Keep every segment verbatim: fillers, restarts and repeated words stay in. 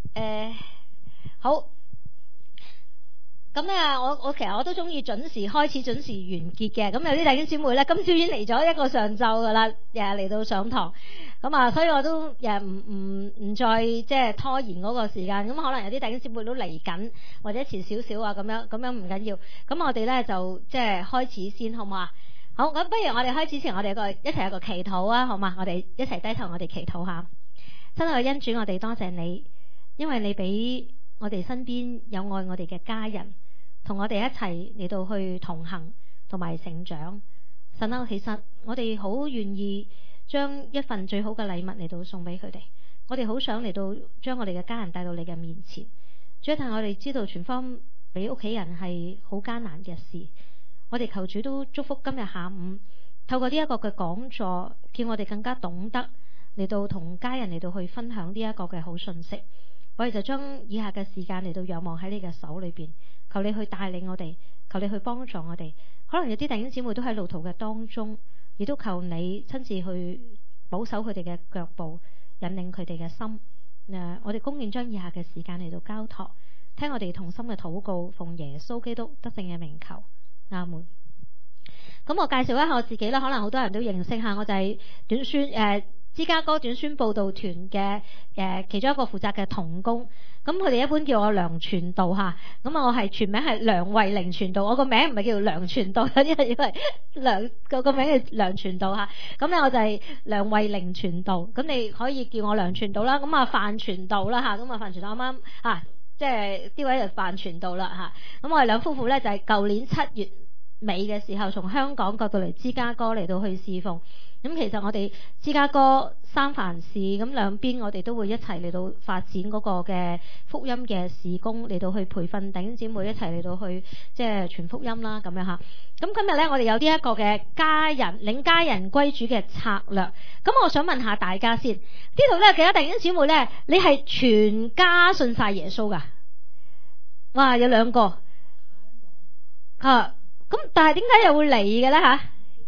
誒好。咁咧，我我其實我都中意準時開始、準時完結嘅。咁有啲弟兄姊妹咧，今朝已經嚟咗一個上晝噶啦，日日嚟到上堂。咁啊，所以我都誒唔唔唔再即係拖延嗰個時間。咁可能有啲弟兄姊妹都嚟緊，或者遲少少啊，咁樣咁樣唔緊要。咁我哋咧就即係開始先，好唔好啊？好，咁不如我哋開始前，我哋有個一齊有個祈禱啊，好嘛？我哋一齊低頭，我哋祈禱下。真係恩主，我哋多謝你，因為你俾我哋身邊有愛我哋嘅家人，同我哋一齊嚟到去同行同埋成長。神啊，其實我哋好願意將一份最好嘅禮物嚟到送俾佢哋。我哋好想嚟到將我哋嘅家人帶到你嘅面前。主，但係我哋知道全方俾屋企人係好艱難嘅事。我哋求主都祝福今日下午透過呢一個嘅講座，叫我哋更加懂得嚟到同家人嚟到去分享呢一個嘅好信息。我哋就將以下嘅時間嚟到仰望喺你嘅手裏邊，求你去帶領我哋，求你去幫助我哋。可能有啲弟兄姊妹都喺路途嘅當中，亦都求你親自去保守佢哋嘅腳步，引領佢哋嘅心。誒，我哋公然將以下嘅時間嚟到交託，聽我哋同心嘅禱告，奉耶穌基督得勝嘅名求，阿門。咁我介紹一下我自己啦，可能好多人都認識下，我就係短宣誒。呃芝加哥短宣佈道團嘅誒其中一個負責嘅同工，咁佢哋一般叫我梁傳道嚇，咁啊我係全名係梁慧玲傳道，我個名唔係叫梁傳道，有啲人以為梁個個名係梁傳道嚇，咁咧我就係梁慧玲傳道，咁你可以叫我梁傳道啦，咁啊范傳道啦嚇，咁啊范傳道啱啱嚇，即係呢位就范傳道啦嚇，咁我哋兩夫婦咧就係舊年七月尾嘅時候從香港過到嚟芝加哥嚟到去侍奉。咁其實我哋芝加哥三藩市咁兩邊，我哋都會一齊嚟到發展嗰個嘅福音嘅事工，嚟到去培訓弟兄姊妹一齊嚟到去即係傳福音啦咁樣嚇。咁今日咧，我哋有呢一個嘅家人領家人歸主嘅策略。咁我想問下大家先，呢度咧幾多弟兄姊妹咧？你係全家信晒耶穌㗎？哇，有兩個嚇。咁但係點解又會嚟嘅咧嚇？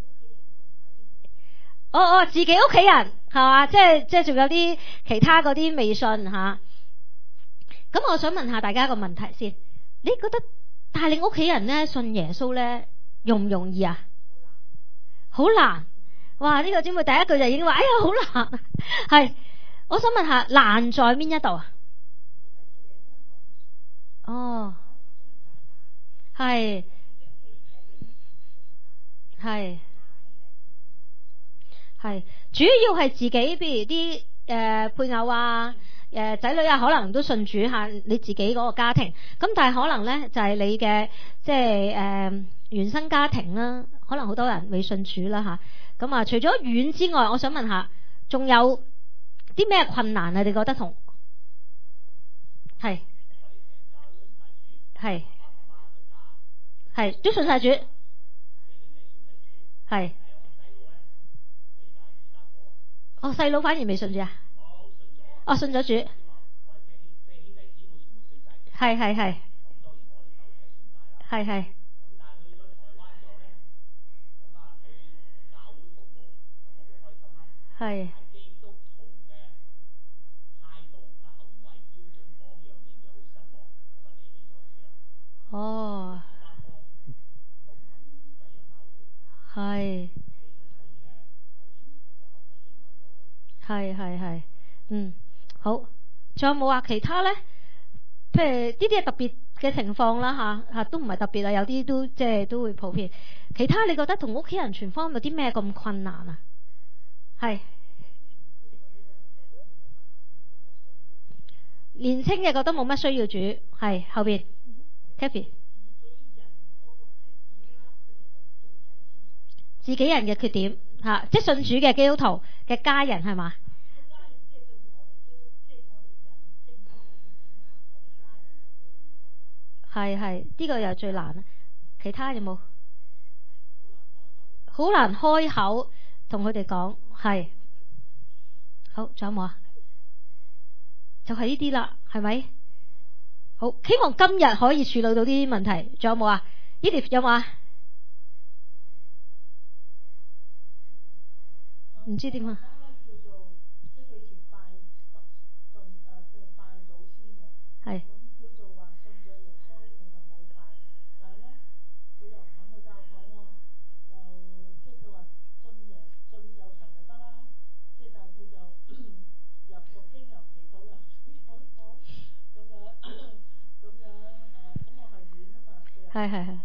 哦哦，自己屋企人係嘛，即係即係仲有啲其他嗰啲未信吓。咁、啊、我想問下大家一個問題先，你覺得帶領屋企人咧信耶穌咧容唔容易啊？好難。哇！呢、這個姊妹第一句就已經話，哎呀，好難。係，我想問下難在邊一度啊？哦，係係。係主要係自己，譬如啲誒、呃、配偶啊、誒、呃、仔女啊，可能都信主下你自己嗰個家庭。咁但係可能咧就係、是、你嘅即係誒、呃、原生家庭啦，可能好多人未信主啦吓。咁啊，除咗遠之外，我想問下，仲有啲咩困難啊？你覺得同係係係都信晒主係。哦，細佬反而未信住啊？哦，信咗主，係係係，係係，係。哦，係。係係係，嗯，好。仲有冇話其他咧？譬如呢啲係特別嘅情況啦，吓吓都唔係特別啊，有啲都即係都會普遍。其他你覺得同屋企人傳福音有啲咩咁困難啊？係年青嘅覺得冇乜需要主，係後邊 Kathy 自己人嘅缺點吓、啊，即係信主嘅基督徒嘅家人係嘛？係係呢個又最難啊！其他有冇？好難開口同佢哋講，係好，仲有冇啊？就係呢啲啦，係咪？好，希望今日可以處理到呢啲問題。仲有冇啊？Edith 有冇啊？唔知點啊？ 係。係係係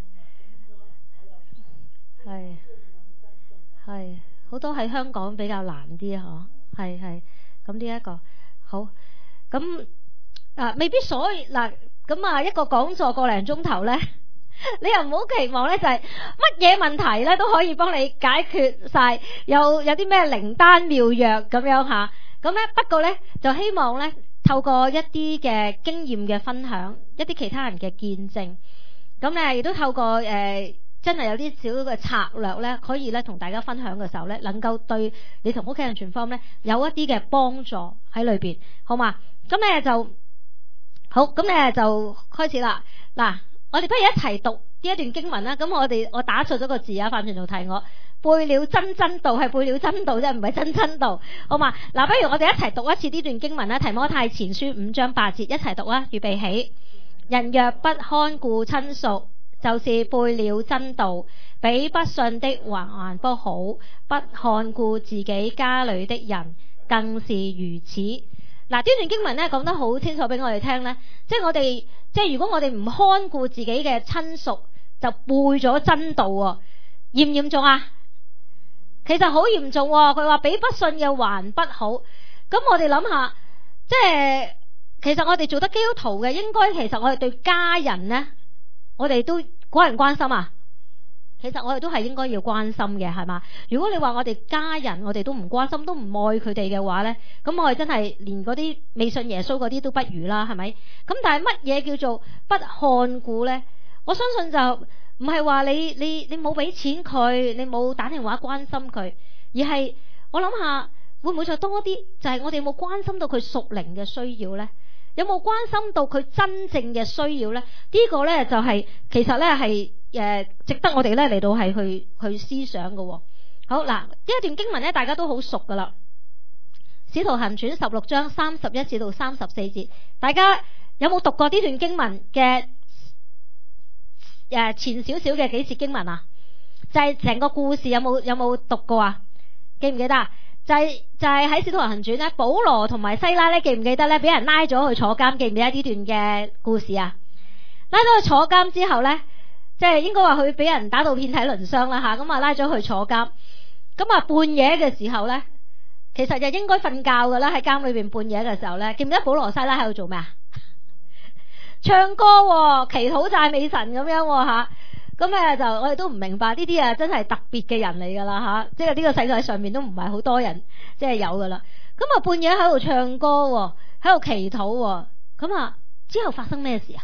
係係好多喺香港比較難啲嗬，係係咁呢一個好咁啊，未必所以嗱咁啊一個講座個零鐘頭咧，你又唔好期望咧就係乜嘢問題咧都可以幫你解決晒，有有啲咩靈丹妙藥咁樣吓，咁咧不過咧就希望咧透過一啲嘅經驗嘅分享，一啲其他人嘅見證。咁咧亦都透過誒、呃、真係有啲小嘅策略咧，可以咧同大家分享嘅時候咧，能夠對你同屋企人傳福音咧有一啲嘅幫助喺裏邊，好嘛？咁咧就好，咁咧就開始啦。嗱，我哋不如一齊讀呢一段經文啦。咁我哋我打錯咗個字啊，范傳道提我背了真真道係背了真道啫，唔係真真道，好嘛？嗱，不如我哋一齊讀一次呢段經文啦，《提摩太前書》五章八節，一齊讀啊！預備起。人若不看顧親屬，就是背了真道，比不信的還還不好。不看顧自己家裏的人，更是如此。嗱，呢段經文咧講得好清楚俾我哋聽咧，即係我哋即係如果我哋唔看顧自己嘅親屬，就背咗真道喎，嚴唔嚴重啊？其實好嚴重喎，佢話比不信嘅還不好。咁我哋諗下，即係。其實我哋做得基督徒嘅，應該其實我哋對家人呢，我哋都關唔關心啊？其實我哋都係應該要關心嘅，係嘛？如果你話我哋家人，我哋都唔關心，都唔愛佢哋嘅話呢，咁我哋真係連嗰啲未信耶穌嗰啲都不如啦，係咪？咁但係乜嘢叫做不看顧呢？我相信就唔係話你你你冇俾錢佢，你冇打電話關心佢，而係我諗下會唔會再多啲？就係我哋有冇關心到佢屬靈嘅需要呢？有冇關心到佢真正嘅需要呢？呢、這個呢，就係、是、其實呢係誒值得我哋呢嚟到係去去思想嘅、哦。好嗱，呢一段經文呢，大家都好熟噶啦，《使徒行傳》十六章三十一至到三十四節，大家有冇讀過呢段經文嘅誒、呃、前少少嘅幾節經文啊？就係、是、成個故事有冇有冇讀過啊？記唔記得啊？就係、是、就係、是、喺《使徒行傳》咧，保羅同埋西拉咧，記唔記得咧？俾人拉咗去坐監，記唔記得呢段嘅故事啊？拉咗去坐監之後咧，即係應該話佢俾人打到遍體鱗傷啦吓，咁啊拉咗去坐監。咁啊半夜嘅時候咧，其實就應該瞓覺噶啦，喺監裏邊半夜嘅時候咧，記唔記得保羅西拉喺度做咩啊？唱歌、哦，祈禱讚美神咁樣吓。咁咧就我哋都唔明白呢啲啊，真係特別嘅人嚟噶啦吓，即係呢個世界上面都唔係好多人即係有噶啦。咁啊半夜喺度唱歌，喺度祈禱，咁啊之後發生咩事啊？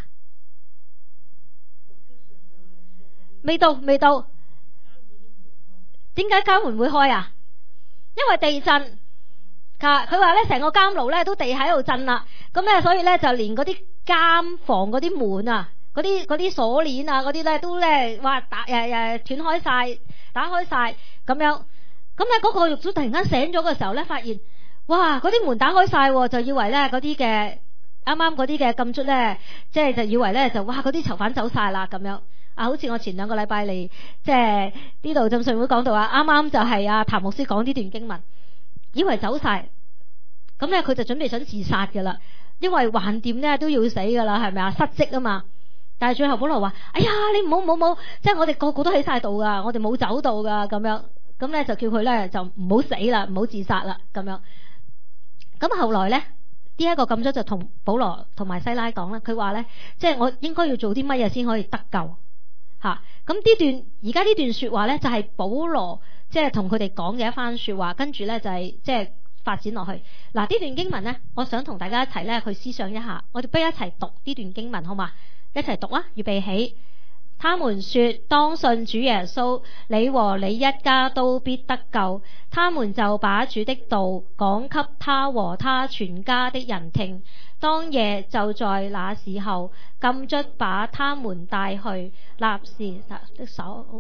未到未到，點解監門會開啊？因為地震，佢話咧成個監牢咧都地喺度震啦，咁咧所以咧就連嗰啲監房嗰啲門啊。嗰啲嗰啲鎖鏈啊，嗰啲咧都咧哇打誒誒斷開晒，打開晒咁樣。咁咧嗰個獄卒突然間醒咗嘅時候咧，發現哇嗰啲門打開晒，就以為咧嗰啲嘅啱啱嗰啲嘅禁卒咧，即係就以為咧就哇嗰啲囚犯走晒啦咁樣。啊，好似我前兩個禮拜嚟即係呢度浸信會講到啊，啱啱就係阿譚牧師講呢段經文，以為走晒，咁咧佢就準備想自殺噶啦，因為橫掂咧都要死噶啦，係咪啊？失職啊嘛。但係最後保羅話：哎呀，你唔好唔好唔好，即係我哋個個都喺晒度噶，我哋冇走到噶咁樣。咁咧就叫佢咧就唔好死啦，唔好自殺啦咁樣。咁後來咧呢一、這個禁卒就同保羅同埋西拉講啦，佢話咧即係我應該要做啲乜嘢先可以得救吓。咁呢段而家呢段說話咧就係、是、保羅即係同佢哋講嘅一番說話，跟住咧就係即係發展落去。嗱呢段經文咧，我想同大家一齊咧去思想一下，我哋不如一齊讀呢段經文好嘛？一齊讀啊！預備起。他們說：當信主耶穌，你和你一家都必得救。他們就把主的道講給他和他全家的人聽。當夜就在那時候，禁卒把他們帶去，立時的手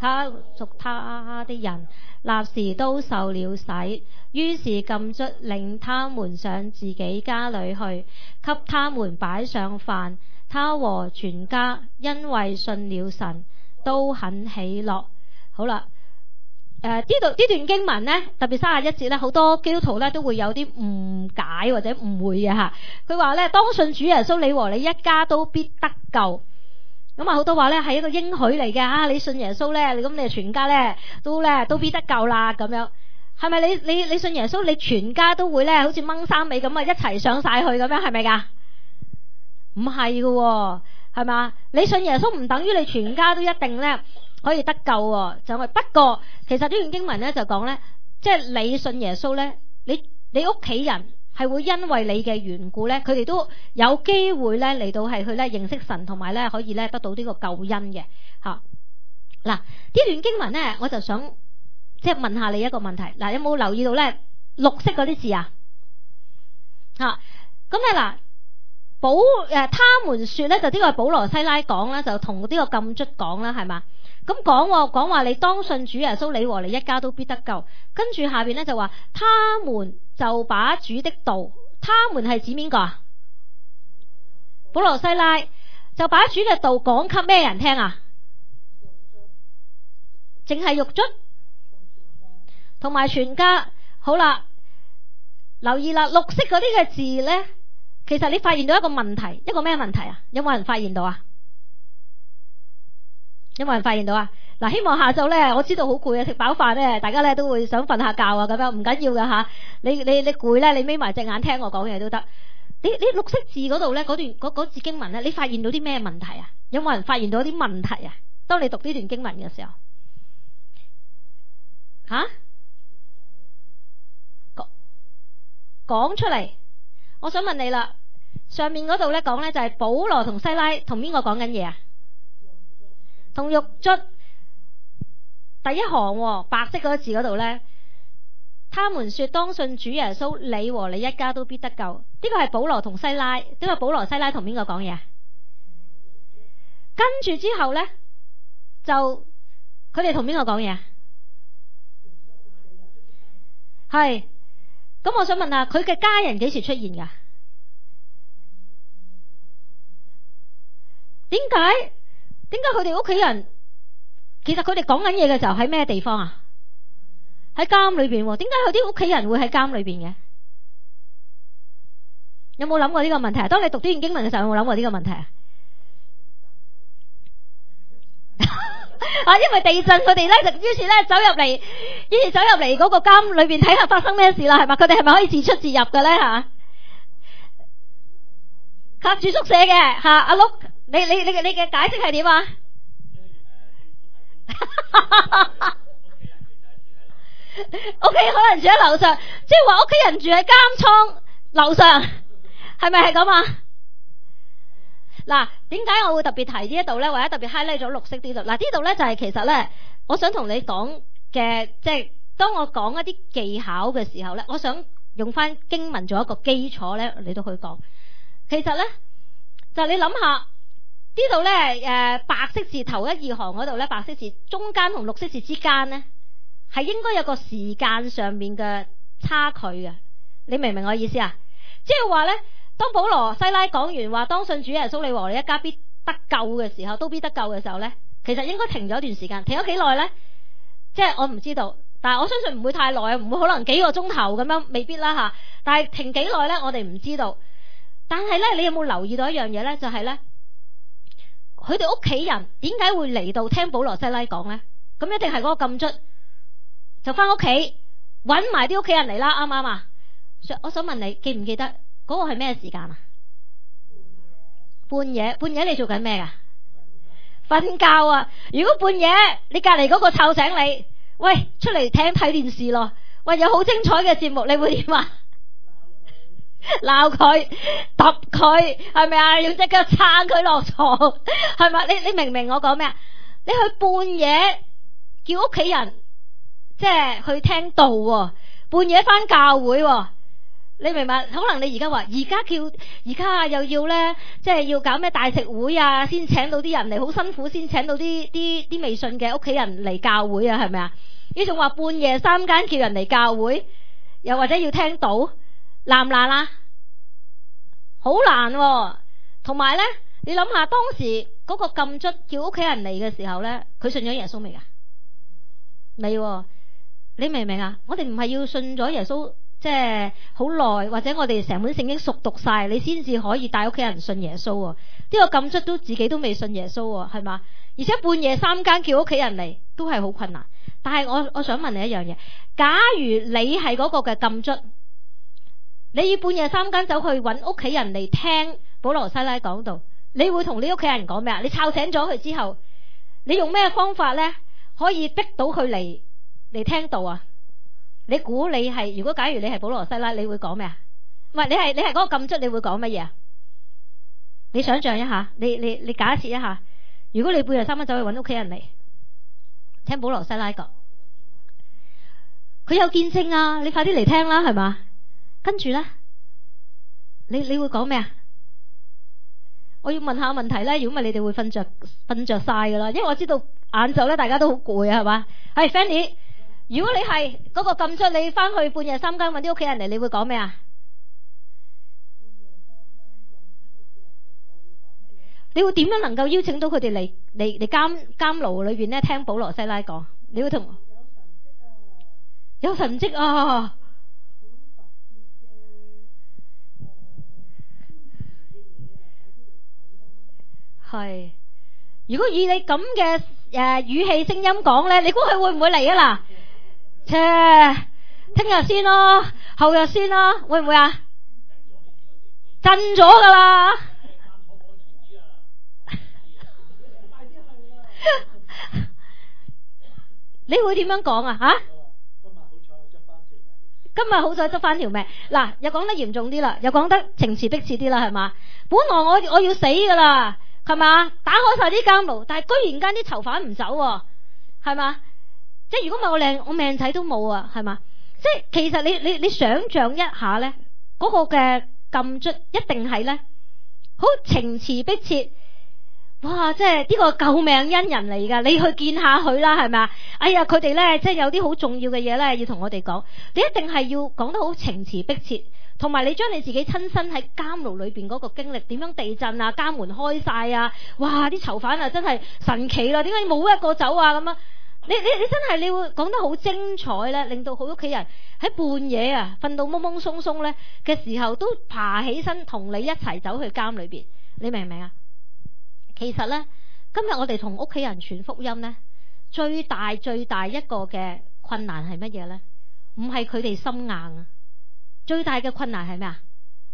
他屬他的人立時都受了洗，於是禁卒領他們上自己家裏去，給他們擺上飯。他和全家因為信了神，都很喜樂。好啦，誒呢度呢段經文呢，特別三十一節呢，好多基督徒呢都會有啲誤解或者誤會嘅吓。佢話呢，當信主耶穌，你和你一家都必得救。咁啊，好多話呢係一個應許嚟嘅啊！你信耶穌呢，咁你全家呢都呢都必得救啦。咁樣係咪你你你信耶穌，你全家都會呢好似掹衫尾咁啊，一齊上晒去咁樣，係咪噶？唔係嘅，係嘛？你信耶穌唔等於你全家都一定咧可以得救，就係不過其實呢段經文咧就講咧，即係你信耶穌咧，你你屋企人係會因為你嘅緣故咧，佢哋都有機會咧嚟到係去咧認識神，同埋咧可以咧得到呢個救恩嘅吓。嗱，呢段經文咧，我就想即係問下你一個問題，嗱，有冇留意到咧綠色嗰啲字啊？吓，咁咧嗱。保誒，他們說咧就呢個係保羅西拉講啦，就同呢個禁卒講啦，係嘛？咁講講話你當信主耶穌，你和你一家都必得救。跟住下邊咧就話，他們就把主的道，他們係指邊個啊？保羅西拉就把主嘅道講給咩人聽啊？淨係獄卒同埋全家。好啦，留意啦，綠色嗰啲嘅字咧。其實你發現到一個問題，一個咩問題啊？有冇人發現到啊？有冇人發現到啊？嗱，希望下晝咧，我知道好攰啊，食飽飯咧，大家咧都會想瞓下覺啊，咁樣唔緊要噶吓。你你你攰咧，你眯埋隻眼聽我講嘢都得。你你綠色字嗰度咧，嗰段嗰嗰字經文咧，你發現到啲咩問題啊？有冇人發現到啲問題啊？當你讀呢段經文嘅時候，吓講講出嚟。我想問你啦，上面嗰度咧講咧就係保羅同西拉同邊個講緊嘢啊？同獄卒。第一行、哦、白色嗰個字嗰度咧，他們說當信主耶穌，你和你一家都必得救。呢個係保羅同西拉，呢個保羅西拉同邊個講嘢啊？跟住之後咧，就佢哋同邊個講嘢啊？係。咁我想問下，佢嘅家人幾時出現噶？點解？點解佢哋屋企人？其實佢哋講緊嘢嘅時候喺咩地方啊？喺監裏邊。點解佢啲屋企人會喺監裏邊嘅？有冇諗過呢個問題啊？當你讀呢段經文嘅時候，有冇諗過呢個問題啊？啊，因為地震，佢哋咧就於是咧走入嚟，於是走入嚟嗰個監裏邊睇下發生咩事啦，係嘛？佢哋係咪可以自出自入嘅咧吓？靠住宿舍嘅吓，阿碌，你你你你嘅解釋係點啊？O K， 可能住喺樓上，即係話屋企人住喺監倉樓上，係咪係咁啊？嗱，點解我會特別提呢一度咧，或者特別 highlight 咗綠色呢度？嗱，呢度咧就係其實咧，我想同你講嘅，即係當我講一啲技巧嘅時候咧，我想用翻經文做一個基礎咧嚟到去講。其實咧，就你諗下呢度咧，誒，白色字頭一二行嗰度咧，白色字中間同綠色字之間咧，係應該有個時間上面嘅差距嘅。你明唔明我意思啊？即係話咧。當保羅西拉講完話當信主耶穌，你和你一家必得救嘅時候，都必得救嘅時候呢，其實應該停咗一段時間，停咗幾耐呢？即係我唔知道，但係我相信唔會太耐，唔會可能幾個鐘頭咁樣，未必啦吓。但係停幾耐呢？我哋唔知道。但係呢，你有冇留意到一樣嘢呢？就係呢，佢哋屋企人點解會嚟到聽保羅西拉講呢？咁一定係嗰個禁卒就翻屋企搵埋啲屋企人嚟啦，啱唔啱啊？我想問你記唔記得？嗰個係咩時間啊？半夜，半夜你做緊咩噶？瞓覺啊！如果半夜你隔籬嗰個吵醒你，喂，出嚟聽睇電視咯，喂，有好精彩嘅節目，你會點啊？鬧佢，揼佢，係咪啊？用隻腳撐佢落床，係咪？你你明唔明我講咩啊？你去半夜叫屋企人，即係去聽道，半夜翻教會。 你明白？可能你而家話，而家叫而家又要咧，即係要搞咩大食會啊，先請到啲人嚟，好辛苦先請到啲啲啲未信嘅屋企人嚟教會啊，係咪啊？你仲話半夜三更叫人嚟教會，又或者要聽到，難唔難啊？好難喎。同埋咧，你諗下當時嗰個禁卒叫屋企人嚟嘅時候咧，佢信咗耶穌未啊？未喎。你明唔明啊？我哋唔係要信咗耶穌即係好耐，或者我哋成本聖經熟讀晒，你先至可以帶屋企人信耶穌喎。呢個禁卒都自己都未信耶穌喎，係嘛？而且半夜三更叫屋企人嚟都係好困難。但係我我想問你一樣嘢，假如你係嗰個嘅禁卒，你要半夜三更走去揾屋企人嚟聽保羅西拉講道，你會同你屋企人講咩啊？你吵醒咗佢之後，你用咩方法呢？可以逼到佢嚟嚟聽道啊？你估你係，如果假如你係保羅西拉，你會講咩啊？唔係，你係你係嗰個禁卒，你會講乜嘢啊？你想象一下，你你你假設一下，如果你半夜三更走去揾屋企人嚟聽保羅西拉講，佢有見證啊，你快啲嚟聽啦，係嘛？跟住咧，你你會講咩啊？我要問下問題咧，如果唔係你哋會瞓着瞓着晒噶啦，因為我知道晏晝咧大家都好攰啊，係嘛？係 Fanny， 如果你係嗰個禁卒，你翻去半夜三更揾啲屋企人嚟，你會講咩啊？你會點樣能夠邀請到佢哋嚟嚟嚟監監牢裏邊咧聽保羅西拉講？你會同有神蹟啊！係，如果以你咁嘅誒語氣聲音講咧，你估佢會唔會嚟啊？嗱，切，聽日先咯，後日先咯，會唔會啊？震咗噶啦！你會點樣講啊？吓？今日好彩執翻條命。嗱，又講得嚴重啲啦，又講得情詞迫切啲啦，係嘛？本來我我要死噶啦，係嘛？打開晒啲監牢，但係居然間啲囚犯唔走，係嘛？即係如果唔係我命我命仔都冇啊，係嘛？即係其實你你你想象一下咧，嗰個嘅禁卒一定係咧好情詞迫切。哇！即係呢個救命恩人嚟噶，你去見下佢啦，係咪啊？哎呀，佢哋咧即係有啲好重要嘅嘢咧，要同我哋講。你一定係要講得好情詞迫切，同埋你將你自己親身喺監牢裏邊嗰個經歷，點樣地震啊，監門開晒啊！哇！啲囚犯啊真係神奇啦，點解冇一個走啊咁啊？你你你真係你會講得好精彩咧，令到好屋企人喺半夜啊瞓到懵懵鬆鬆咧嘅時候，都爬起身同你一齊走去監裏邊。你明唔明啊？其實咧，今日我哋同屋企人傳福音咧，最大最大一個嘅困難係乜嘢咧？唔係佢哋心硬啊，最大嘅困難係咩啊？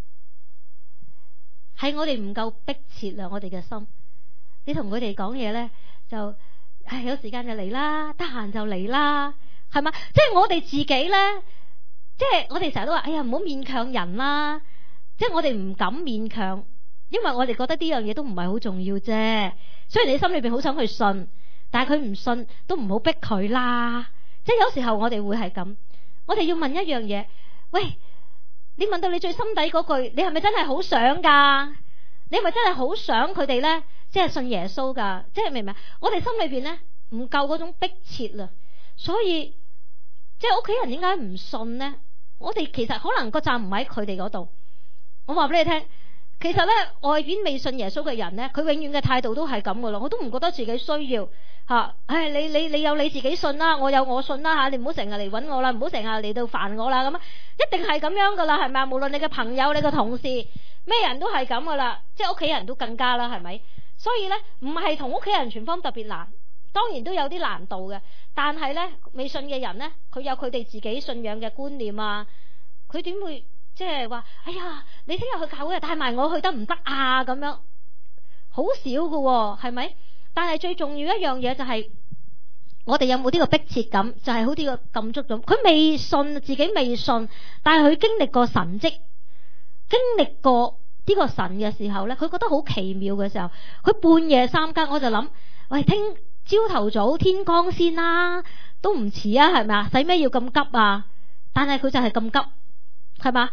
係我哋唔夠迫切啊！我哋嘅心，你同佢哋講嘢咧，就唉有時間就嚟啦，得閒就嚟啦，係嘛？即係我哋自己咧，即係我哋成日都話，哎呀唔好勉強人啦，即係我哋唔敢勉強。因為我哋覺得呢樣嘢都唔係好重要啫，雖然你心裏邊好想去信，但係佢唔信都唔好逼佢啦。即係有時候我哋會係咁，我哋要問一樣嘢，喂，你問到你最心底嗰句，你係咪真係好想噶？你係咪真係好想佢哋咧，即係信耶穌噶？即係明唔明？我哋心裏邊咧唔夠嗰種迫切啦，所以即係屋企人點解唔信咧？我哋其實可能個站唔喺佢哋嗰度。我話俾你聽。其實咧，外邊未信耶穌嘅人咧，佢永遠嘅態度都係咁噶啦。我都唔覺得自己需要吓，唉，你你你有你自己信啦，我有我信啦吓，你唔好成日嚟搵我啦，唔好成日嚟到煩我啦，咁啊，一定係咁樣噶啦，係咪啊？無論你嘅朋友、你嘅同事，咩人都係咁噶啦，即係屋企人都更加啦，係咪？所以咧，唔係同屋企人傳福音特別難，當然都有啲難度嘅。但係咧，未信嘅人咧，佢有佢哋自己信仰嘅觀念啊，佢點會？即係話，哎呀，你聽日去教會帶埋我去得唔得啊？咁樣好少噶，係咪？但係最重要一樣嘢就係、是，我哋有冇呢個迫切感？就係、是、好似個禁卒咁，佢未信，自己未信，但係佢經歷過神蹟，經歷過呢個神嘅時候咧，佢覺得好奇妙嘅時候，佢半夜三更，我就諗，喂，聽朝頭早天光先啦，都唔遲啊，係咪啊？使咩要咁急啊？但係佢就係咁急。係嘛？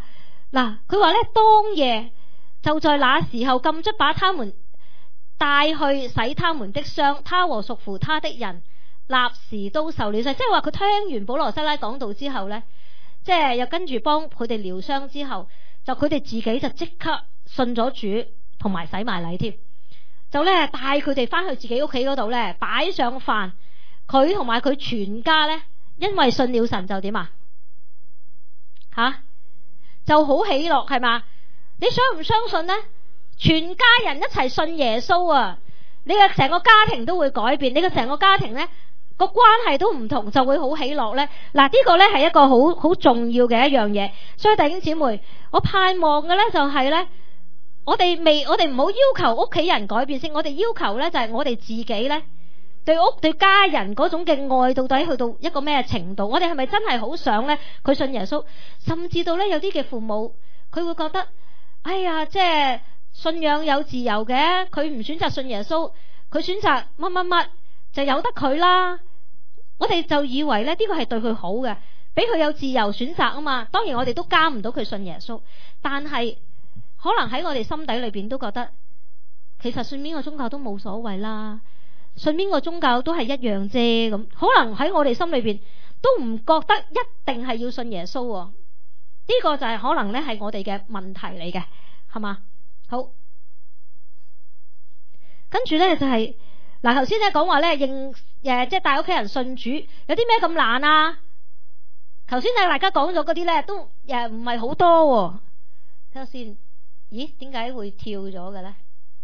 嗱，佢話咧，當夜就在那時候，禁卒把他們帶去洗他們的傷，他和屬乎他的人立時都受了洗。即係話佢聽完保羅西拉講道之後呢，即係又跟住幫佢哋療傷之後，就佢哋自己就即刻信咗主，同埋洗埋禮添，就咧帶佢哋翻去自己屋企嗰度咧擺上飯。佢同埋佢全家呢，因為信了神就點啊？吓，就好喜樂，係嘛？你相唔相信呢？全家人一齊信耶穌啊，你嘅成個家庭都會改變，你嘅成個家庭呢個關係都唔同，就會好喜樂呢。嗱，呢個呢係一個好好重要嘅一樣嘢。所以弟兄姊妹，我盼望嘅呢就係呢，我哋未，我哋唔好要求屋企人改變先，我哋要求呢就係我哋自己呢，對屋對家人嗰種嘅愛到底去到一個咩程度？我哋係咪真係好想呢？佢信耶穌，甚至到呢有啲嘅父母，佢會覺得，哎呀，即係信仰有自由嘅，佢唔選擇信耶穌，佢選擇乜乜乜就由得佢啦。我哋就以為呢呢個係對佢好嘅，俾佢有自由選擇啊嘛。當然我哋都監唔到佢信耶穌，但係可能喺我哋心底裏邊都覺得，其實信邊個宗教都冇所謂啦。信邊個宗教都係一樣啫，咁可能喺我哋心裏邊都唔覺得一定係要信耶穌，呢、這個就係可能咧係我哋嘅問題嚟嘅，係嘛？好，跟住咧就係、是、嗱，頭先咧講話咧認誒，即係帶屋企人信主，有啲咩咁難啊？頭先咧大家講咗嗰啲咧都誒唔係好多，睇下先，咦？點解會跳咗嘅咧？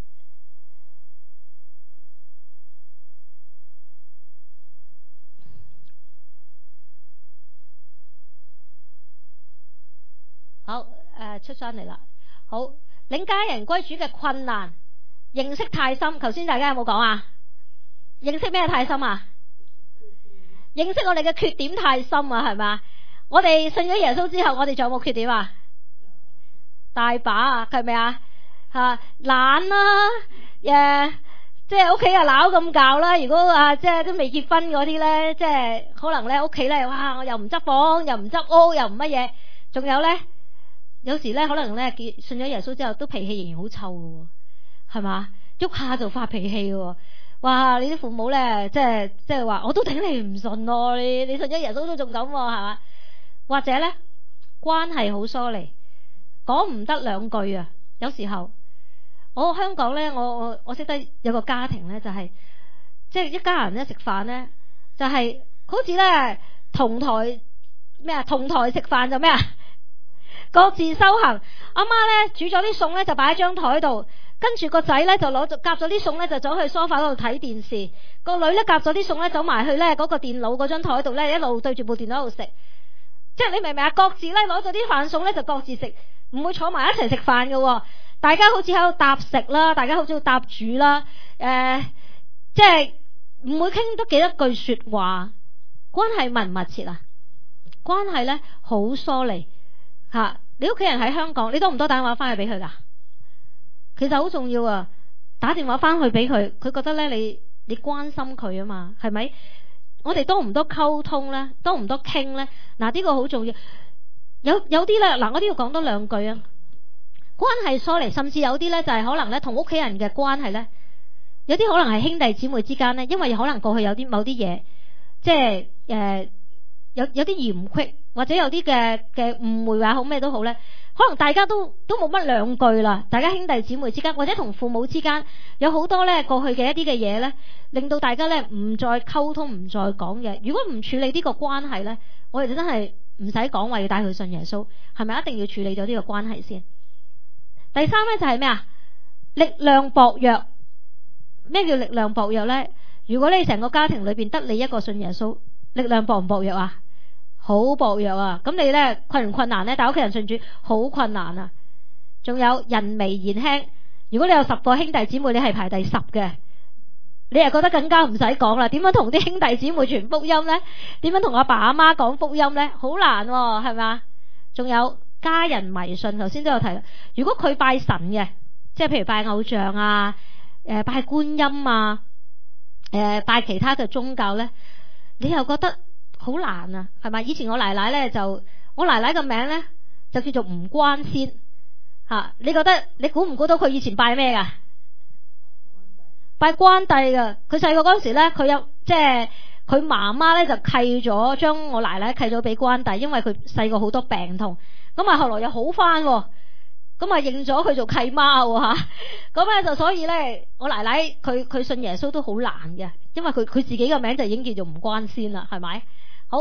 好，誒、呃，出翻嚟啦。好，領家人歸主嘅困難，認識太深。頭先大家有冇講啊？認識咩太深啊？認識我哋嘅缺點太深啊，係嘛？我哋信咗耶穌之後，我哋仲有冇缺點啊？大把啊，係咪啊？吓懶啦，誒，即係屋企又鬧咁教啦。如果啊，即係都未結婚嗰啲咧，即係可能咧屋企咧，哇，我又唔執房，又唔執屋，又唔乜嘢，仲有咧。有時咧，可能咧信咗耶穌之後，都脾氣仍然好臭嘅，係嘛？喐下就發脾氣嘅，哇！你啲父母咧，即係即係話，我都頂你唔順咯，你你信咗耶穌都仲咁，係嘛？或者咧關係好疏離，講唔得兩句啊！有時候我香港咧，我我我識得有個家庭咧，就係即係一家人咧食飯咧，就係、是、好似咧同台咩啊？同台食飯就咩啊？各自修行，阿媽咧煮咗啲餸咧就擺喺張台度，跟住個仔咧就攞咗夾咗啲餸咧就走去梳化嗰度睇電視，個女咧夾咗啲餸咧走埋去咧嗰個電腦嗰張台度咧一路對住部電腦喺度食，即係你明唔明啊？各自咧攞咗啲飯餸咧就各自食，唔會坐埋一齊食飯嘅，大家好似喺度搭食啦，大家好似喺度搭煮啦，誒、呃，即係唔會傾得幾多句說話，關係密唔密切啊？關係咧好疏離。吓、啊，你屋企人喺香港，你多唔多打電話翻去俾佢噶？其實好重要啊！打電話翻去俾佢，佢覺得咧你你關心佢啊嘛，係咪？我哋多唔多溝通咧？多唔多傾咧？嗱、啊，呢、這個好重要。有有啲咧，嗱、啊，我都要講多兩句啊。關係疏離，甚至有啲咧就係、是、可能咧同屋企人嘅關係咧，有啲可能係兄弟姊妹之間咧，因為可能過去有啲某啲嘢，即係誒、呃、有有啲嫌隙。或者有啲嘅嘅誤會話好咩都好咧，可能大家都都冇乜兩句啦。大家兄弟姊妹之間，或者同父母之間，有好多咧過去嘅一啲嘅嘢咧，令到大家咧唔再溝通，唔再講嘢。如果唔處理呢個關係咧，我哋真係唔使講話要帶佢信耶穌，係咪一定要處理咗呢個關係先？第三咧就係咩啊？力量薄弱。咩叫力量薄弱咧？如果你成個家庭裏邊得你一個信耶穌，力量薄唔薄弱啊？好薄弱啊！咁你咧困唔困難咧？帶屋企人信主好困難啊！仲有人微言輕，如果你有十個兄弟姊妹，你係排第十嘅，你又覺得更加唔使講啦。點樣同啲兄弟姊妹傳福音咧？點樣同阿爸阿媽講福音咧？好難喎，係咪？仲有家人迷信，頭先都有提。如果佢拜神嘅，即係譬如拜偶像啊、誒、呃、拜觀音啊、誒、呃、拜其他嘅宗教咧，你又覺得好難啊，係咪？以前我奶奶咧就，我奶奶個名咧就叫做吳關仙吓、啊。你覺得你估唔估到佢以前拜咩噶？拜關帝噶。佢細個嗰陣時咧，佢有即係佢媽媽咧就契咗，將我奶奶契咗俾關帝，因為佢細個好多病痛，咁啊後來又好翻，咁啊認咗佢做契媽吓，咁咧就所以咧我奶奶佢佢信耶穌都好難嘅，因為佢佢自己嘅名就已經叫做吳關仙啦，係咪？好，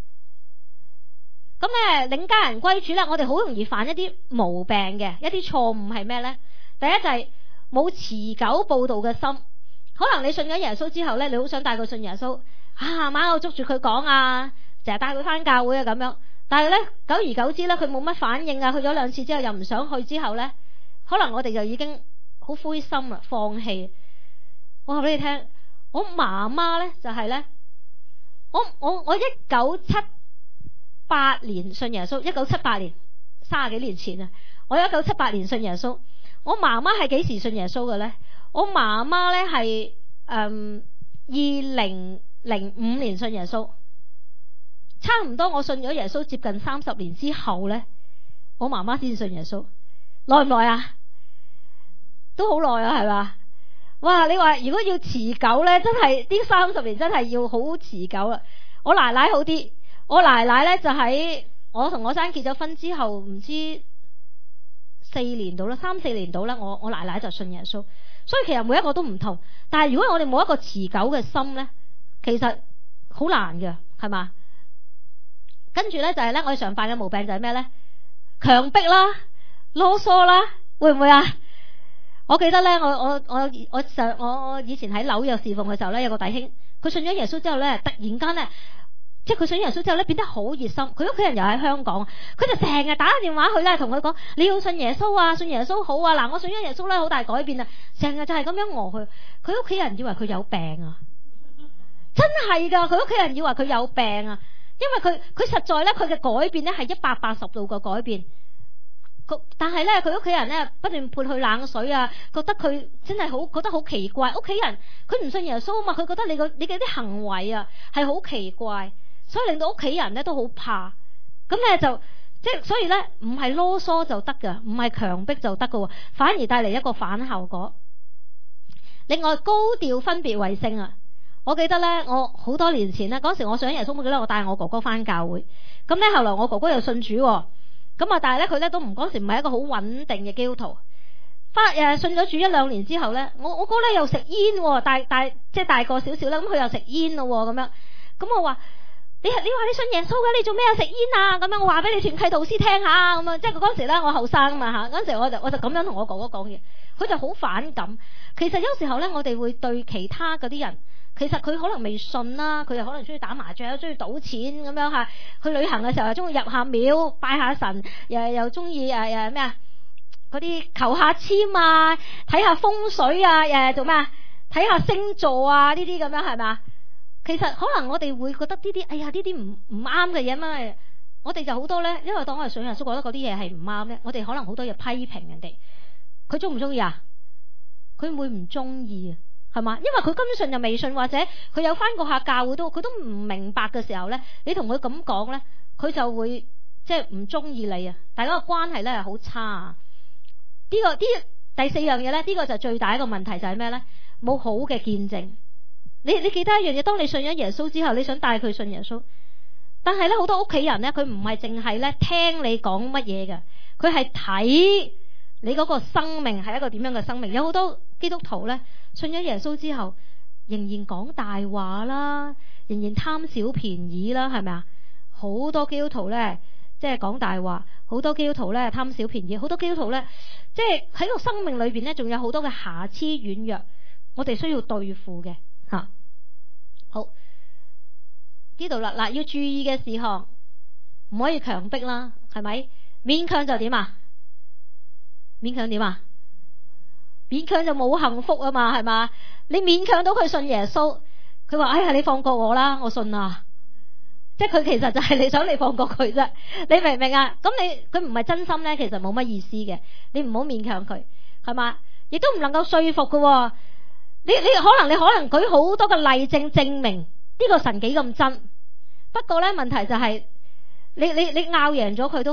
咁咧領家人歸主咧，我哋好容易犯一啲毛病嘅一啲錯誤係咩咧？第一就係冇持久報道嘅心，可能你信咗耶穌之後咧，你好想帶佢信耶穌。啊，晚我捉住佢講啊，成日帶佢翻教會啊咁樣，但係咧久而久之咧，佢冇乜反應啊，去咗兩次之後又唔想去，之後咧，可能我哋就已經好灰心啦，放棄。我話俾你聽，我媽媽咧就係、是、咧，我我我一九七八年信耶穌，一九七八年三十幾年前啊，我一九七八年信耶穌。我媽媽係幾時信耶穌嘅咧？我媽媽咧係誒二零零五年信耶穌，差唔多我信咗耶穌接近三十年之後咧，我媽媽先信耶穌。耐唔耐啊？都好耐啊，係嘛？哇！你話如果要持久咧，真係呢三十年真係要好持久啦。我奶奶好啲，我奶奶咧就喺我同我生結咗婚之後，唔知四年到啦，三四年到啦，我我奶奶就信耶穌。所以其實每一個都唔同，但係如果我哋冇一個持久嘅心咧，其實好難嘅，係嘛？跟住咧就係咧，我哋常犯嘅毛病就係咩咧？強迫啦，囉嗦啦，會唔會啊？我記得咧，我我我我上我我以前喺紐約侍奉嘅時候咧，有個弟兄，佢信咗耶穌之後咧，突然間咧，即係佢信咗耶穌之後咧，變得好熱心。佢屋企人又喺香港，佢就成日打電話去咧，同佢講你要信耶穌啊，信耶穌好啊！嗱，我信咗耶穌咧，好大改變啊！成日就係咁樣餓佢，佢屋企人以為佢有病啊！真係噶，佢屋企人以為佢有病啊！因為佢佢實在咧，佢嘅改變咧係一百八十度嘅改變。但係咧，佢屋企人咧不斷潑佢冷水啊，覺得佢真係好，覺得好奇怪。屋企人佢唔信耶穌啊嘛，佢覺得你個你嘅啲行為啊係好奇怪，所以令到屋企人咧都好怕。咁咧就即係所以咧，唔係囉嗦就得噶，唔係強迫就得噶，反而帶嚟一個反效果。另外高調分別為聖啊！我記得咧，我好多年前咧，嗰時我上耶穌冇記得我帶我哥哥翻教會，咁咧後來我哥哥又信主，咁啊但係咧佢咧都唔嗰時唔係一個好穩定嘅基督徒，翻誒信咗主一兩年之後咧，我我哥咧又食煙，大大即係大個少少啦，咁佢又食煙咯咁樣，咁我話你你話你信耶穌嘅，你做咩又食煙啊？咁樣我話俾你團契導師聽下咁啊，即係嗰時咧我後生啊嘛吓，嗰時我就我就咁樣同我哥哥講嘢，佢就好反感。其實有時候咧，我哋會對其他嗰啲人。其實佢可能未信啦，佢又可能中意打麻雀，中意賭錢咁樣吓。去旅行嘅時候又中意入下廟拜下神，又又中意誒誒咩啊？嗰啲求下籤啊，睇下風水啊，誒做咩啊？睇下星座啊呢啲咁樣係咪？其實可能我哋會覺得呢啲，哎呀呢啲唔唔啱嘅嘢咩？我哋就好多咧，因為當我哋信耶穌覺得嗰啲嘢係唔啱咧，我哋可能好多嘢批評人哋。佢中唔中意啊？佢會唔中意啊？係嘛？因為佢根本上就未信，或者佢有翻過下教會都，佢都唔明白嘅時候咧，你同佢咁講咧，佢就會即係唔中意你啊！大家個關係咧係好差啊！呢、這個呢第四樣嘢咧，呢、這個就最大一個問題就係咩咧？冇好嘅見證。你你記得一樣嘢，當你信咗耶穌之後，你想帶佢信耶穌，但係咧好多屋企人咧，佢唔係淨係咧聽你講乜嘢嘅，佢係睇你嗰個生命係一個點樣嘅生命。有好多基督徒咧。信咗耶穌之後，仍然講大話啦，仍然貪小便宜啦，係咪啊？好多基督徒咧，即係講大話；好多基督徒咧貪小便宜；好多基督徒咧，即係喺個生命裏邊咧，仲有好多嘅瑕疵軟弱，我哋需要對付嘅吓、啊。好，呢度啦，嗱，要注意嘅事項，唔可以強迫啦，係咪？勉強就點啊？勉強點啊？勉強就冇幸福啊嘛，係嘛？你勉強到佢信耶穌，佢話：哎呀，你放過我啦，我信啦。即係佢其實就係你想你放過佢啫，你明唔明啊？咁你佢唔係真心咧，其實冇乜意思嘅。你唔好勉強佢，係嘛？亦都唔能夠說服嘅。你你可能你可能舉好多嘅例證證明呢個神幾咁真。不過咧問題就係、是、你你你拗贏咗佢都好，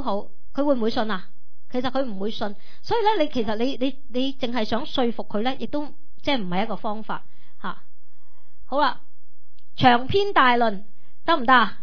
佢會唔會信啊？其實佢唔會信，所以咧，你其實你你你淨係想說服佢咧，亦都即係唔係一個方法吓。好啦，長篇大論得唔得啊？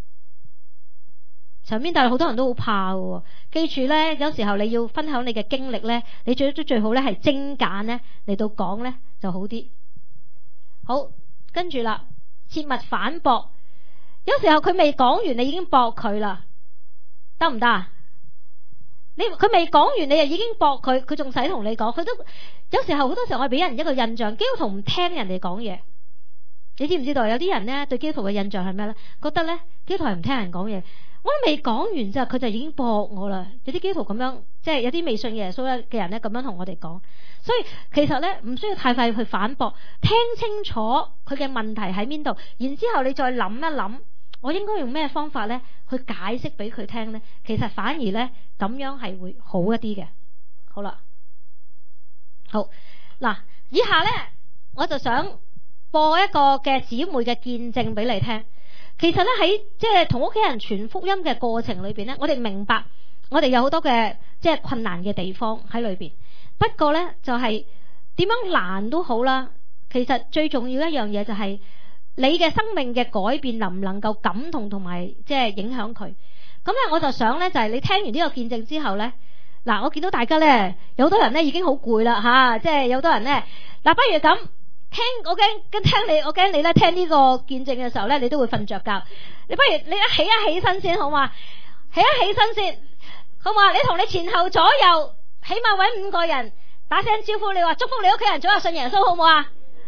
長篇大論好多人都好怕嘅，記住咧，有時候你要分享你嘅經歷咧，你最最最好咧係精簡咧嚟到講咧就好啲。好，跟住啦，切勿反駁。有時候佢未講完，你已經駁佢啦，得唔得啊？你佢未講完，你又已經駁佢，佢仲使同你講？佢都有時候好多時候我俾人一個印象，基督徒唔聽人哋講嘢。你知唔知道？有啲人咧對基督徒嘅印象係咩咧？覺得咧基督徒係唔聽人講嘢。我都未講完之後，佢就已經駁我啦。有啲基督徒咁樣，即係有啲未信耶穌嘅人咧，咁樣同我哋講。所以其實咧唔需要太快去反駁，聽清楚佢嘅問題喺邊度，然之後你再諗一諗，我應該用咩方法咧去解釋俾佢聽咧？其實反而咧咁樣係會好一啲嘅。好啦，好嗱，以下咧我就想播一個嘅姊妹嘅見證俾你聽。其實咧喺即係同屋企人傳福音嘅過程裏邊咧，我哋明白我哋有好多嘅即係困難嘅地方喺裏邊。不過咧就係點樣難都好啦，其實最重要一樣嘢就係你嘅生命嘅改變能唔能夠感動同埋即係影響佢。咁咧我就想咧就係你聽完呢個見證之後咧，嗱我見到大家咧有好多人咧已經好攰啦吓，即係有好多人咧嗱，不如咁。聽我驚跟聽你，我驚你咧聽呢個見證嘅時候咧，你都會瞓着覺。你不如你一起一起身先好嘛？起一起身先好嘛？你同你前後左右起碼搵五個人打聲招呼，你話祝福你屋企人早日信耶穌好唔好啊？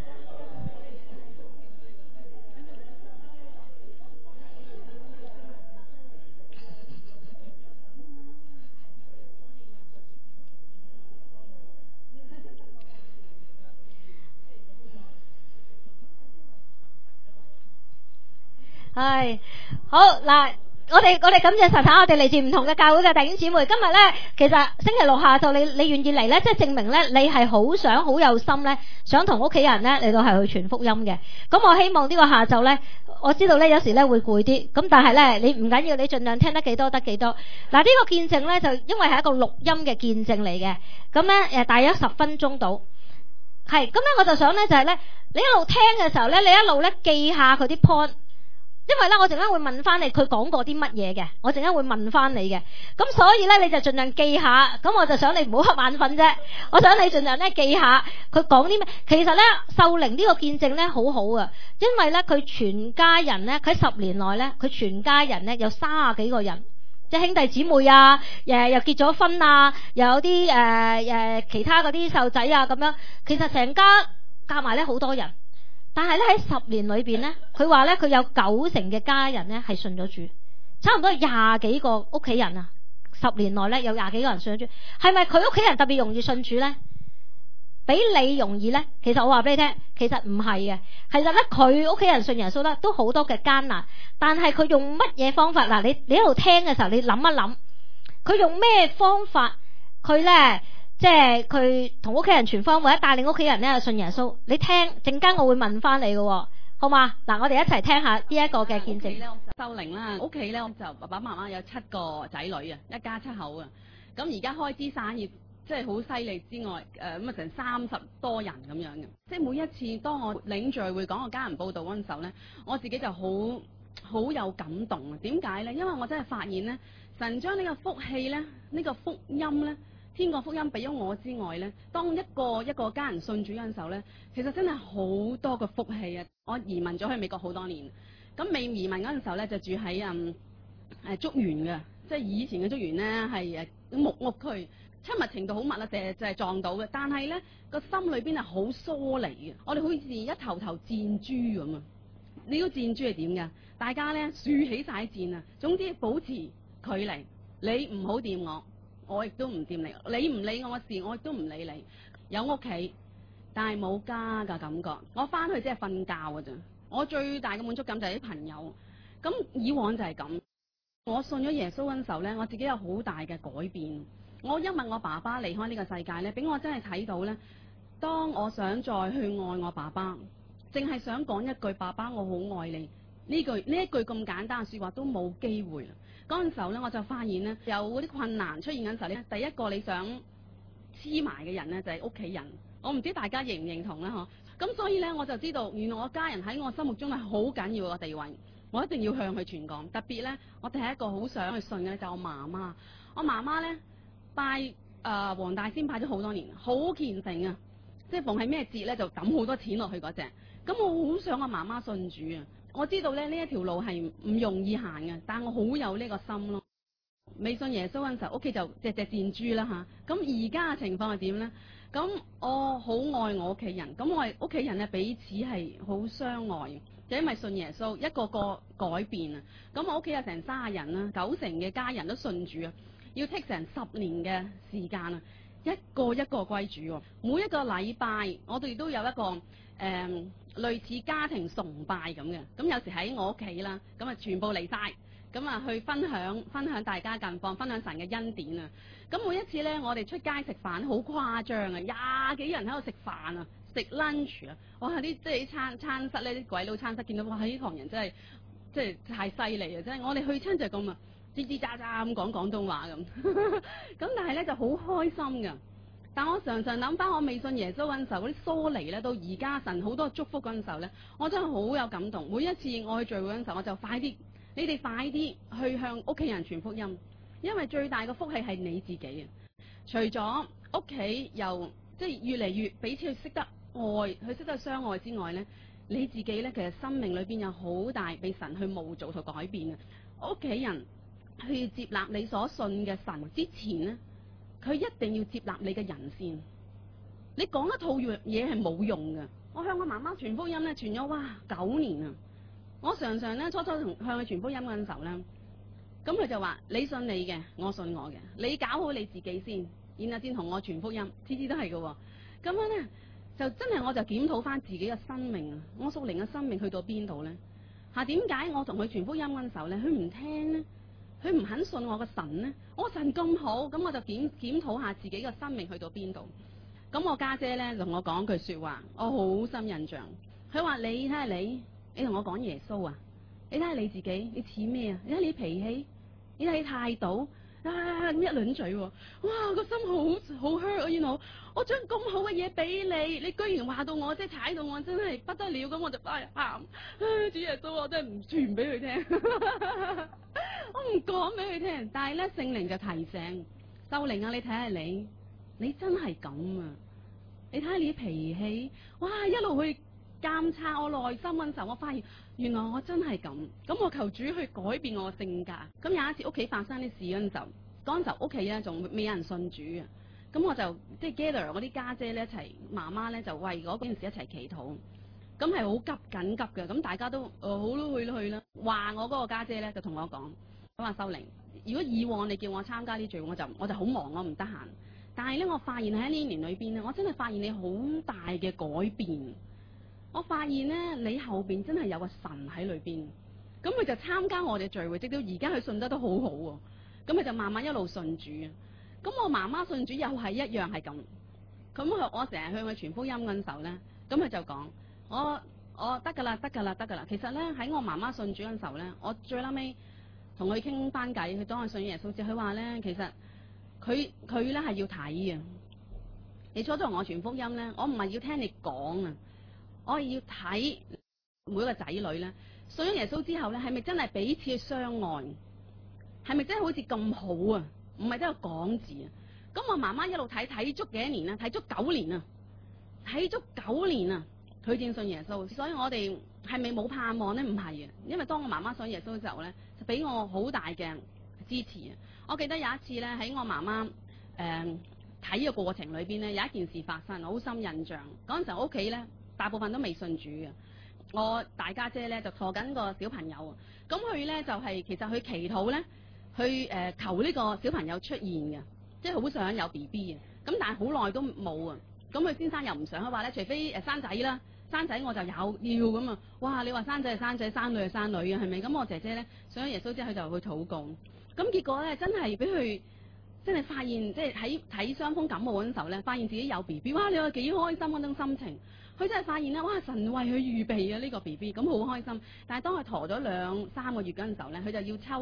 係好嗱，我哋我哋感謝神，我哋嚟自唔同嘅教會嘅弟兄姊妹。今日咧，其實星期六下晝你你願意嚟咧，即係證明咧你係好想好有心咧，想同屋企人咧嚟到係去傳福音嘅。咁我希望呢個下晝咧，我知道咧有時咧會攰啲，咁但係咧你唔緊要，你盡量聽得幾多得幾多。嗱呢個見證咧就因為係一個錄音嘅見證嚟嘅，咁咧誒大約十分鐘到，係咁咧我就想咧就係咧你一路聽嘅時候咧，你一路咧記下佢啲 point。因為咧，我陣間會問翻你，佢講過啲乜嘢嘅，我陣間會問翻你嘅，咁所以咧你就盡量記下，咁我就想你唔好瞌眼瞓啫，我想你盡量咧記下佢講啲咩。其實咧，秀玲呢個見證咧好好啊，因為咧佢全家人咧，佢十年內咧，佢全家人咧有三十幾個人，即係兄弟姊妹啊，誒又結咗婚啊，又有啲誒誒其他嗰啲細路仔啊咁樣，其實成家加埋咧好多人。但係咧喺十年裏邊咧，佢話咧佢有九成嘅家人咧係信咗主，差唔多廿幾個屋企人啊。十年內咧有廿幾個人信咗主，係咪佢屋企人特別容易信主咧？比你容易咧？其實我話俾你聽，其實唔係嘅。其實咧佢屋企人信耶穌咧都好多嘅艱難，但係佢用乜嘢方法？嗱，你你一路聽嘅時候，你諗一諗，佢用咩方法？佢咧？即係佢同屋企人傳福音，或者帶領屋企人咧信耶穌。你聽陣間我會問翻你嘅，好嘛？嗱，我哋一齊聽下呢一個嘅見證。 秀玲啦，屋企咧我就爸爸媽媽有七個仔女啊，一家七口啊。咁而家開枝散葉，即係好犀利之外，誒咁啊成三十多人咁樣嘅。即係每一次當我領聚會講個家人報道嗰陣時候咧，我自己就好好有感動啊。點解咧？因為我真係發現咧，神將呢個福氣咧，呢個福音咧。天國福音俾咗我之外呢，當一個一個家人信主嗰陣時候呢，其實真係好多個福氣啊！我移民咗去美國好多年，咁未移民嗰陣時候呢，就住喺嗯誒竹園嘅，即係以前嘅竹園呢，係誒木屋區，親密程度好密啦，成日就係撞到嘅，但係呢個心裏邊係好疏離嘅，我哋好似一頭頭箭豬咁啊！你個箭豬係點㗎？大家呢，豎起晒箭啊！總之保持距離，你唔好掂我。我亦都唔掂你，你唔理我嘅事，我亦都唔理你。有屋企，但係冇家嘅感覺。我翻去即係瞓覺嘅啫。我最大嘅滿足感就係啲朋友。咁以往就係咁。我信咗耶穌嗰陣時候咧，我自己有好大嘅改變。我因為我爸爸離開呢個世界咧，俾我真係睇到咧。當我想再去愛我爸爸，淨係想講一句爸爸我好愛你呢句呢一句咁簡單嘅說話都冇機會啦。 嗰陣時候咧，我就發現咧有嗰啲困難出現緊時候咧，第一個你想黐埋嘅人咧就係屋企人。我唔知大家認唔認同咧嗬？咁所以咧我就知道，原來我家人喺我心目中係好緊要嘅地位，我一定要向佢傳講。特別咧，我第一個好想去信嘅就係我媽媽。我媽媽咧拜誒、呃、黃大仙拜咗好多年，好虔誠啊！即係逢係咩節咧就抌好多錢落去嗰隻。咁我好想我媽媽信主啊！我知道咧呢一條路係唔容易行嘅，但我好有呢個心咯。未信耶穌嗰陣時候，屋企就隻隻賤豬啦嚇。咁而家嘅情況係點咧？咁我好愛我屋企人，咁我哋屋企人咧彼此係好相愛，就因為信耶穌，一個個改變啊！咁我屋企有成卅人啦，九成嘅家人都信主啊，要 take 成十年嘅時間啊！一個一個歸主喎，每一個禮拜我哋都有一個誒、呃、類似家庭崇拜咁嘅，咁有時喺我屋企啦，咁啊全部嚟晒，咁啊去分享分享大家近況，分享神嘅恩典啊！咁每一次咧，我哋出街食飯好誇張啊，廿幾人喺度食飯啊，食 lunch 啊，哇！啲即係啲餐餐室咧，啲鬼佬餐室見到哇，呢堂人真係即係太犀利啊！真係我哋去親就係咁啊。吱吱喳喳咁講廣東話咁，咁但係咧就好開心噶。但我常常諗翻我未信耶穌嗰陣時候，嗰啲疏離咧，到而家神好多祝福嗰陣時候咧，我真係好有感動。每一次我去聚會嗰陣時候，我就快啲，你哋快啲去向屋企人傳福音，因為最大嘅福氣係你自己啊。除咗屋企又即係越嚟越彼此去識得愛，去識得相愛之外咧，你自己咧其實生命裏邊有好大被神去模造同改變啊。屋企人去接納你所信嘅神之前呢，佢一定要接納你嘅人先。你講一套嘢係冇用嘅。我向我媽媽傳福音咧，傳咗哇九年啊！我常常咧初初同向佢傳福音嗰陣時候咧，咁佢就話：你信你嘅，我信我嘅，你搞好你自己先，然後先同我傳福音。次次都係嘅喎。咁樣咧就真係我就檢討翻自己嘅生命啊！我屬靈嘅生命去到邊度咧？嚇點解我同佢傳福音嗰陣時候咧，佢唔聽咧？佢唔肯信我個神呢？我神咁好，咁我就檢檢討下自己嘅生命去到邊度。咁我家姐呢，同我講句說話，我好深印象。佢話：你睇下你，你同我講耶穌啊？你睇下你自己，你似咩啊？你睇你脾氣，你睇你態度啊，咁一輪嘴喎，哇個心好好 hurt 啊！原來我將咁好嘅嘢俾你，你居然話到我，即係踩到我，真係不得了。咁我就翻嚟喊，主耶穌，我真係唔傳俾佢聽。我唔講俾佢聽，但係咧聖靈就提醒，秀玲啊，你睇下你，你真係咁啊！你睇下你啲脾氣，哇一路去監察我內心嗰陣時候，我發現原來我真係咁。咁我求主去改變我嘅性格。咁有一次屋企發生啲事嗰陣時候，嗰陣時候屋企咧仲未有人信主啊。咁我就即係 gather 嗰啲家姐咧一齊，媽媽咧就為嗰件事一齊祈禱。咁係好急緊急嘅，咁大家都誒、呃、好都去啦去啦。話我嗰個家姐咧就同我講。佢話秀玲，如果以往你叫我參加啲聚會，我就我就好忙，我唔得閒。但係咧，我發現喺呢年裏邊咧，我真係發現你好大嘅改變。我發現咧，你後邊真係有個神喺裏邊。咁佢就參加我哋聚會，直到而家佢信得都好好喎。咁佢就慢慢一路信主。咁我媽媽信主又係一樣係咁。咁我成日向佢傳福音嗰陣時候咧，咁佢就講：我我得㗎啦，得㗎啦，得㗎啦。其實咧喺我媽媽信主嗰陣時候咧，我最撚尾。同佢傾翻偈，佢當佢信耶穌之後，佢話咧，其實佢佢咧係要睇嘅。你初初同我傳福音咧，我唔係要聽你講啊，我係要睇每一個仔女咧信咗耶穌之後咧，係咪真係彼此相愛？係咪真係好似咁好啊？唔係得個講字啊！咁我媽媽一路睇睇足幾多年啊？睇足九年啊！睇足九年啊！佢先信耶穌，所以我哋係咪冇盼望咧？唔係啊，因為當我媽媽信耶穌之後咧，就俾我好大嘅支持啊！我記得有一次咧，喺我媽媽誒睇嘅過程裏邊咧，有一件事發生，好深印象。嗰陣時候屋企咧，大部分都未信主嘅。我大家姐咧就坐緊個小朋友，咁佢咧就係、是、其實佢祈禱咧，去誒、呃、求呢個小朋友出現嘅，即係好想有 B B 嘅。咁但係好耐都冇啊！咁佢先生又唔想，佢話咧，除非誒生仔啦。生仔我就有要咁啊！哇！你話生仔係生仔，生女係生女嘅，係咪？咁我姐姐咧上咗耶穌之後，佢就去禱告。咁結果咧，真係俾佢真係發現，即係喺睇傷風感冒嗰陣時候咧，發現自己有 B B。哇！你話幾開心嗰種心情？佢真係發現咧，哇！神為佢預備嘅呢個 B B，咁好開心。但係當佢陀咗兩三個月嗰陣時候咧，佢就要抽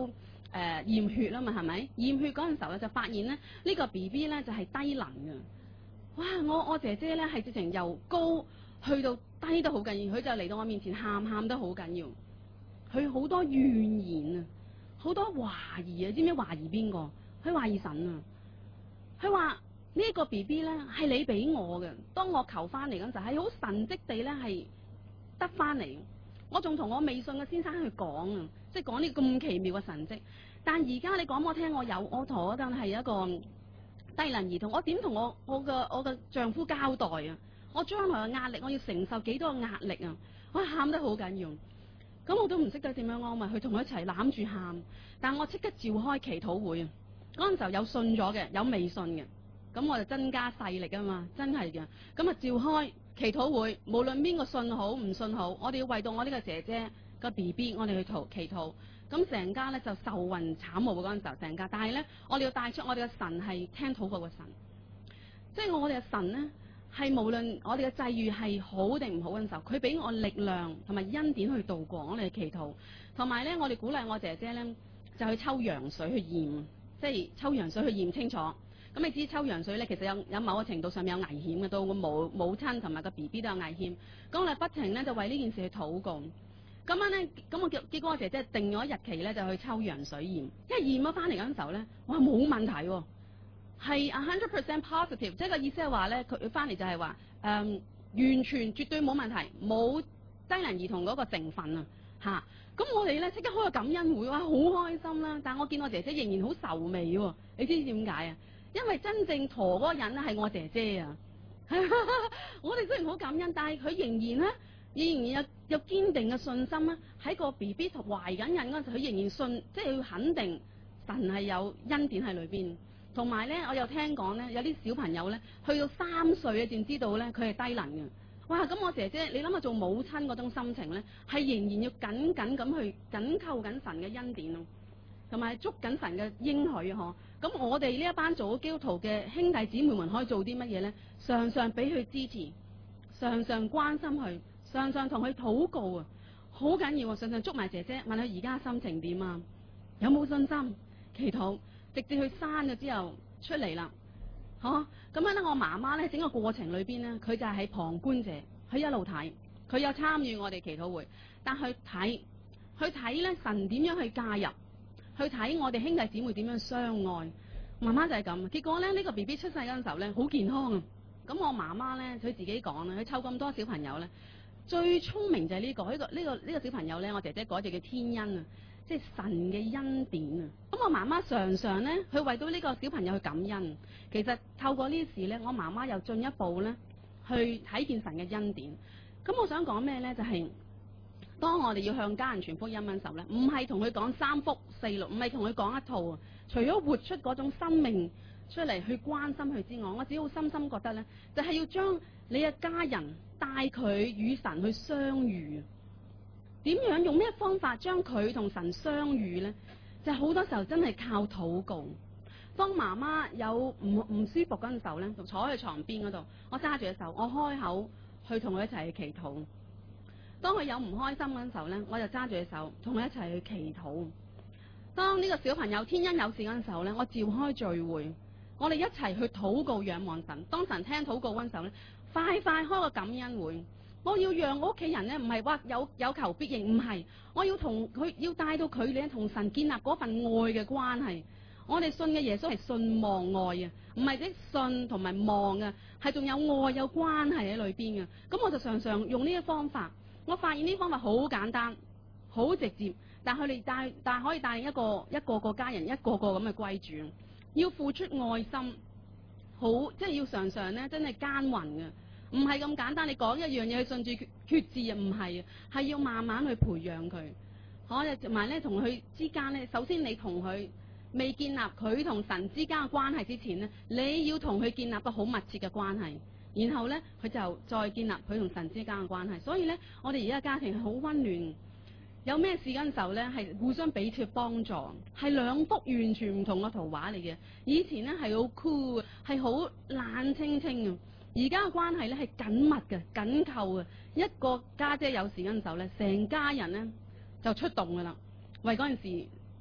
誒驗血啦嘛，係咪？驗血嗰陣時候咧就發現咧呢、呢個 B B 咧就係、是、低能嘅。哇！我我姐姐咧係直情由高去到低得好緊要，佢就嚟到我面前喊喊得好緊要，佢好多怨言啊，好多懷疑啊，知唔知懷疑邊個？佢懷疑神啊！佢話呢個 B B 咧係你俾我嘅，當我求翻嚟嗰陣係好神蹟地咧係得翻嚟。我仲同我未信嘅先生去講啊，即係講呢咁奇妙嘅神蹟。但而家你講我聽，我有我同我陣係一個低能兒童，我點同我我嘅我嘅丈夫交代啊？我將來嘅壓力，我要承受幾多嘅壓力啊？我喊得好緊要，咁我都唔識得點樣安慰佢，同佢一齊攬住喊。但我即刻召開祈禱會啊！嗰陣時候有信咗嘅，有未信嘅，咁我就增加勢力啊嘛，真係嘅。咁啊召開祈禱會，無論邊個信好唔信好，我哋要為到我呢個姐姐個 B B， 我哋去禱祈禱。咁成家咧就愁雲慘霧嗰陣時候，成家。但係咧，我哋要帶出我哋嘅神係聽禱告嘅神，即係我哋嘅神咧係無論我哋嘅際遇係好定唔好嘅時候，佢俾我力量同埋恩典去度過我哋嘅祈禱。同埋咧，我哋鼓勵我姐姐咧就去抽羊水去驗，即係抽羊水去驗清楚。咁你知抽羊水咧，其實有有某個程度上面有危險嘅，到個母母親同埋個 B B 都有危險。咁我哋不停咧就為呢件事去禱告。咁樣咧，咁我結結果我姐姐定咗日期咧，就去抽羊水驗。因為驗咗翻嚟嗰陣時候咧，哇冇問題喎，係 a hundred percent positive，即係個意思係話咧，佢翻嚟就係話誒完全絕對冇問題，冇低能兒童嗰個成分啊嚇。咁我哋咧即刻開個感恩會，哇好開心啦！但係我見我姐姐仍然好愁眉喎，你知唔知點解啊？因為真正陀嗰個人咧係我姐姐啊！我哋雖然好感恩，但係佢仍然咧。仍然有有堅定嘅信心啦，喺個 B B 懷緊孕嗰陣時，佢仍然信，即係要肯定神係有恩典喺裏邊。同埋咧，我又聽講咧，有啲小朋友咧，去到三歲啊，先知道咧佢係低能嘅。哇！咁我姐姐，你諗下做母親嗰種心情咧，係仍然要緊緊咁去緊扣緊神嘅恩典咯，同埋捉緊神嘅應許嗬。咁我哋呢一班做基督徒嘅兄弟姊妹們可以做啲乜嘢咧？常常俾佢支持，常常關心佢。常常同佢禱告啊，好緊要啊！常常捉埋姐姐，問佢而家心情點啊？有冇信心？祈禱，直至佢生咗之後出嚟啦，嗬、啊？咁樣咧，我媽媽咧整個過程裏邊咧，佢就係喺旁觀者，佢一路睇，佢有參與我哋祈禱會，但去睇，去睇咧神點樣去介入，去睇我哋兄弟姊妹點樣相愛。媽媽就係咁，結果咧呢、呢個 B B 出世嗰陣時候咧，好健康啊！咁我媽媽咧，佢自己講啦，佢湊咁多小朋友咧。最聰明就係呢、呢個呢、呢個呢、呢個呢、呢個小朋友咧，我姐姐改就叫天恩啊，即係神嘅恩典啊。咁我媽媽常常咧，去為到呢個小朋友去感恩。其實透過呢事咧，我媽媽又進一步咧去睇見神嘅恩典。咁我想講咩咧？就係、是、當我哋要向家人傳福音嘅時候咧，唔係同佢講三福四律，唔係同佢講一套啊。除咗活出嗰種生命出嚟去關心佢之外，我只好深深覺得咧，就係、是、要將你嘅家人。帶佢與神去相遇，點樣用咩方法將佢同神相遇呢？就好、是、多時候真係靠禱告。當媽媽有唔唔舒服嗰陣時候咧，就坐喺床邊嗰度，我揸住隻手，我開口去同佢一齊去祈禱。當佢有唔開心嗰陣時候咧，我就揸住隻手同佢一齊去祈禱。當呢個小朋友天恩有事嗰陣時候咧，我召開聚會，我哋一齊去禱告仰望神。當神聽禱告嗰陣時候咧，快快開個感恩會，我要讓我屋企人咧，唔係話有有求必應，唔係，我要同佢要帶到佢哋同神建立嗰份愛嘅關係。我哋信嘅耶穌係信望愛啊，唔係即信同埋望啊，係仲有愛有關係喺裏邊嘅。咁我就常常用呢啲方法，我發現呢啲方法好簡單，好直接，但佢哋帶但可以帶一個一個個家人一個個咁嘅歸主，要付出愛心。好，即係要常常咧，真係耕耘嘅，唔係咁簡單。你講一樣嘢，佢順住決志啊，唔係啊，係要慢慢去培養佢。可又同埋咧，同佢之間咧，首先你同佢未建立佢同神之間嘅關係之前咧，你要同佢建立個好密切嘅關係，然後咧佢就再建立佢同神之間嘅關係。所以咧，我哋而家家庭係好溫暖。有咩事嗰陣時候咧，係互相彼此幫助，係兩幅完全唔同嘅圖畫嚟嘅。以前咧係好 cool，係好冷清清嘅。而家嘅關係咧係緊密嘅、緊扣嘅。一個家姐有事嗰陣時候咧，成家人咧就出動噶啦，為嗰陣時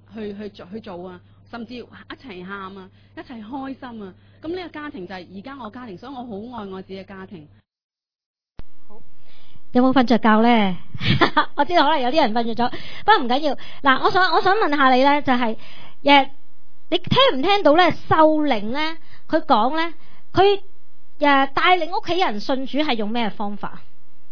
去去做去做啊，甚至一齊喊啊，一齊開心啊。咁呢個家庭就係而家我家庭，所以我好愛我自己嘅家庭。 有冇瞓着覺咧？我知道可能有啲人瞓着咗，不過唔緊要。嗱，我想我想問下你咧，就係、是、誒，你聽唔聽到咧？秀玲咧，佢講咧，佢誒帶領屋企人信主係用咩方法？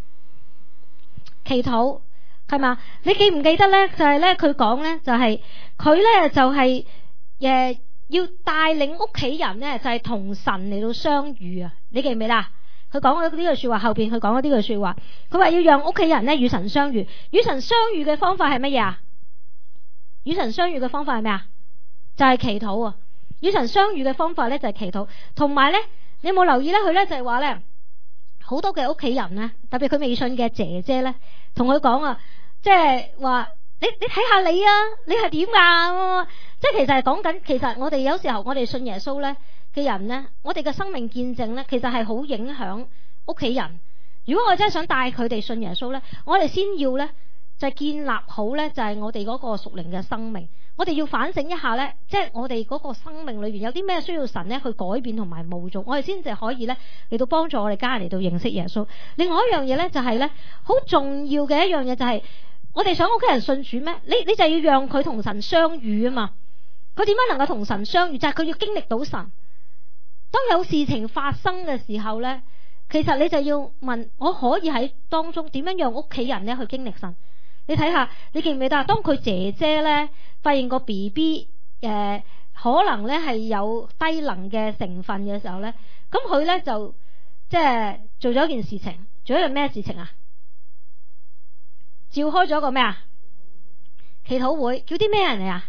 祈禱係嘛？你記唔記得咧？就係咧，佢講咧，就係佢咧就係、是、誒、呃、要帶領屋企人咧，就係、是、同神嚟到相遇啊！你記唔記得啊？佢講咗呢句說話，後邊佢講咗呢句說話，佢話要讓屋企人咧與神相遇。與神相遇嘅方法係乜嘢啊？與神相遇嘅方法係咩啊？就係、是、祈禱啊！與神相遇嘅方法咧就係、是、祈禱，同埋咧，你有冇留意咧？佢咧就係話咧，好多嘅屋企人咧，特別佢未信嘅姐姐咧，同佢講啊，即係話你你睇下你啊，你係點噶？即係其實係講緊，其實我哋有時候我哋信耶穌咧嘅人呢，我哋嘅生命見證呢，其實係好影響屋企人。如果我真係想帶佢哋信耶穌呢，我哋先要呢，就係建立好呢，就係我哋嗰個屬靈嘅生命。我哋要反省一下呢，即係我哋嗰個生命裏邊有啲咩需要神呢去改變同埋冒造，我哋先至可以呢嚟到幫助我哋家人嚟到認識耶穌。另外一樣嘢呢，就係呢，好重要嘅一樣嘢就係我哋想屋企人信主咩？你你就要讓佢同神相遇啊嘛。佢點樣能夠同神相遇？就係佢要經歷到神。當有事情發生嘅時候呢，其實你就要問，我可以喺當中點樣讓屋企人呢去經歷神？你睇下，你記唔記得啊？當佢姐姐呢發現個 B B 誒可能呢係有低能嘅成分嘅時候呢，咁佢呢就即係做咗一件事情，做咗一樣咩事情啊？召開咗個咩啊？祈禱會，叫啲咩人嚟啊？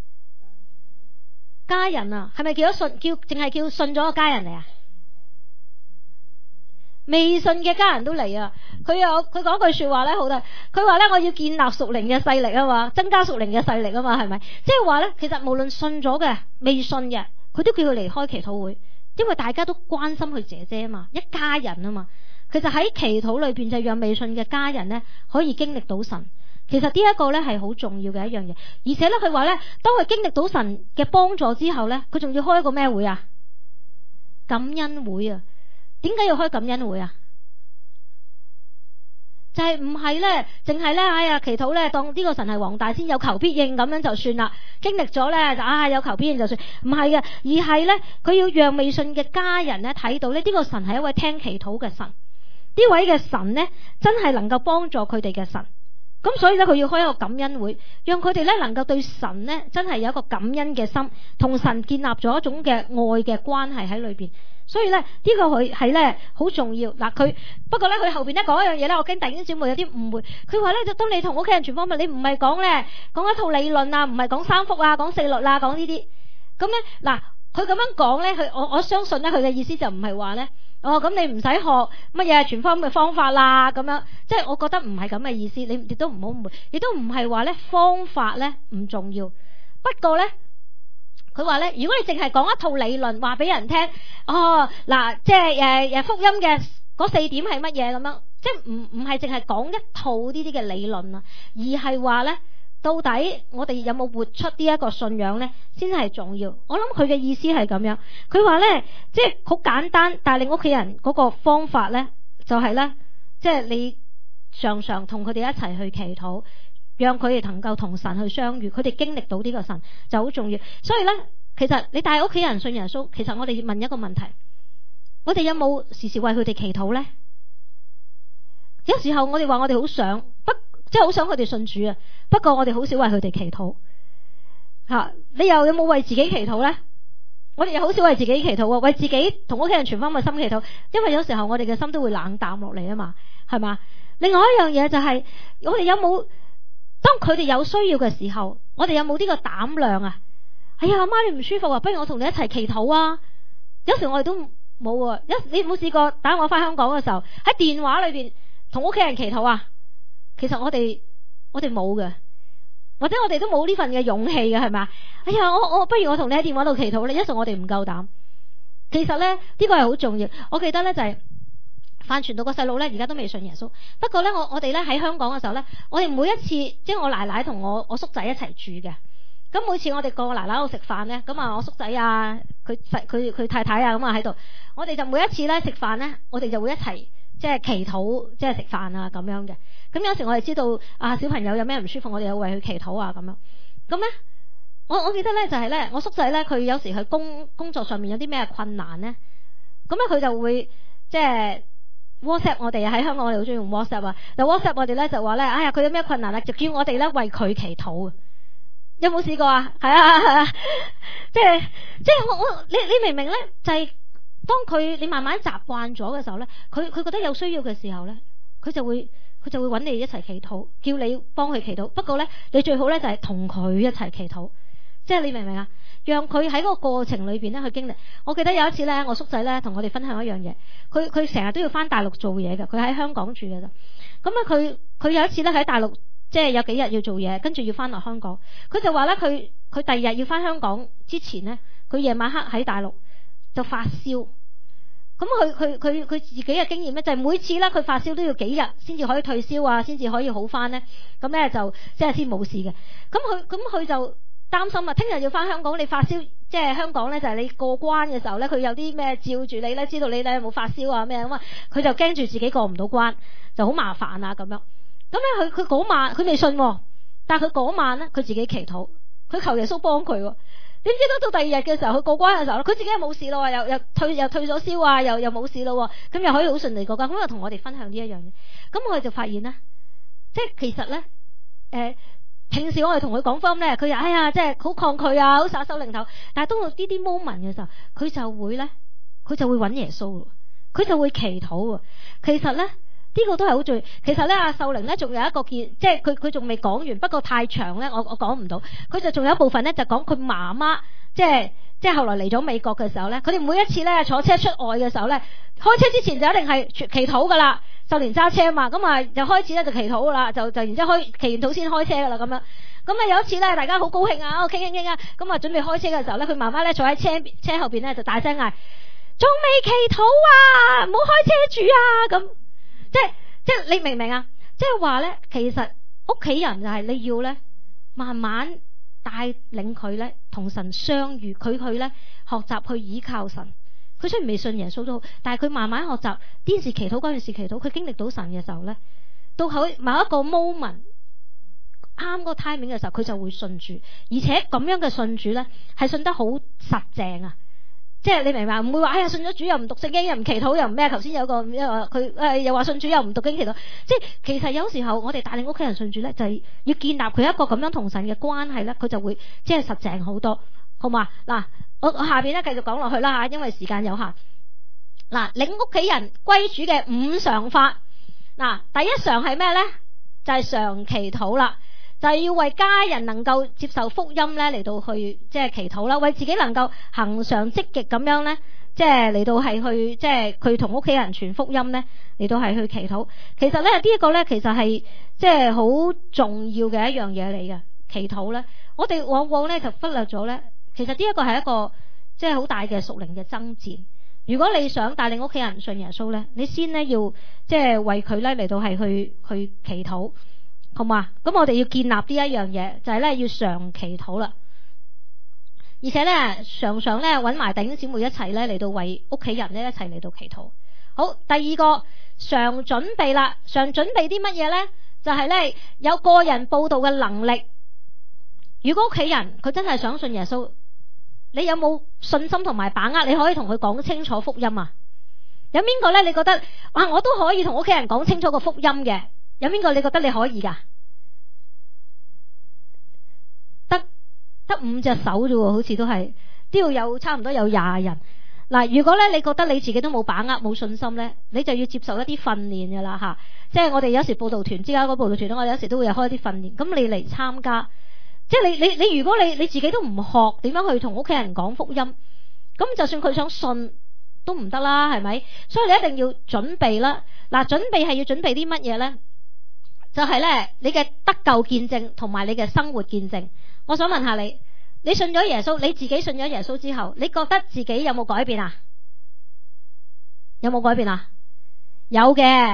家人啊，係咪叫咗信？叫淨係叫信咗個家人嚟啊？未信嘅家人都嚟啊！佢有佢講句說話咧，好得。佢話咧，我要建立屬靈嘅勢力啊嘛，增加屬靈嘅勢力啊嘛，係咪？即係話咧，其實無論信咗嘅、未信嘅，佢都叫佢離開祈禱會，因為大家都關心佢姐姐啊嘛，一家人啊嘛。其實喺祈禱裏邊就讓未信嘅家人咧可以經歷到神。其實呢一個咧係好重要嘅一樣嘢，而且咧佢話咧，當佢經歷到神嘅幫助之後咧，佢仲要開一個咩會啊？感恩會啊！點解要開感恩會啊？就係唔係咧，淨係咧，哎呀，祈禱咧，當呢個神係黃大仙有求必應咁樣就算啦。經歷咗咧就啊有求必應就算，唔係嘅，而係咧佢要讓未信嘅家人咧睇到咧呢個神係一位聽祈禱嘅神，呢位嘅神咧真係能夠幫助佢哋嘅神。咁所以咧，佢要開一個感恩會，讓佢哋咧能夠對神咧真係有一個感恩嘅心，同神建立咗一種嘅愛嘅關係喺裏邊。所以咧，呢、這個佢係咧好重要。嗱，佢不過咧，佢後邊咧講一樣嘢咧，我驚弟兄姊妹有啲誤會。佢話咧，就當你同屋企人傳福音，你唔係講咧講一套理論啊，唔係講三福啊，講四律啊，講呢啲。咁咧，嗱，佢咁樣講咧，佢我我相信咧，佢嘅意思就唔係話咧。哦，咁你唔使學乜嘢傳福音嘅方法啦，咁樣，即係我覺得唔係咁嘅意思，你亦都唔好誤會，亦都唔係話咧方法咧唔重要。不過咧，佢話咧，如果你淨係講一套理論話俾人聽，哦，嗱，即係誒誒福音嘅嗰四點係乜嘢咁樣，即係唔唔係淨係講一套呢啲嘅理論啊，而係話咧。到底我哋有冇活出呢一個信仰呢？先係重要。我諗佢嘅意思係咁樣。佢話呢，即係好簡單，帶領屋企人嗰個方法呢，就係呢，即係你常常同佢哋一齊去祈禱，讓佢哋能夠同神去相遇，佢哋經歷到呢個神就好重要。所以呢，其實你帶屋企人信耶穌，其實我哋要問一個問題：我哋有冇時時為佢哋祈禱呢？有時候我哋話我哋好想不。即係好想佢哋信主啊！不過我哋好少為佢哋祈禱吓、啊，你又有冇為自己祈禱呢？我哋又好少為自己祈禱啊！為自己同屋企人傳翻個心祈禱，因為有時候我哋嘅心都會冷淡落嚟啊嘛，係嘛？另外一樣嘢就係、是、我哋有冇當佢哋有需要嘅時候，我哋有冇呢個膽量啊？哎呀，阿媽你唔舒服啊，不如我同你一齊祈禱啊！有時我哋都冇啊，一你有冇試過打我翻香港嘅時候喺電話裏邊同屋企人祈禱啊？其實我哋我哋冇嘅，或者我哋都冇呢份嘅勇氣嘅，係咪？哎呀，我我不如我同你喺電話度祈禱咧，一時我哋唔夠膽。其實咧呢、這個係好重要。我記得咧就係范傳道個細路咧，而家都未信耶穌。不過咧我我哋咧喺香港嘅時候咧，我哋每一次即係我奶奶同我我叔仔一齊住嘅。 咁每次我哋過奶奶度食飯咧，咁啊我叔仔啊，佢佢佢太太啊咁啊喺度，我哋就每一次咧食飯咧，我哋就會一齊即係祈禱，即係食飯啊咁樣嘅。咁有時我哋知道啊小朋友有咩唔舒服，我哋又為佢祈禱啊咁樣。咁咧，我我記得咧就係咧，我叔仔咧佢有時佢工工作上面有啲咩困難咧，咁咧佢就會即係 WhatsApp 我哋，喺香港我哋好中意用 WhatsApp 啊，就 WhatsApp 我哋咧就話咧，哎呀佢有咩困難啊，就叫我哋咧為佢祈禱啊。有冇試過啊？係啊係啊，即係即係我我你你明唔明咧？就係、是、當佢你慢慢習慣咗嘅時候咧，佢佢覺得有需要嘅時候咧，佢就會佢就會揾你一齊祈禱，叫你幫佢祈禱。不過咧，你最好咧就係同佢一齊祈禱，即係你明唔明啊？讓佢喺嗰個過程裏邊咧去經歷。我記得有一次咧，我叔仔咧同我哋分享一樣嘢，佢佢成日都要翻大陸做嘢嘅，佢喺香港住嘅咋。咁啊，佢佢有一次咧喺大陸。即係有幾日要做嘢，跟住要翻落香港。佢就話咧，佢佢第二日要翻香港之前咧，佢夜晚黑喺大陸就發燒。咁佢佢佢佢自己嘅經驗咧，就係每次咧佢發燒都要幾日先至可以退燒啊，先至可以好翻咧。咁咧就即係先冇事嘅。咁佢咁佢就擔心啊，聽日要翻香港，你發燒，即係香港咧就係你過關嘅時候咧，佢有啲咩照住你咧，知道你咧有冇發燒啊咩咁啊，佢就驚住自己過唔到關，就好麻煩啊咁樣。咁咧，佢佢嗰晚佢未信、哦，但係佢嗰晚咧，佢自己祈禱，佢求耶穌幫佢、哦。點知到到第二日嘅時候，佢過關嘅時候，佢自己又冇事咯，又又退又退咗燒啊，又又冇事咯，咁又可以好順利過關。咁又同我哋分享呢一樣嘢。咁我哋就發現咧，即係其實咧，誒、呃，平時我哋同佢講福音咧，佢又哎呀，即係好抗拒啊，好耍手擰頭。但係當到呢啲 moment 嘅時候，佢就會咧，佢就會揾耶穌，佢就會祈禱。其實咧。呢個都係好重要。其實咧，阿秀玲咧仲有一個見，即係佢佢仲未講完，不過太長咧，我我講唔到。佢就仲有一部分咧，就講佢媽媽，即係即係後來嚟咗美國嘅時候咧，佢哋每一次咧坐車出外嘅時候咧，開車之前就一定係祈禱噶啦。秀蓮揸車嘛，咁啊就開始咧就祈禱噶啦，就就然之後開祈完禱先開車噶啦咁樣。咁啊有一次咧，大家好高興啊，我傾傾傾啊，咁啊準備開車嘅時候咧，佢媽媽咧坐喺車車後邊咧就大聲嗌：仲未祈禱啊，唔好開車住啊咁。即係即係你明唔明啊？即係話咧，其實屋企人就係你要咧，慢慢帶領佢咧同神相遇，佢去咧學習去依靠神。佢雖然未信耶穌都好，但係佢慢慢學習，啲時祈禱嗰陣時祈禱，佢經歷到神嘅時候咧，到後某一個 moment 啱個 timing 嘅時候，佢就會信主，而且咁樣嘅信主咧係信得好實淨啊！即係你明白，唔會話哎呀信咗主又唔讀聖經又唔祈禱又唔咩？頭先有個因為佢誒又話信主又唔讀經祈禱，即係其實有時候我哋帶領屋企人信主咧，就係、是、要建立佢一個咁樣同神嘅關係咧，佢就會即係實淨好多，好嘛？嗱，我我下邊咧繼續講落去啦吓，因為時間有限。嗱，領屋企人歸主嘅五常法，嗱，第一常係咩咧？就係、是、常祈禱啦。就係要為家人能夠接受福音咧嚟到去即係祈禱啦，為自己能夠恆常積極咁樣咧，即係嚟到係去即係佢同屋企人傳福音咧嚟到係去祈禱。其實咧呢一個咧其實係即係好重要嘅一樣嘢嚟嘅祈禱咧。我哋往往咧就忽略咗咧，其實呢一個係一個即係好大嘅屬靈嘅爭戰。如果你想帶領屋企人信耶穌咧，你先咧要即係為佢咧嚟到係去去祈禱。好嘛？咁我哋要建立呢一樣嘢，就係咧要常祈禱啦，而且咧常常咧揾埋弟兄姊妹一齊咧嚟到為屋企人咧一齊嚟到祈禱。好，第二個常準備啦，常準備啲乜嘢咧？就係咧有個人佈道嘅能力。如果屋企人佢真係想信耶穌，你有冇信心同埋把握？你可以同佢講清楚福音啊？有邊個咧？你覺得哇，我都可以同屋企人講清楚個福音嘅？有邊個你覺得你可以噶？得得五隻手啫喎，好似都係都要有差唔多有廿人。嗱，如果咧你覺得你自己都冇把握冇信心咧，你就要接受一啲訓練噶啦吓。即係我哋有時佈道團之間嗰佈道團咧，我哋有時都會有開啲訓練。咁你嚟參加，即係你你你如果你你自己都唔學點樣去同屋企人講福音，咁就算佢想信都唔得啦，係咪？所以你一定要準備啦。嗱，準備係要準備啲乜嘢咧？就係咧，你嘅得救見證同埋你嘅生活見證。我想問下你，你信咗耶穌，你自己信咗耶穌之後，你覺得自己有冇改變啊？有冇改變啊？有嘅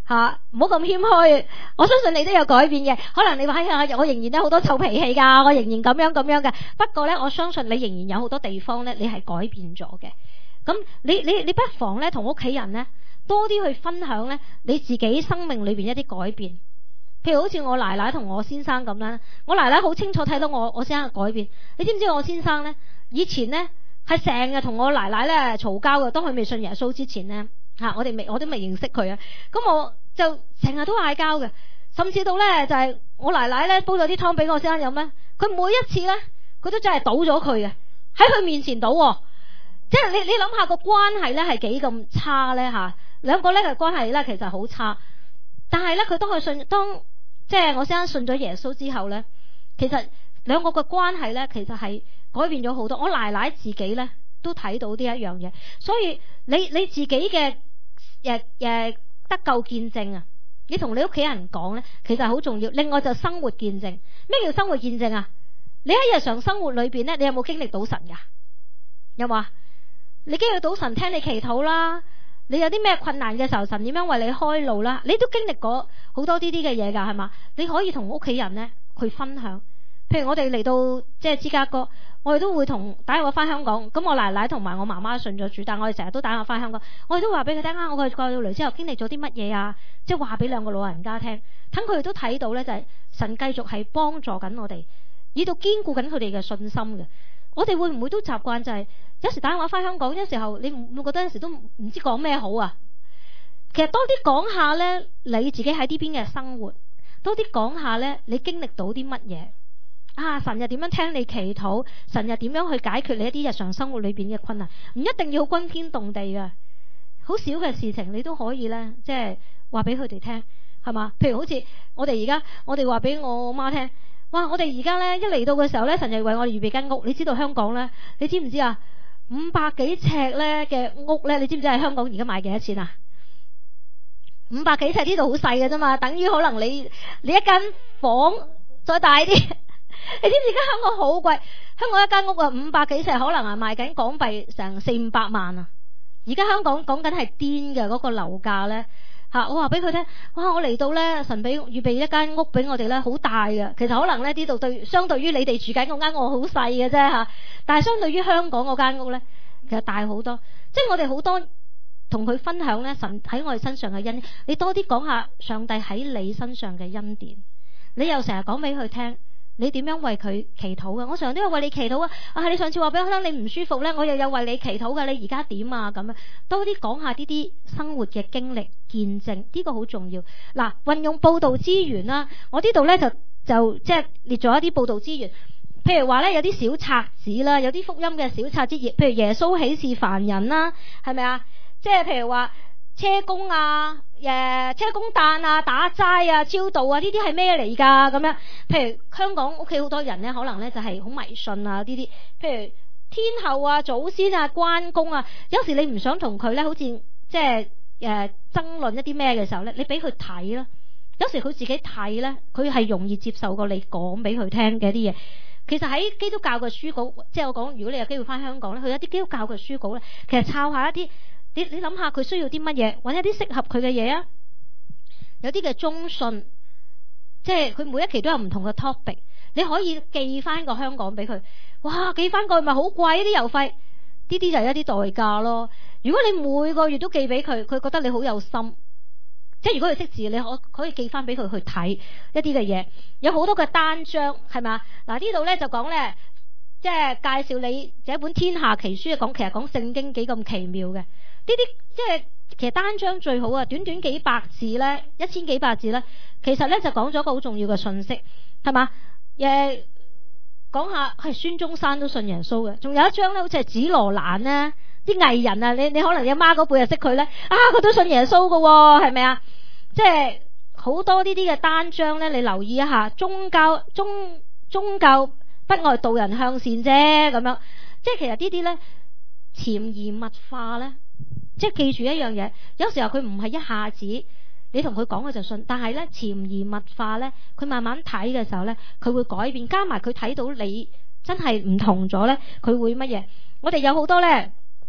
吓，唔好咁謙虛。我相信你都有改變嘅。可能你話哎呀，我仍然都好多臭脾氣㗎，我仍然咁樣咁樣嘅。不過咧，我相信你仍然有好多地方咧，你係改變咗嘅。咁你你你不妨咧同屋企人咧多啲去分享咧你自己生命裏邊一啲改變。譬如好似我奶奶同我先生咁啦，我奶奶好清楚睇到我我先生嘅改變。你知唔知我先生咧以前咧係成日同我奶奶咧嘈交嘅，當佢未信耶穌之前咧吓、啊，我哋未我都未認識佢啊。咁我就成日都嗌交嘅，甚至到咧就係、是、我奶奶咧煲咗啲湯俾我先生飲咧，佢每一次咧佢都真係倒咗佢啊，喺佢面前倒、哦，即係你你諗下個關係咧係幾咁差咧吓，兩個咧嘅關係咧其實好差。但係咧佢當佢信當即係我先生信咗耶穌之後咧，其實兩個嘅關係咧其實係改變咗好多。我奶奶自己咧都睇到呢一樣嘢，所以你你自己嘅誒誒得救見證啊，你同你屋企人講咧，其實好重要。另外就生活見證，咩叫生活見證啊？你喺日常生活裏邊咧，你有冇經歷到神噶？有冇啊？你經歷到神聽你祈禱啦，你有啲咩困難嘅時候，神點樣為你開路啦？你都經歷過好多呢啲嘅嘢噶，係嘛？你可以同屋企人咧去分享。譬如我哋嚟到即係芝加哥，我哋都會同打電話翻香港。咁我奶奶同埋我媽媽信咗主，但我哋成日都打電話翻香港，我哋都話俾佢聽啊，我哋過到嚟之後經歷咗啲乜嘢啊，即係話俾兩個老人家聽，等佢哋都睇到咧，就係神繼續係幫助緊我哋，以到堅固緊佢哋嘅信心嘅。我哋會唔會都習慣就係、是、有時打電話翻香港，有時候你唔會覺得有時都唔知講咩好啊？其實多啲講下咧，你自己喺呢邊嘅生活，多啲講下咧，你經歷到啲乜嘢啊？神又點樣聽你祈禱？神又點樣去解決你一啲日常生活裏邊嘅困難？唔一定要轟天動地嘅，好少嘅事情你都可以咧，即係話俾佢哋聽，係嘛？譬如好似我哋而家，我哋話俾我媽聽。哇！我哋而家咧一嚟到嘅時候咧，神就為我哋預備間屋。你知道香港咧，你知唔知啊？五百幾尺咧嘅屋咧，你知唔知喺香港而家賣幾多錢啊？五百幾尺呢度好細嘅啫嘛，等於可能你你一間房再大啲。你知唔知而家香港好貴？香港一間屋啊，五百幾尺可能係賣緊港幣成四五百萬啊！而家香港講緊係癲嘅嗰個樓價咧。吓、啊！我話俾佢聽，哇！我嚟到咧，神俾預備一間屋俾我哋咧，好大嘅。其實可能咧呢度對相對於你哋住緊嗰間屋好細嘅啫吓，但係相對於香港嗰間屋咧，其實大好多。即係我哋好多同佢分享咧，神喺我哋身上嘅恩，你多啲講下上帝喺你身上嘅恩典。你又成日講俾佢聽，你點樣為佢祈禱嘅？我成日都有為你祈禱啊！啊，你上次話俾我聽你唔舒服咧，我又有為你祈禱嘅。你而家點啊？咁樣多啲講下呢啲生活嘅經歷。見證呢、這個好重要。嗱，運用報道資源啦，我呢度咧就就即係列咗一啲報道資源，譬如話咧有啲小冊子啦，有啲福音嘅小冊子，譬如耶穌喜事凡人啦，係咪啊？即係譬如話車公啊，誒車公誕啊，打齋啊，超度啊，呢啲係咩嚟噶？咁樣，譬如香港屋企好多人咧，可能咧就係好迷信啊呢啲，譬如天后啊、祖先啊、關公啊，有時你唔想同佢咧，好似即係。誒、呃，爭論一啲咩嘅時候咧，你俾佢睇啦。有時佢自己睇咧，佢係容易接受過你講俾佢聽嘅啲嘢。其實喺基督教嘅書稿，即係我講，如果你有機會翻香港咧，佢有啲基督教嘅書稿咧，其實抄下一啲，你你諗下佢需要啲乜嘢，揾一啲適合佢嘅嘢啊。有啲嘅中信，即係佢每一期都有唔同嘅 topic，你可以寄翻個香港俾佢。哇，寄翻個咪好貴啲郵費，呢啲就係一啲代價咯。如果你每個月都寄俾佢，佢覺得你好有心，即係如果佢識字，你可可以寄翻俾佢去睇一啲嘅嘢，有好多嘅單張，係咪？嗱，呢度咧就講咧，即係介紹你這本天下奇書，講其實講聖經幾咁奇妙嘅，呢啲即係其實單張最好啊，短短幾百字咧，一千幾百字咧，其實咧就講咗個好重要嘅信息，係嘛？誒，講下係孫中山都信耶穌嘅，仲有一張咧，好似係紫羅蘭咧。啲藝人啊，你你可能你阿媽嗰輩就識佢咧，啊佢都信耶穌㗎喎，係咪啊？即係好多呢啲嘅單張咧，你留意一下，宗教宗宗教不外導人向善啫，咁樣，即係其實呢啲咧潛移默化咧，即係記住一樣嘢，有時候佢唔係一下子你同佢講佢就信，但係咧潛移默化咧，佢慢慢睇嘅時候咧，佢會改變，加埋佢睇到你真係唔同咗咧，佢會乜嘢？我哋有好多咧。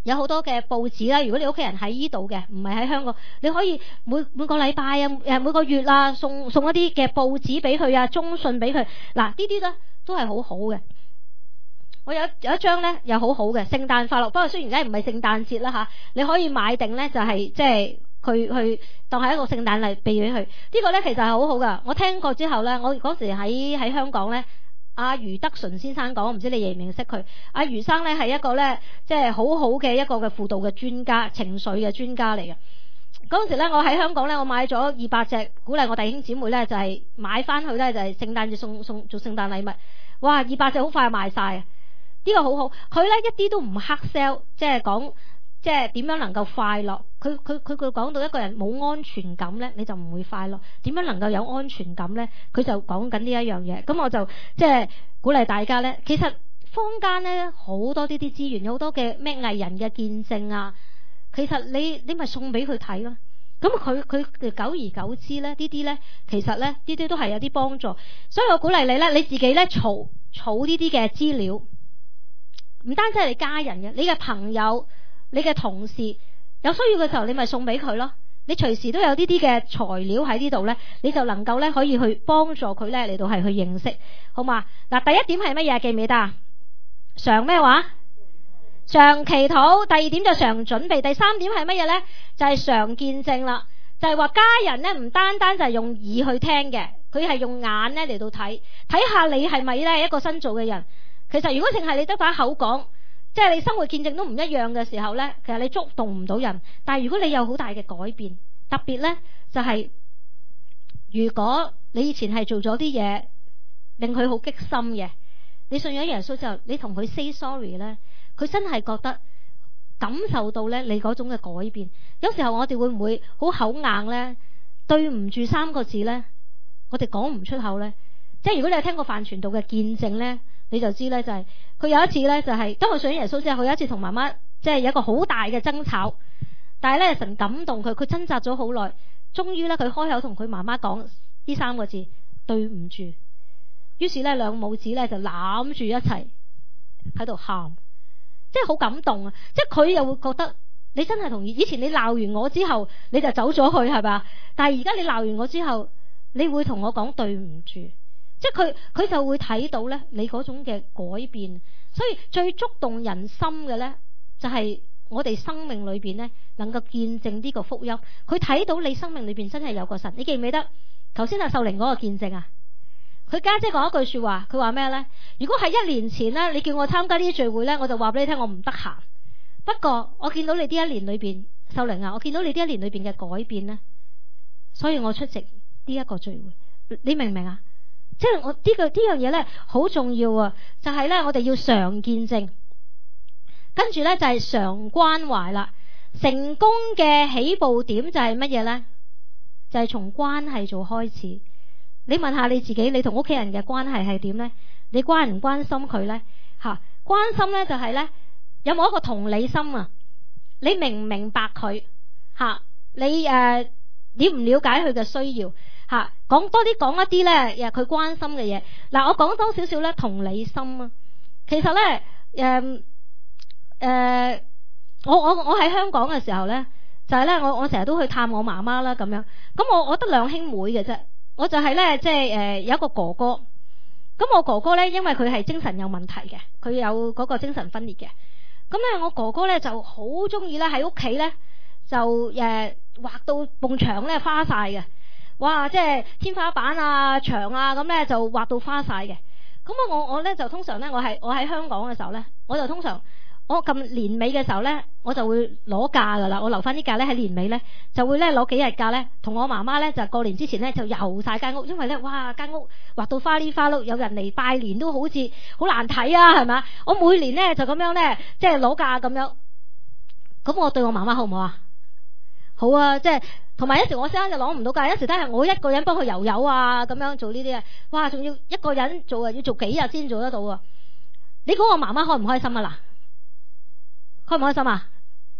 有好多嘅報紙啦。如果你屋企人喺依度嘅，唔係喺香港，你可以每每個禮拜啊，誒每個月啊，送送一啲嘅報紙俾佢啊，中信俾佢。嗱，呢啲咧都係好好嘅。我有有一張咧又好好嘅聖誕快樂，不過雖然而家唔係聖誕節啦嚇，你可以買定咧就係即係佢去當係一個聖誕禮俾佢。呢個咧其實係好好噶。我聽過之後咧，我嗰時喺喺香港咧。阿余德純先生講，我唔知你認唔認識佢？阿余生咧係一個咧，即係好好嘅一個嘅輔導嘅專家，情緒嘅專家嚟嘅。嗰陣時咧，我喺香港咧，我買咗二百隻，鼓勵我弟兄姊妹咧就係買翻去咧就係聖誕節送送做聖誕禮物。哇！二百隻好快賣晒啊！呢個好好，佢咧一啲都唔黑 sell，即係講即係點樣能夠快樂。佢佢佢佢講到一個人冇安全感咧，你就唔會快樂。點樣能夠有安全感咧？佢就講緊呢一樣嘢。咁我就即係鼓勵大家咧。其實坊間咧好多呢啲資源，有好多嘅咩藝人嘅見證啊。其實你你咪送俾佢睇咯。咁佢佢久而久之咧，呢啲咧其實咧呢啲都係有啲幫助。所以我鼓勵你咧，你自己咧儲儲呢啲嘅資料，唔單止係你家人嘅，你嘅朋友、你嘅同事。有需要嘅時候，你咪送俾佢咯。你隨時都有呢啲嘅材料喺呢度咧，你就能夠咧可以去幫助佢咧嚟到係去認識，好嘛？嗱，第一點係乜嘢？記唔記得啊？常咩話？常祈禱。第二點就常準備。第三點係乜嘢咧？就係常見證啦。就係話家人咧唔單單就係用耳去聽嘅，佢係用眼咧嚟到睇，睇下你係咪咧一個新造嘅人。其實如果淨係你得把口講，即係你生活見證都唔一樣嘅時候呢，其實你觸動唔到人。但係如果你有好大嘅改變，特別呢就係、是、如果你以前係做咗啲嘢令佢好激心嘅，你信咗耶穌之後，你同佢 say sorry 呢，佢真係覺得感受到呢你嗰種嘅改變。有時候我哋會唔會好口硬呢？對唔住三個字呢，我哋講唔出口呢。即係如果你有聽過范傳道嘅見證呢，你就知咧，就係、是、佢有一次咧，就係、是、當佢信耶穌之後，佢有一次同媽媽即係有一個好大嘅爭吵，但係咧神感動佢，佢掙扎咗好耐，終於咧佢開口同佢媽媽講呢三個字：對唔住。於是咧兩母子咧就攬住一齊喺度喊，即係好感動啊！即係佢又會覺得你真係同意，以前你鬧完我之後你就走咗去係吧？但係而家你鬧完我之後，你會同我講對唔住。即係佢佢就會睇到咧你嗰種嘅改變，所以最觸動人心嘅咧就係、是、我哋生命裏邊咧能夠見證呢個福音。佢睇到你生命裏邊真係有個神。你記唔記得頭先阿秀玲嗰個見證啊？佢家姐講一句說話，佢話咩咧？如果係一年前咧，你叫我參加呢啲聚會咧，我就話俾你聽我唔得閒。不過我見到你呢一年裏邊，秀玲啊，我見到你呢一年裏邊嘅改變咧，所以我出席呢一個聚會。你明唔明啊？即係我呢個呢樣嘢咧好重要啊！就係咧我哋要常見證，跟住咧就係常關懷啦。成功嘅起步點就係乜嘢咧？就係從關係做開始。你問下你自己，你同屋企人嘅關係係點咧？你關唔關心佢咧？吓，關心咧就係咧有冇一個同理心啊？你明唔明白佢？吓，你誒了唔了解佢嘅需要？吓，講多啲，講一啲咧，誒，佢關心嘅嘢。嗱，我講多少少咧，同理心啊。其實咧，誒、呃，誒、呃，我我我喺香港嘅時候咧，就係、是、咧，我我成日都去探我媽媽啦，咁樣。咁我我得兩兄妹嘅啫，我就係咧，即係誒、呃，有一個哥哥。咁我哥哥咧，因為佢係精神有問題嘅，佢有嗰個精神分裂嘅。咁咧，我哥哥咧就好中意咧喺屋企咧，就誒、呃、畫到埲牆咧花晒嘅。哇！即係天花板啊、牆啊，咁咧就畫到花晒嘅。咁啊，我我咧就通常咧，我係我喺香港嘅時候咧，我就通常我咁年尾嘅時候咧，我就會攞假噶啦。我留翻啲假咧喺年尾咧，就會咧攞幾日假咧，同我媽媽咧就過年之前咧就遊晒間屋，因為咧哇間屋畫到花哩花碌，有人嚟拜年都好似好難睇啊，係咪？我每年咧就咁樣咧，即係攞假咁樣。咁我對我媽媽好唔好啊？好啊，即係。同埋有時我先生就攞唔到假，有時都係我一個人幫佢游游啊，咁樣做呢啲啊，哇，仲要一個人做啊，要做幾日先做得到啊？你估我媽媽開唔開心啊？嗱，開唔開心啊？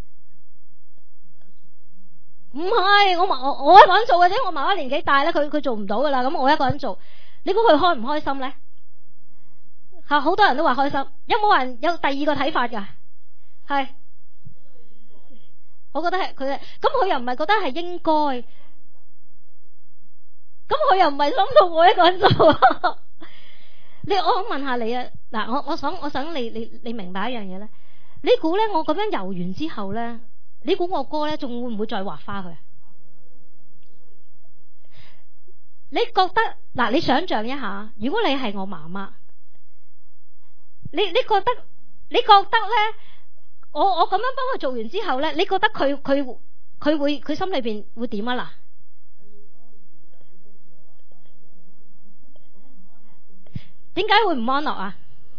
唔係，我我我一個人做嘅啫，我媽媽年紀大咧，佢佢做唔到噶啦，咁我一個人做，你估佢開唔開心咧？吓，好多人都話開心，有冇人有第二個睇法噶？係我覺得係佢，咁佢又唔係覺得係應該，咁佢又唔係諗到我一個人做啊。你我想問下你啊，嗱，我我想我想你你你明白一樣嘢咧，你估咧我咁樣游完之後咧，你估我哥咧仲會唔會再畫花佢？你覺得嗱？你想象一下，如果你係我媽媽，你你覺得你覺得咧？我我咁樣幫佢做完之後咧，你覺得佢佢佢會佢心裏邊會點啊？嗱，點解會唔安樂啊？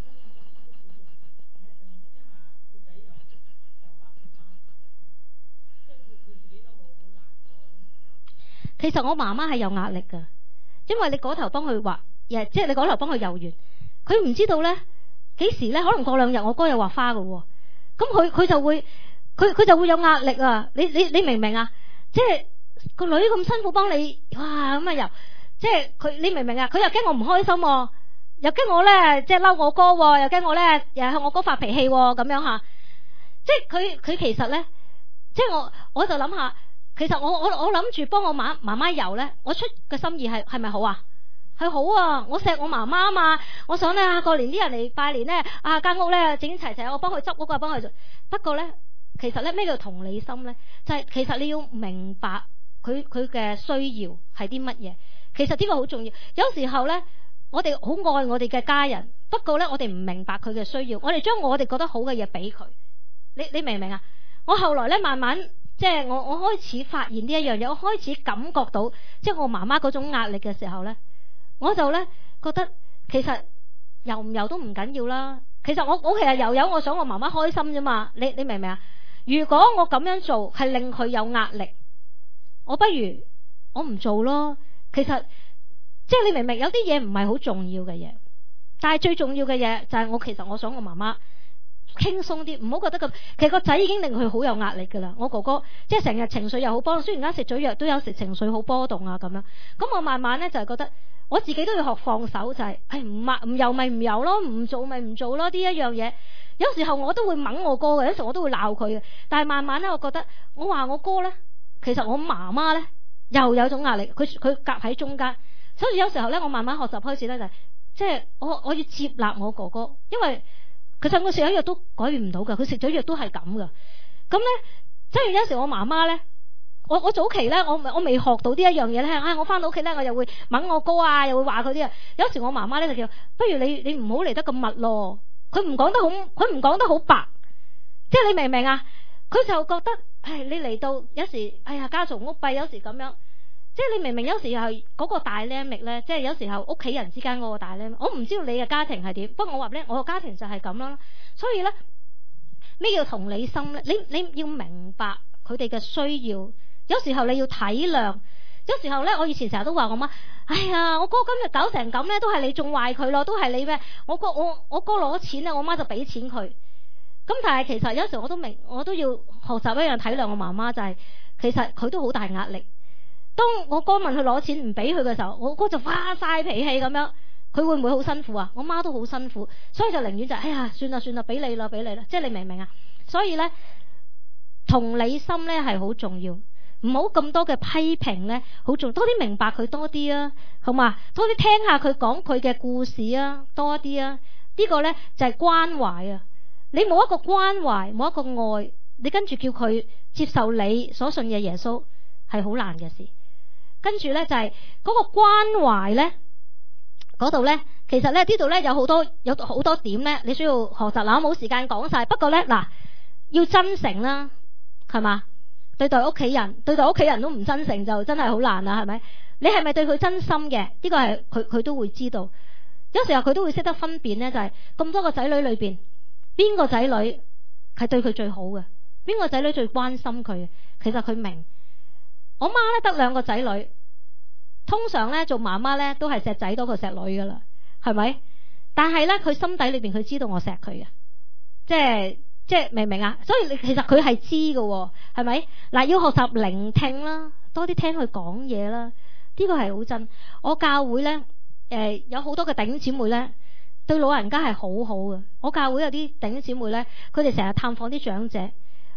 其實我媽媽係有壓力噶，因為你嗰頭幫佢畫，即係你嗰頭幫佢游完，佢唔知道咧幾時咧，可能過兩日我哥又畫花噶喎，咁佢佢就會佢佢就會有壓力啊！你你你明唔明啊？即係個女咁辛苦幫你，哇咁啊游，即係佢你明唔明啊？佢又驚我唔開心，又驚我咧即係嬲我哥，又驚我咧又向我哥發脾氣咁樣吓，即係佢佢其實咧，即係我我就諗下。其實我我我諗住幫我媽媽媽游咧，我出嘅心意係係咪好啊？係好啊！我錫我媽媽啊嘛，我想咧啊過年啲人嚟拜年咧，啊間屋咧整齊齊，我幫佢執屋啊，幫佢做。不過咧，其實咧咩叫同理心咧？就係、是、其實你要明白佢佢嘅需要係啲乜嘢。其實呢個好重要。有時候咧，我哋好愛我哋嘅家人，不過咧我哋唔明白佢嘅需要，我哋將我哋覺得好嘅嘢俾佢。你你明唔明啊？我後來咧慢慢。即係我我開始發現呢一樣嘢，我開始感覺到即係我媽媽嗰種壓力嘅時候咧，我就咧覺得其實游唔游都唔緊要啦。其實我我其實游游，我想我媽媽開心啫嘛。你你明唔明啊？如果我咁樣做係令佢有壓力，我不如我唔做咯。其實即係你明唔明？有啲嘢唔係好重要嘅嘢，但係最重要嘅嘢就係我其實我想我媽媽輕鬆啲，唔好覺得咁。其實個仔已經令佢好有壓力噶啦。我哥哥即係成日情緒又好波動，雖然而家食咗藥都有時情緒好波動啊咁樣。咁我慢慢咧就係、是、覺得我自己都要學放手，就係誒唔抹唔游咪唔游咯，唔做咪唔做咯。呢一樣嘢有時候我都會掹我哥嘅，有時候我都會鬧佢嘅。但係慢慢咧，我覺得我話我哥咧，其實我媽媽咧又有種壓力，佢佢夾喺中間。所以有時候咧，我慢慢學習開始咧就係即係我我要接納我哥哥，因為。其實我食咗藥都改變唔到噶，佢食咗藥都係咁噶。咁咧，即係有時我媽媽咧，我我早期咧，我我未學到呢一樣嘢咧，啊，我翻到屋企咧，我又會掹我哥啊，又會話佢啲啊。有時我媽媽咧就叫，不如你你唔好嚟得咁密咯。佢唔講得好，佢唔講得好白，即係你明唔明啊？佢就覺得，唉，你嚟到有時，哎呀，家嘈屋閉，有時咁樣。即係你明明有時候嗰個大 limit 咧，即係有時候屋企人之間嗰個大 limit，我唔知道你嘅家庭係點，不過我話咧，我個家庭就係咁啦。所以咧，咩叫同理心咧？你你要明白佢哋嘅需要，有時候你要體諒。有時候咧，我以前成日都話我媽，哎呀，我哥今日搞成咁咧，都係你縱壞佢咯，都係你咩？我哥我我哥攞錢咧，我媽就俾錢佢。咁但係其實有時候我都明，我都要學習一樣體諒我媽媽，就係、是、其實佢都好大壓力。當我哥問佢攞錢唔俾佢嘅時候，我哥就發晒脾氣咁樣，佢會唔會好辛苦啊？我媽都好辛苦，所以就寧願就哎呀，算啦算啦，俾你啦俾你啦，即係你明唔明啊？所以咧，同理心咧係好重要，唔好咁多嘅批評咧，好重要，多啲明白佢多啲啊，好嘛？多啲聽下佢講佢嘅故事啊，多啲啊，這個、呢個咧就係、是、關懷啊！你冇一個關懷，冇一個愛，你跟住叫佢接受你所信嘅耶穌，係好難嘅事。跟住咧就係、是、嗰個關懷咧，嗰度咧，其實咧呢度咧有好多有好多點咧，你需要學習。嗱，我冇時間講晒，不過咧嗱，要真誠啦，係嘛？對待屋企人，對待屋企人都唔真誠就真係好難啦，係咪？你係咪對佢真心嘅？呢、這個係佢佢都會知道。有時候佢都會識得分辨咧，就係、是、咁多個仔女裏邊，邊個仔女係對佢最好嘅，邊個仔女最關心佢嘅。其實佢明。我媽咧得兩個仔女，通常咧做媽媽咧都係錫仔多過錫女噶啦，係咪？但係咧佢心底裏邊佢知道我錫佢嘅，即係即係明唔明啊？所以你其實佢係知嘅，係咪？嗱，要學習聆聽啦，多啲聽佢講嘢啦，呢個係好真。我教會咧，誒、呃、有好多嘅弟兄姊妹咧，對老人家係好好嘅。我教會有啲弟兄姊妹咧，佢哋成日探訪啲長者。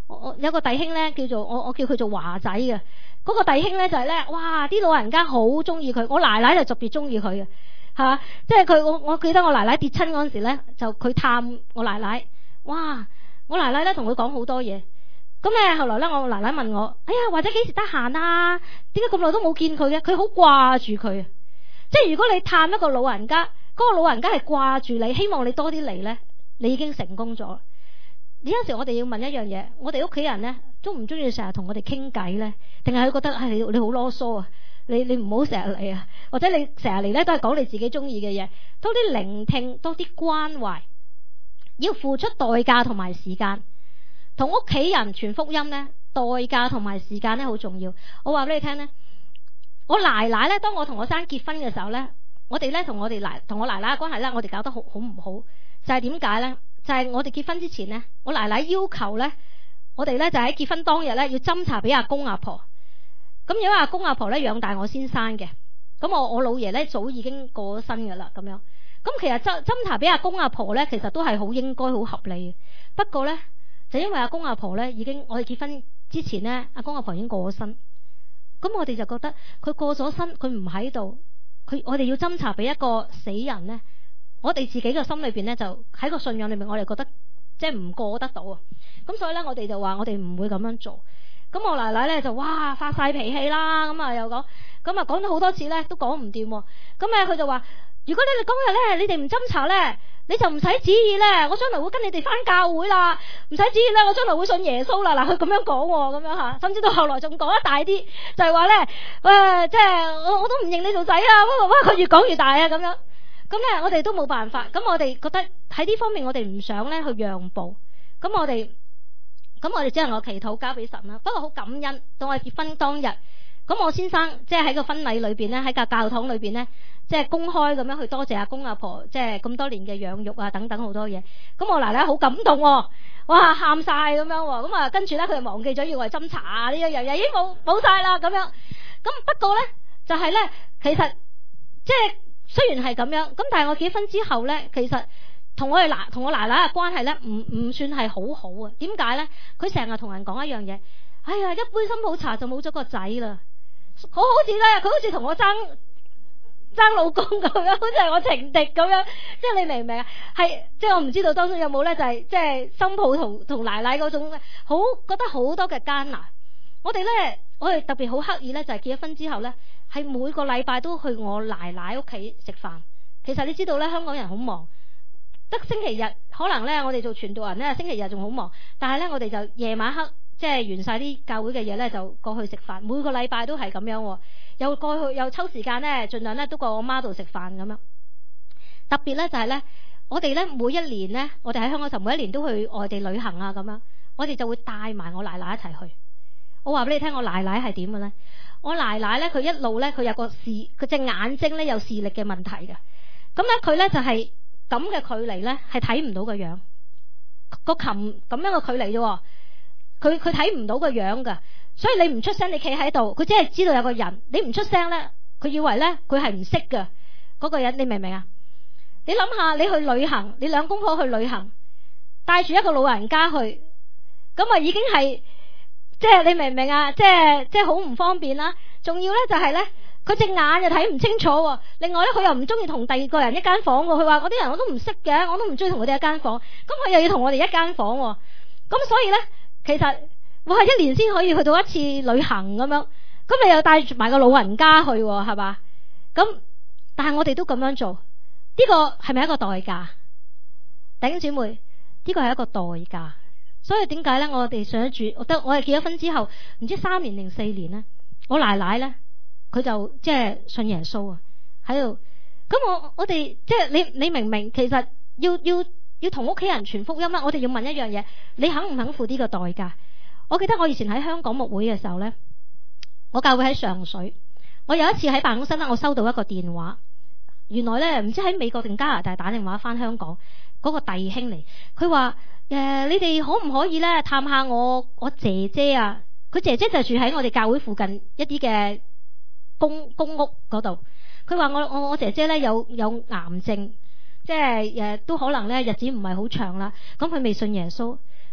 我我有個弟兄咧叫做我我叫佢做華仔嘅，嗰、個弟兄咧就係、是、咧，哇！啲老人家好中意佢，我奶奶就特別中意佢嘅，係嘛？即係佢我我記得我奶奶跌親嗰陣時咧，就佢探我奶奶，哇！我奶奶咧同佢講好多嘢。咁咧後來咧我奶奶問我，哎呀，華仔幾時得閒啊？點解咁耐都冇見佢嘅？佢好掛住佢。即係如果你探一個老人家，嗰、個老人家係掛住你，希望你多啲嚟咧，你已經成功咗。有陣時我哋要問一樣嘢，我哋屋企人咧都唔中意成日同我哋傾偈咧，定係佢覺得係、哎、你你好囉嗦啊？你你唔好成日嚟啊，或者你成日嚟咧都係講你自己中意嘅嘢，多啲聆聽，多啲關懷，要付出代價同埋時間。同屋企人傳福音咧，代價同埋時間咧好重要。我話俾你聽咧。我奶奶咧，當我同我生結婚嘅時候咧，我哋咧同我哋奶同我奶奶嘅關係咧，我哋搞得好好唔好？就係點解咧？就係、是、我哋結婚之前咧，我奶奶要求咧，我哋咧就喺結婚當日咧要斟茶俾阿公阿婆。咁因為阿公阿婆咧養大我先生嘅，咁我我老爺咧早已經過咗身噶啦，咁樣。咁其實斟斟茶俾阿公阿婆咧，其實都係好應該好合理嘅。不過咧，就因為阿公阿婆咧已經我哋結婚之前咧，阿公阿婆已經過咗身。咁我哋就覺得佢過咗身，佢唔喺度，佢我哋要斟茶俾一個死人咧，我哋自己嘅心裏邊咧就喺個信仰裏面，我哋覺得即係唔過得到啊。咁所以咧，我哋就話我哋唔會咁樣做。咁我奶奶咧就哇發晒脾氣啦，咁啊又講，咁啊講咗好多次咧都講唔掂。咁咧佢就話：如果你哋今日咧你哋唔斟茶咧，你就唔使旨意咧，我將來會跟你哋翻教會啦，唔使旨意咧，我將來會信耶穌啦。嗱，佢咁樣講喎，咁樣吓，甚至到後來仲講得大啲，就係話咧，誒，即係我我都唔認你做仔啊！哇哇，佢越講越大啊，咁樣。咁咧，我哋都冇辦法。咁我哋覺得喺呢方面，我哋唔想咧去讓步。咁我哋，咁我哋只能夠祈禱交俾神啦。不過好感恩，到我結婚當日，咁我先生即係喺個婚禮裏邊咧，喺個教堂裏邊咧。即係公開咁樣去多謝阿公阿婆，即係咁多年嘅養育啊，等等好多嘢。咁我奶奶好感動喎，哇喊晒咁樣喎。咁啊跟住咧佢就忘記咗要我哋斟茶啊呢一樣嘢，已經冇冇晒啦咁樣。咁不過咧就係、是、咧，其實即係雖然係咁樣，咁但係我結婚之後咧，其實同我哋奶同我奶奶嘅關係咧，唔唔算係好好啊。點解咧？佢成日同人講一樣嘢，哎呀，一杯新抱茶就冇咗個仔啦。我好似咧，佢好似同我爭。爭老公咁樣，好似係我情敵咁樣，即係你明唔明啊？係即係我唔知道當中有冇咧，就係即係新抱同同奶奶嗰種好覺得好多嘅艱難。我哋咧，我哋特別好刻意咧，就係結咗婚之後咧，係每個禮拜都去我奶奶屋企食飯。其實你知道咧，香港人好忙，得星期日可能咧，我哋做傳道人咧，星期日仲好忙，但係咧，我哋就夜晚黑即係完晒啲教會嘅嘢咧，就過去食飯。每個禮拜都係咁樣。又過去又抽時間咧，盡量咧都過我媽度食飯咁樣。特別咧就係咧，我哋咧每一年咧，我哋喺香港時候每一年都去外地旅行啊咁樣，我哋就會帶埋我奶奶一齊去。我話俾你聽，我奶奶係點嘅咧？我奶奶咧，佢一路咧，佢有個視，佢隻眼睛咧有視力嘅問題嘅。咁咧佢咧就係咁嘅距離咧，係睇唔到個樣。個琴咁樣嘅距離啫，佢佢睇唔到個樣噶。所以你唔出聲，你企喺度，佢只係知道有個人。你唔出聲咧，佢以為咧佢係唔識噶嗰個人。你明唔明啊？你諗下，你去旅行，你兩公婆去旅行，帶住一個老人家去，咁啊已經係即係你明唔明啊？即係即係好唔方便啦。仲要咧就係咧，佢隻眼又睇唔清楚。另外咧，佢又唔中意同第二個人一間房。佢話嗰啲人我都唔識嘅，我都唔中意同佢哋一間房。咁佢又要同我哋一間房。咁所以咧，其實。我係一年先可以去到一次旅行咁樣，咁你又帶住埋個老人家去，係嘛？咁但係我哋都咁樣做，呢個係咪一個代價？弟兄姊妹，呢個係一個代價。所以點解咧？我哋上咗住，我得我哋結咗婚之後，唔知三年定四年咧，我奶奶咧，佢就即係信耶穌啊，喺度。咁我我哋即係你你明唔明？其實要要要同屋企人傳福音啦，我哋要問一樣嘢：你肯唔肯付呢個代價？我記得我以前喺香港牧會嘅時候咧，我教會喺上水。我有一次喺辦公室咧，我收到一個電話，原來咧唔知喺美國定加拿大打電話翻香港嗰個弟兄嚟，佢話誒你哋可唔可以咧探下我我姐姐啊？佢姐姐就住喺我哋教會附近一啲嘅公公屋嗰度。佢話我我我姐姐咧有有癌症，即係誒都可能咧日子唔係好長啦。咁佢未信耶穌。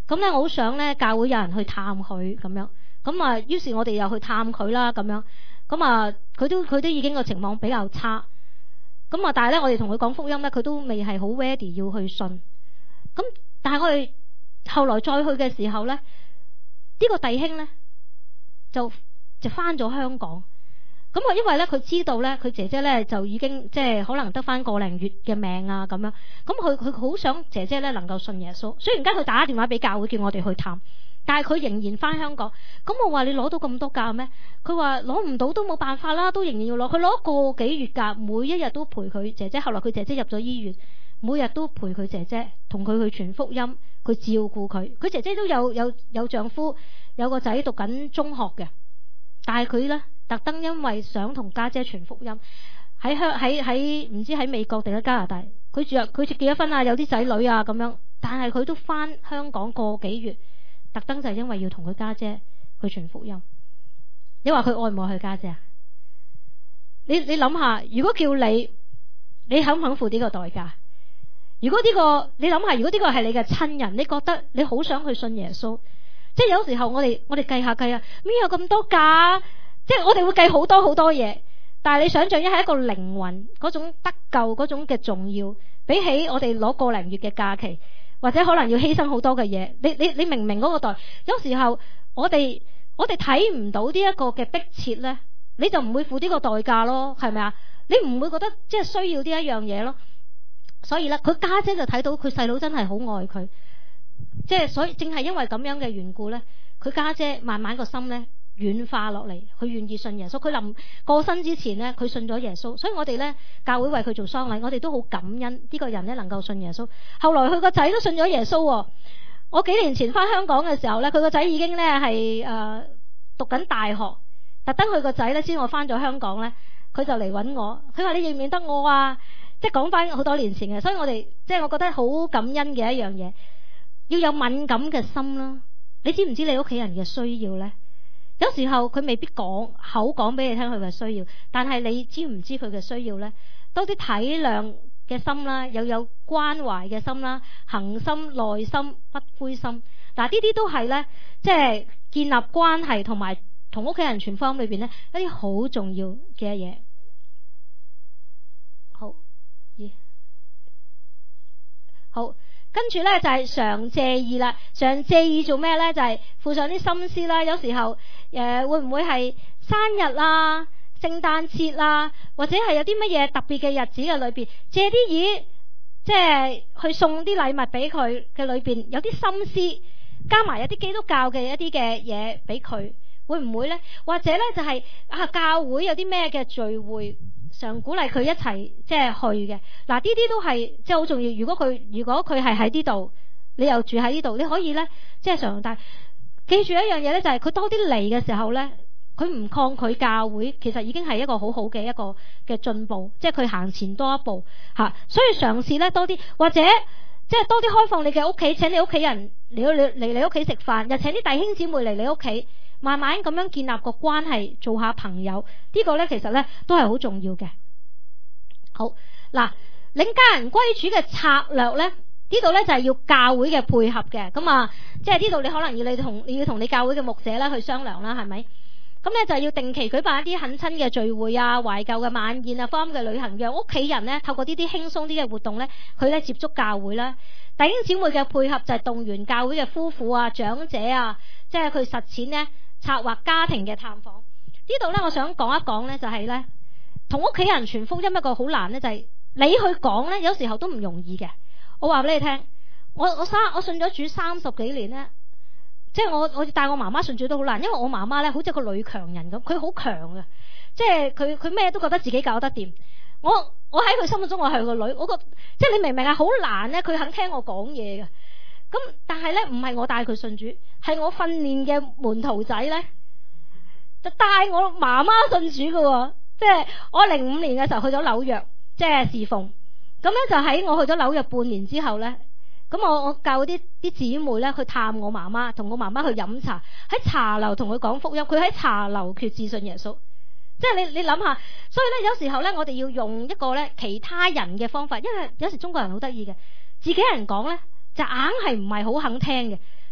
咁咧我好想咧教會有人去探佢咁樣，咁啊於是我哋又去探佢啦咁樣，咁啊佢都佢都已經個情況比較差，咁啊但係咧我哋同佢講福音咧，佢都未係好 ready 要去信，咁但係我哋後來再去嘅時候咧，呢、這個弟兄咧就就翻咗香港。咁啊，因為咧佢知道咧，佢姐姐咧就已經即係可能得翻個零月嘅命啊咁樣。咁佢佢好想姐姐咧能夠信耶穌。雖然而家佢打電話俾教會叫我哋去探，但係佢仍然翻香港。咁我話你攞到咁多假咩？佢話攞唔到都冇辦法啦，都仍然要攞。佢攞個幾月假，每一日都陪佢姐姐。後來佢姐姐入咗醫院，每日都陪佢姐姐，同佢去傳福音，佢照顧佢。佢姐姐都有有有丈夫，有個仔讀緊中學嘅，但係佢咧。特登因為想同家姐傳福音，喺香喺喺唔知喺美國定喺加拿大，佢住佢結咗婚啊，有啲仔女啊咁樣，但係佢都翻香港個幾月，特登就係因為要同佢家姐去傳福音。你話佢愛唔愛佢家姐啊？你你諗下，如果叫你，你肯唔肯付呢個代價？如果呢個你諗下，如果呢個係你嘅親人，你覺得你好想去信耶穌，即係有時候我哋我哋計下計下，邊有咁多假？即係我哋會計好多好多嘢，但係你想象一下一個靈魂嗰種得救嗰種嘅重要，比起我哋攞個零月嘅假期，或者可能要犧牲好多嘅嘢，你你你明唔明嗰個代？有時候我哋我哋睇唔到呢一個嘅迫切咧，你就唔會付呢個代價咯，係咪啊？你唔會覺得即係需要呢一樣嘢咯。所以咧，佢家姐就睇到佢細佬真係好愛佢，即係所以正係因為咁樣嘅緣故咧，佢家姐慢慢個心咧。軟化落嚟，佢願意信耶穌。佢臨過身之前呢，佢信咗耶穌。所以我哋呢，教會為佢做喪禮，我哋都好感恩呢個人呢能夠信耶穌。後來佢個仔都信咗耶穌，哦。我幾年前翻香港嘅時候呢，佢個仔已經呢係誒讀緊大學，特登佢個仔呢，先我翻咗香港呢，佢就嚟揾我。佢話你認唔認得我啊？即係講翻好多年前嘅，所以我哋即係我覺得好感恩嘅一樣嘢，要有敏感嘅心啦。你知唔知你屋企人嘅需要呢？有時候佢未必講口講俾你聽佢嘅需要，但係你知唔知佢嘅需要呢？多啲體諒嘅心啦，又有關懷嘅心啦，恒心、耐心、不灰心。嗱，呢啲都係呢，即係建立關係同埋同屋企人傳福音裏邊呢一啲好重要嘅嘢。好，咦，好。跟住咧就係常借意啦，常借意做咩咧？就係、是、附上啲心思啦。有時候誒、呃、會唔會係生日啊、聖誕節啦，或者係有啲乜嘢特別嘅日子嘅裏邊，借啲意，即係去送啲禮物俾佢嘅裏邊，有啲心思，加埋有啲基督教嘅一啲嘅嘢俾佢，會唔會咧？或者咧就係、是、啊教會有啲咩嘅聚會？常鼓勵佢一齊即係去嘅。嗱，呢啲都係即係好重要。如果佢如果佢係喺呢度，你又住喺呢度，你可以咧即係常帶。記住一樣嘢咧，就係佢多啲嚟嘅時候咧，佢唔抗拒教會，其實已經係一個好好嘅一個嘅進步，即係佢行前多一步吓。所以嘗試咧多啲，或者即係多啲開放你嘅屋企，請你屋企人嚟嚟嚟你屋企食飯，又請啲弟兄姊妹嚟你屋企。慢慢咁樣建立個關係，做下朋友，這個、呢個咧其實咧都係好重要嘅。好嗱，領家人歸主嘅策略咧，呢度咧就係、是、要教會嘅配合嘅。咁啊，即係呢度你可能要你同你要同你教會嘅牧者咧去商量啦，係咪？咁咧就係要定期舉辦一啲懇親嘅聚會啊、懷舊嘅晚宴啊、福音嘅旅行，讓屋企人咧透過呢啲輕鬆啲嘅活動咧，佢咧接觸教會啦。弟兄姊妹嘅配合就係動員教會嘅夫婦啊、長者啊，即係佢實踐咧。策劃家庭嘅探訪，呢度咧，我想講一講咧，就係咧，同屋企人傳福音一個好難咧，就係你去講咧，有時候都唔容易嘅。我話俾你聽，我我三我信咗主三十幾年咧，即係我我帶我媽媽信主都好難，因為我媽媽咧好似個女強人咁，佢好強嘅，即係佢佢咩都覺得自己搞得掂。我我喺佢心目中我係個女，我個即係你明唔明啊？好難咧，佢肯聽我講嘢嘅。咁但係咧，唔係我帶佢信主，係我訓練嘅門徒仔咧，就帶我媽媽信主嘅。即係我零五年嘅時候去咗紐約，即係侍奉。咁咧就喺我去咗紐約半年之後咧，咁我我教啲啲姊妹咧去探我媽媽，同我媽媽去飲茶，喺茶樓同佢講福音，佢喺茶樓決志信耶穌。即係你你諗下，所以咧有時候咧我哋要用一個咧其他人嘅方法，因為有時中國人好得意嘅，自己人講咧。就硬係唔係好肯聽嘅，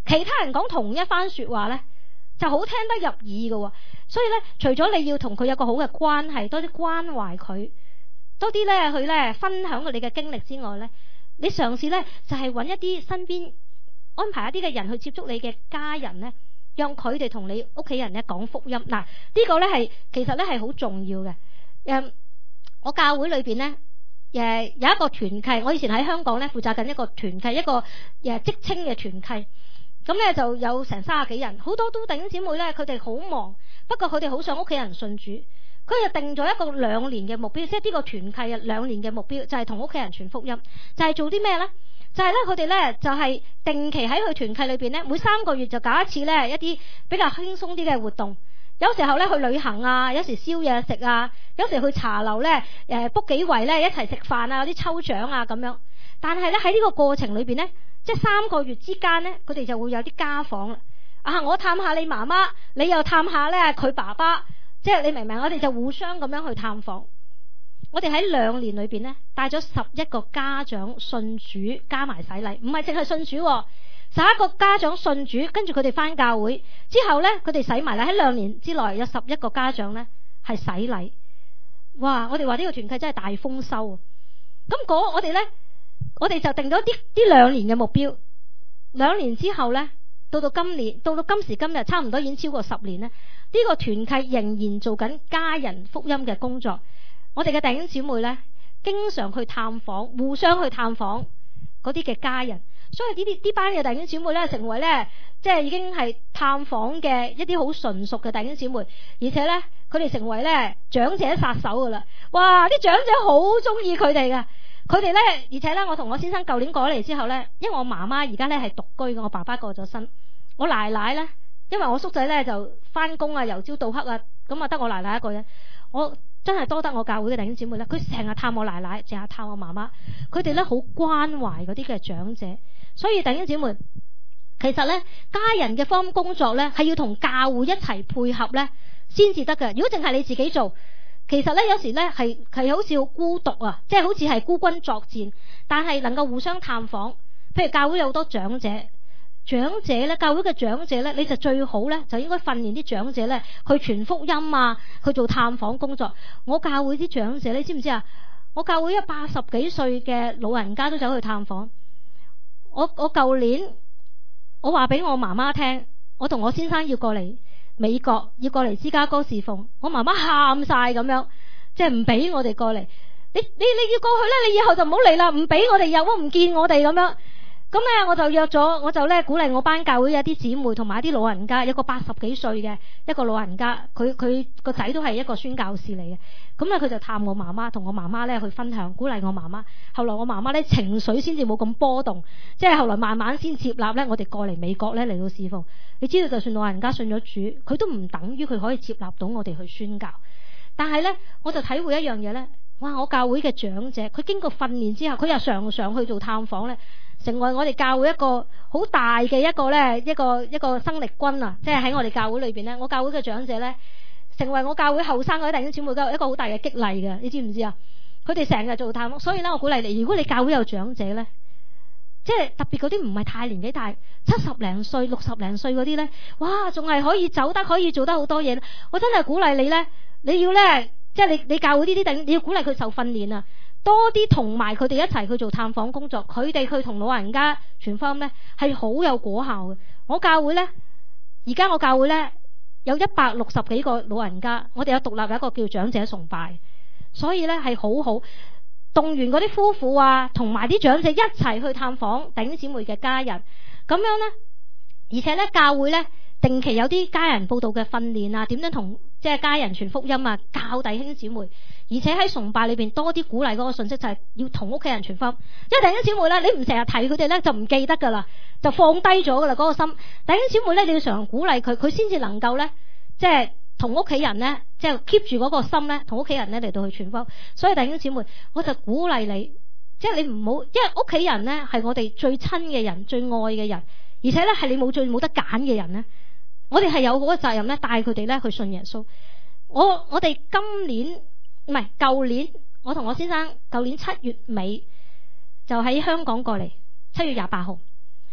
其他人講同一番說話咧，就好聽得入耳嘅喎。所以咧，除咗你要同佢有個好嘅關係，多啲關懷佢，多啲咧去咧分享佢哋嘅經歷之外咧，你嘗試咧就係揾一啲身邊安排一啲嘅人去接觸你嘅家人咧，讓佢哋同你屋企人咧講福音。嗱，呢個咧係其實咧係好重要嘅。誒，我教會裏邊咧誒有一個團契，我以前喺香港咧負責緊一個團契，一個誒職稱嘅團契。咁咧就有成三十幾人，好多都弟兄姊妹咧，佢哋好忙，不過佢哋好想屋企人信主，佢就定咗一個兩年嘅目標，即係呢個團契啊兩年嘅目標就係同屋企人傳福音，就係做啲咩咧？就係咧佢哋咧就係定期喺佢團契裏邊咧，每三個月就搞一次咧一啲比較輕鬆啲嘅活動，有時候咧去旅行啊，有時燒嘢食啊，有時去茶樓咧誒 book 幾圍咧一齊食飯啊，有啲抽獎啊咁樣。但係咧喺呢個過程裏邊咧，即係三個月之間咧，佢哋就會有啲家訪啦。啊，我探下你媽媽，你又探下咧佢爸爸，即係你明唔明？我哋就互相咁樣去探訪。我哋喺兩年裏邊咧，帶咗十一個家長信主，加埋洗禮，唔係淨係信主，十一個家長信主，跟住佢哋返教會之後咧，佢哋洗埋禮，喺兩年之內有十一個家長咧係洗禮。哇！我哋話呢個團契真係大豐收啊！咁嗰我哋咧。我哋就定咗啲啲兩年嘅目標，兩年之後呢，到到今年，到到今時今日，差唔多已經超過十年呢。呢、這個團契仍然做緊家人福音嘅工作。我哋嘅弟兄姊妹呢，經常去探訪，互相去探訪嗰啲嘅家人。所以呢啲呢班嘅弟兄姊妹呢，成為呢，即係已經係探訪嘅一啲好純熟嘅弟兄姊妹，而且呢，佢哋成為呢長者殺手噶啦。哇！啲長者好中意佢哋嘅。佢哋咧，而且咧，我同我先生舊年過嚟之後咧，因為我媽媽而家咧係獨居嘅，我爸爸過咗身，我奶奶咧，因為我叔仔咧就翻工啊，由朝到黑啊，咁啊得我奶奶一個人，我真係多得我教會嘅弟兄姊妹咧，佢成日探我奶奶，成日探我媽媽，佢哋咧好關懷嗰啲嘅長者，所以弟兄姊妹，其實咧家人嘅福音工作咧係要同教會一齊配合咧先至得嘅，如果淨係你自己做。其實咧，有時咧係係好似好孤獨啊，即係好似係孤軍作戰，但係能夠互相探訪。譬如教會有好多長者，長者咧，教會嘅長者咧，你就最好咧，就應該訓練啲長者咧去傳福音啊，去做探訪工作。我教會啲長者，你知唔知啊？我教會有八十幾歲嘅老人家都走去探訪。我我舊年我話俾我媽媽聽，我同我先生要過嚟美國，要過嚟芝加哥侍奉，我媽媽喊晒咁樣，即係唔俾我哋過嚟。你你你要過去咧，你以後就唔好嚟啦，唔俾我哋入，唔見我哋咁樣。咁咧我就約咗，我就咧鼓勵我班教會有啲姊妹同埋一啲老人家，有個八十幾歲嘅一個老人家，佢佢個仔都係一個宣教士嚟嘅。咁咧佢就探我媽媽，同我媽媽咧去分享，鼓勵我媽媽。後來我媽媽咧情緒先至冇咁波動，即係後來慢慢先接納咧，我哋過嚟美國咧嚟到侍奉。你知道，就算老人家信咗主，佢都唔等於佢可以接納到我哋去宣教。但係咧，我就體會一樣嘢咧，哇！我教會嘅長者，佢經過訓練之後，佢又常常去做探訪咧，成為我哋教會一個好大嘅一個咧，一個一個生力軍啊！即係喺我哋教會裏邊咧，我教會嘅長者咧，成為我教會後生嗰啲弟兄姊妹嘅一個好大嘅激勵嘅，你知唔知啊？佢哋成日做探訪，所以咧，我鼓勵你，如果你教會有長者咧，即係特別嗰啲唔係太年紀大，七十零歲、六十零歲嗰啲咧，哇，仲係可以走得，可以做得好多嘢。我真係鼓勵你咧，你要咧，即係你你教會呢啲弟兄，你要鼓勵佢受訓練啊，多啲同埋佢哋一齊去做探訪工作，佢哋去同老人家傳福音咧係好有果效嘅。我教會咧，而家我教會咧有一百六十幾個老人家，我哋有獨立嘅一個叫長者崇拜，所以咧係好好。動員嗰啲夫婦啊，同埋啲長者一齊去探訪弟兄姊妹嘅家人，咁樣呢，而且咧教會咧定期有啲家人報道嘅訓練啊，點樣同即係家人傳福音啊，教弟兄姊妹，而且喺崇拜裏邊多啲鼓勵嗰個信息就係要同屋企人傳福音，因為弟兄姊妹咧你唔成日提佢哋咧就唔記得噶啦，就放低咗噶啦嗰個心，弟兄姊妹咧你要常常鼓勵佢，佢先至能夠咧即係。同屋企人咧，即係 keep 住嗰個心咧，同屋企人咧嚟到去傳福音。所以弟兄姊妹，我就鼓勵你，即係你唔好，因為屋企人咧係我哋最親嘅人、最愛嘅人，而且咧係你冇最冇得揀嘅人咧。我哋係有嗰個責任咧，帶佢哋咧去信耶穌。我我哋今年唔係舊年，我同我先生舊年七月尾就喺香港過嚟，七月廿八號。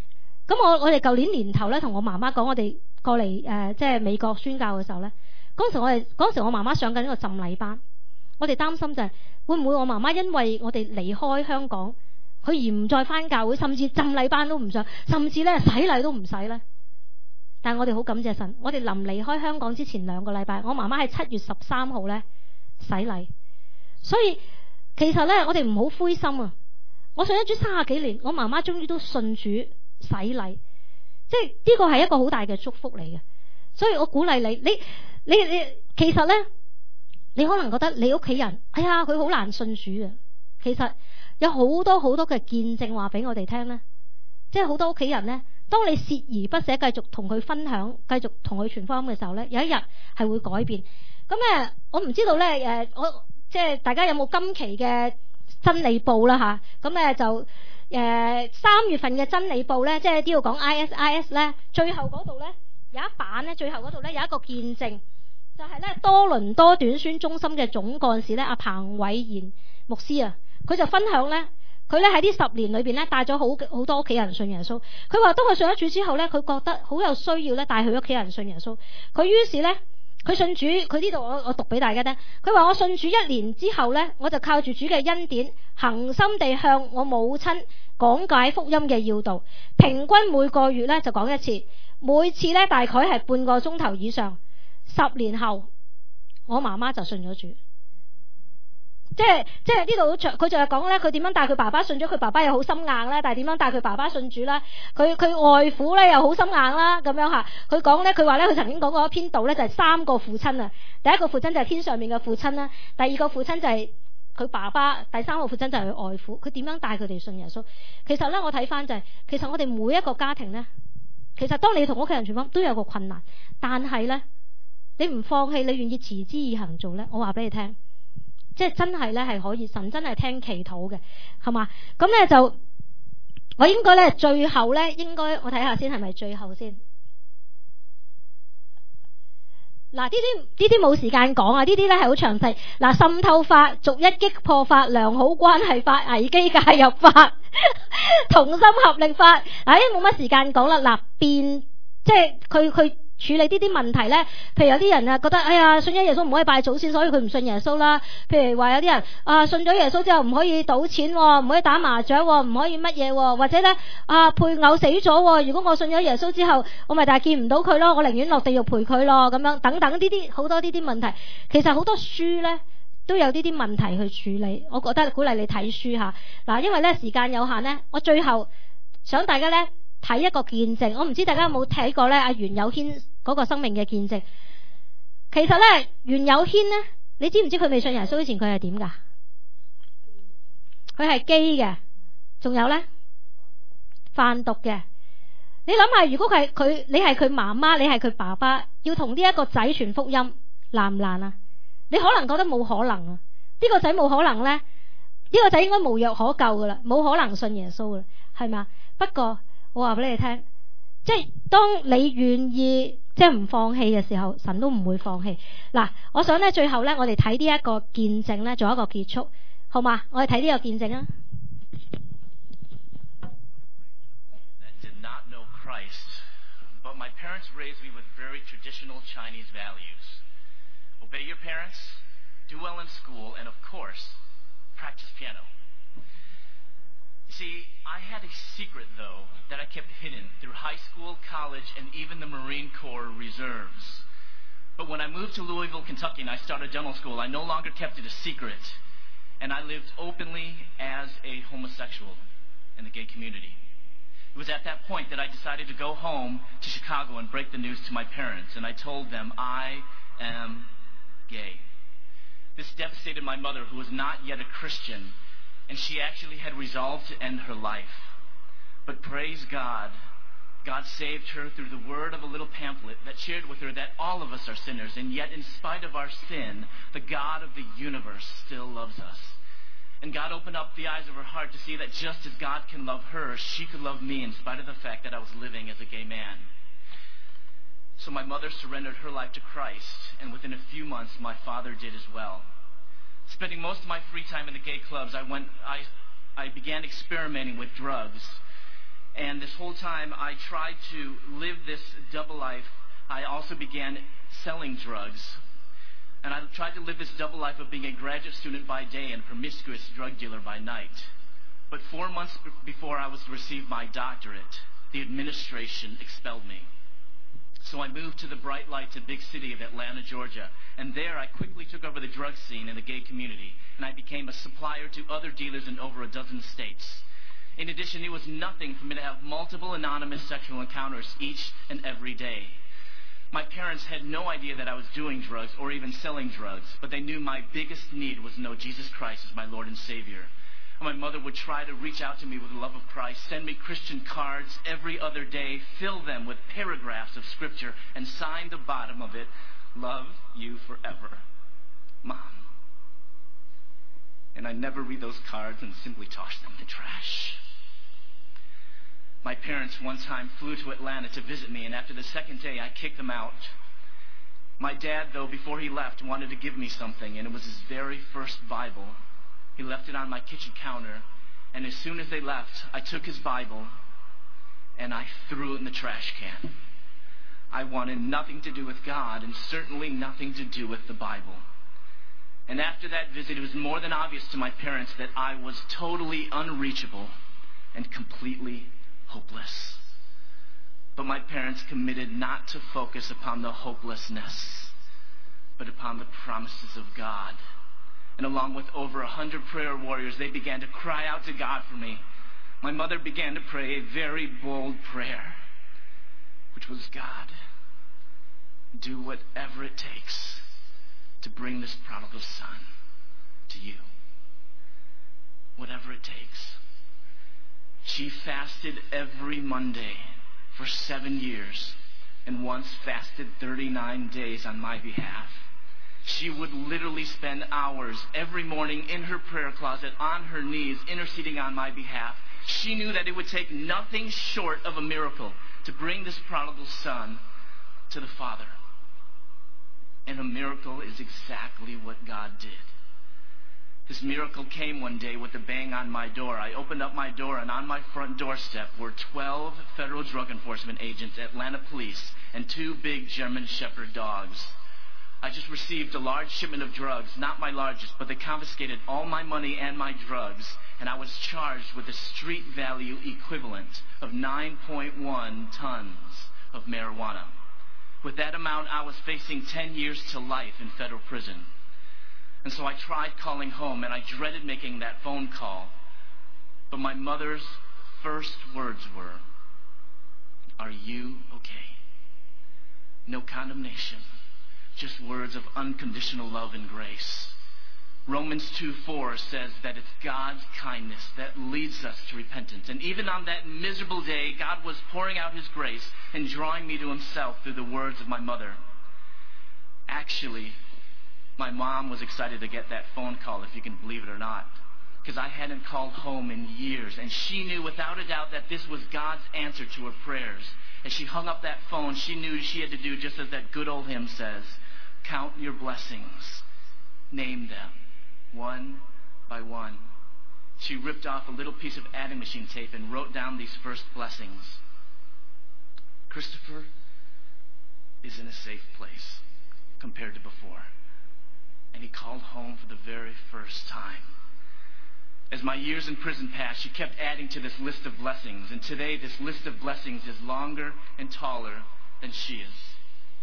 咁我我哋舊年年頭咧，同我媽媽講，我哋過嚟誒、呃，即係美國宣教嘅時候咧，嗰陣時我哋嗰陣時我媽媽上緊呢個浸禮班，我哋擔心就係、是、會唔會我媽媽因為我哋離開香港，佢而唔再返教會，甚至浸禮班都唔上，甚至咧洗禮都唔使咧。但係我哋好感謝神，我哋臨離開香港之前兩個禮拜，我媽媽係七月十三號咧洗禮，所以其實咧我哋唔好灰心啊！我信咗主三十幾年，我媽媽終於都信主洗禮，即係呢個係一個好大嘅祝福嚟嘅。所以我鼓勵你，你你你，其實咧你可能覺得你屋企人，哎呀佢好難信主啊，其實有好多好多嘅見證話俾我哋聽咧，即係好多屋企人咧。當你鍥而不捨繼續同佢分享，繼續同佢傳福音嘅時候咧，有一日係會改變。咁誒，我唔知道咧，誒，我即係大家有冇今期嘅真理報啦吓？咁誒就誒三月份嘅真理報咧，即係呢度講 I S I S 咧，最後嗰度咧有一版咧，最後嗰度咧有一個見證，就係咧多倫多短宣中心嘅總幹事咧，阿彭偉賢牧師啊，佢就分享咧。佢咧喺呢十年裏邊咧帶咗好好多屋企人信耶穌。佢話當佢信咗主之後咧，佢覺得好有需要咧帶佢屋企人信耶穌。佢於是咧，佢信主。佢呢度我我讀俾大家聽。佢話我信主一年之後咧，我就靠住主嘅恩典，恆心地向我母親講解福音嘅要道。平均每個月咧就講一次，每次咧大概係半個鐘頭以上。十年後，我媽媽就信咗主。即係即係呢度佢就係講咧，佢點樣帶佢爸爸信咗，佢爸爸又好心硬啦，但係點樣帶佢爸爸信主啦？佢佢外父咧又好心硬啦，咁樣吓。佢講咧，佢話咧，佢曾經講過一篇道咧，就係三個父親啊。第一個父親就係天上面嘅父親啦，第二個父親就係佢爸爸，第三個父親就係佢外父。佢點樣帶佢哋信耶穌？其實咧，我睇翻就係、是，其實我哋每一個家庭咧，其實當你同屋企人傳福音都有個困難，但係咧，你唔放棄，你願意持之以恆做咧，我話俾你聽。即係真係咧，係可以神真係聽祈禱嘅，係嘛？咁咧就我應該咧最後咧，應該我睇下先係咪最後先。嗱，呢啲呢啲冇時間講啊，呢啲咧係好詳細。嗱，滲透法、逐一擊破法、良好關係法、危機介入法、同心合力法，嗱，呢啲冇乜時間講啦。嗱，變即係佢佢。處理呢啲問題咧，譬如有啲人啊覺得，哎呀，信咗耶穌唔可以拜祖先，所以佢唔信耶穌啦。譬如話有啲人啊，信咗耶穌之後唔可以賭錢，唔可以打麻雀，唔可以乜嘢，或者咧啊配偶死咗，如果我信咗耶穌之後，我咪但係見唔到佢咯，我寧願落地獄陪佢咯，咁樣等等呢啲好多呢啲問題，其實好多書咧都有呢啲問題去處理。我覺得鼓勵你睇書吓，嗱，因為咧時間有限咧，我最後想大家咧睇一個見證。我唔知大家有冇睇過咧阿袁有軒嗰個生命嘅見證。其實咧袁有軒咧，你知唔知佢未信耶穌之前佢係點噶？佢係基嘅，仲有咧販毒嘅。你諗下，如果佢係佢，你係佢媽媽，你係佢爸爸，要同呢一個仔傳福音，難唔難啊？你可能覺得冇可能啊，呢個仔冇可能咧，呢個仔應該無藥可救噶啦，冇可能信耶穌噶啦，係嘛？不過我話俾你聽，即係當你願意即係唔放棄嘅時候，神都唔會放棄。嗱，我想咧最後咧，我哋睇呢一個見證咧，做一個結束，好嘛？我哋睇呢個見證啊。 But my parents raised me with very traditional Chinese values. Obey your parents, do well in school, and of course, practice piano. You see, I had a secret, though, that I kept hidden through high school, college, and even the Marine Corps reserves. But when I moved to Louisville, Kentucky, and I started dental school, I no longer kept it a secret, and I lived openly as a homosexual in the gay community. It was at that point that I decided to go home to Chicago and break the news to my parents, and I told them I am gay. This devastated my mother, who was not yet a Christian, and she actually had resolved to end her life. But praise God, God saved her through the word of a little pamphlet that shared with her that all of us are sinners, and yet in spite of our sin, the God of the universe still loves us. And God opened up the eyes of her heart to see that just as God can love her, she could love me in spite of the fact that I was living as a gay man. So my mother surrendered her life to Christ, and within a few months, my father did as well. Spending most of my free time in the gay clubs, I went, I, I began experimenting with drugs. And this whole time I tried to live this double life. I also began selling drugs. And I tried to live this double life of being a graduate student by day and a promiscuous drug dealer by night. But four months b- before I was to receive my doctorate, the administration expelled me. So I moved to the bright lights of big city of Atlanta, Georgia. And there I quickly took over the drug scene in the gay community. And I became a supplier to other dealers in over a dozen states. In addition, it was nothing for me to have multiple anonymous sexual encounters each and every day. My parents had no idea that I was doing drugs or even selling drugs, but they knew my biggest need was to know Jesus Christ as my Lord and Savior. And my mother would try to reach out to me with the love of Christ, send me Christian cards every other day, fill them with paragraphs of Scripture, and sign the bottom of it, "Love you forever, Mom." And I never read those cards and simply toss them in the trash. My parents one time flew to Atlanta to visit me, and after the second day, I kicked them out. My dad, though, before he left, wanted to give me something, and it was his very first Bible. He left it on my kitchen counter, and as soon as they left, I took his Bible, and I threw it in the trash can. I wanted nothing to do with God, and certainly nothing to do with the Bible. And after that visit, it was more than obvious to my parents that I was totally unreachable and completely hopeless. But my parents committed not to focus upon the hopelessness, but upon the promises of God. And along with over a hundred prayer warriors, they began to cry out to God for me. My mother began to pray a very bold prayer, which was, "God, do whatever it takes to bring this prodigal son to you. Whatever it takes." She fasted every Monday for seven years and once fasted thirty-nine days on my behalf. She would literally spend hours every morning in her prayer closet, on her knees, interceding on my behalf. She knew that it would take nothing short of a miracle to bring this prodigal son to the Father. And a miracle is exactly what God did. This miracle came one day with a bang on my door. I opened up my door, and on my front doorstep were twelve federal drug enforcement agents, Atlanta police, and two big German Shepherd dogs. I just received a large shipment of drugs, not my largest, but they confiscated all my money and my drugs, and I was charged with the street value equivalent of nine point one tons of marijuana. With that amount, I was facing ten years to life in federal prison. And so I tried calling home, and I dreaded making that phone call. But my mother's first words were, "Are you okay?" No condemnation, just words of unconditional love and grace. Romans two four says that it's God's kindness that leads us to repentance. And even on that miserable day, God was pouring out His grace and drawing me to Himself through the words of my mother. Actually, my mom was excited to get that phone call, if you can believe it or not, because I hadn't called home in years. And she knew without a doubt that this was God's answer to her prayers. As she hung up that phone, she knew she had to do just as that good old hymn says, "Count your blessings, name them, one by one." She ripped off a little piece of adding machine tape and wrote down these first blessings. "Christopher is in a safe place compared to before." And he called home for the very first time. As my years in prison passed, she kept adding to this list of blessings. And today, this list of blessings is longer and taller than she is.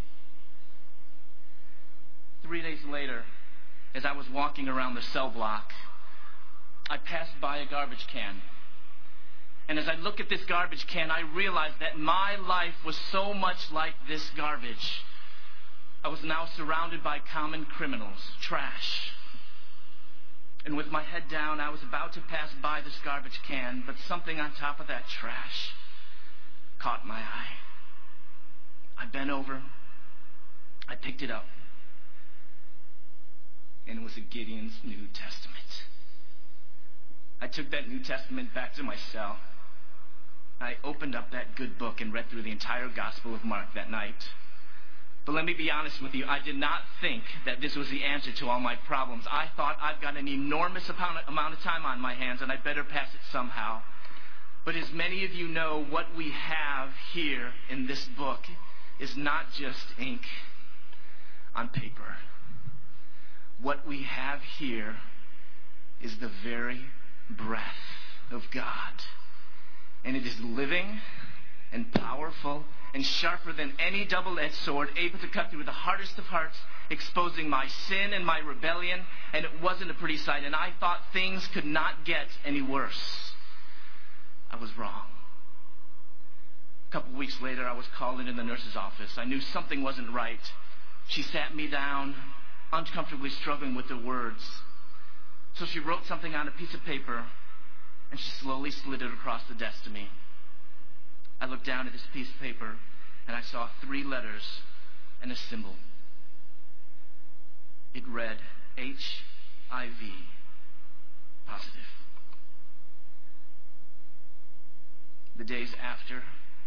Three days later, as I was walking around the cell block, I passed by a garbage can. And as I looked at this garbage can, I realized that my life was so much like this garbage. I was now surrounded by common criminals, trash. And with my head down, I was about to pass by this garbage can, but something on top of that trash caught my eye. I bent over, I picked it up, and it was a Gideon's New Testament. I took that New Testament back to my cell. I opened up that good book and read through the entire Gospel of Mark that night. But let me be honest with you, I did not think that this was the answer to all my problems. I thought I've got an enormous amount of time on my hands and I better pass it somehow. But as many of you know, what we have here in this book is not just ink on paper. What we have here is the very breath of God. And it is living and powerful and sharper than any double-edged sword, able to cut through the hardest of hearts, exposing my sin and my rebellion. And it wasn't a pretty sight. And I thought things could not get any worse. I was wrong. A couple weeks later, I was called into the nurse's office. I knew something wasn't right. She sat me down, uncomfortably struggling with the words. So she wrote something on a piece of paper, and she slowly slid it across the desk to me. I looked down at this piece of paper, and I saw three letters and a symbol. It read H I V positive. The days after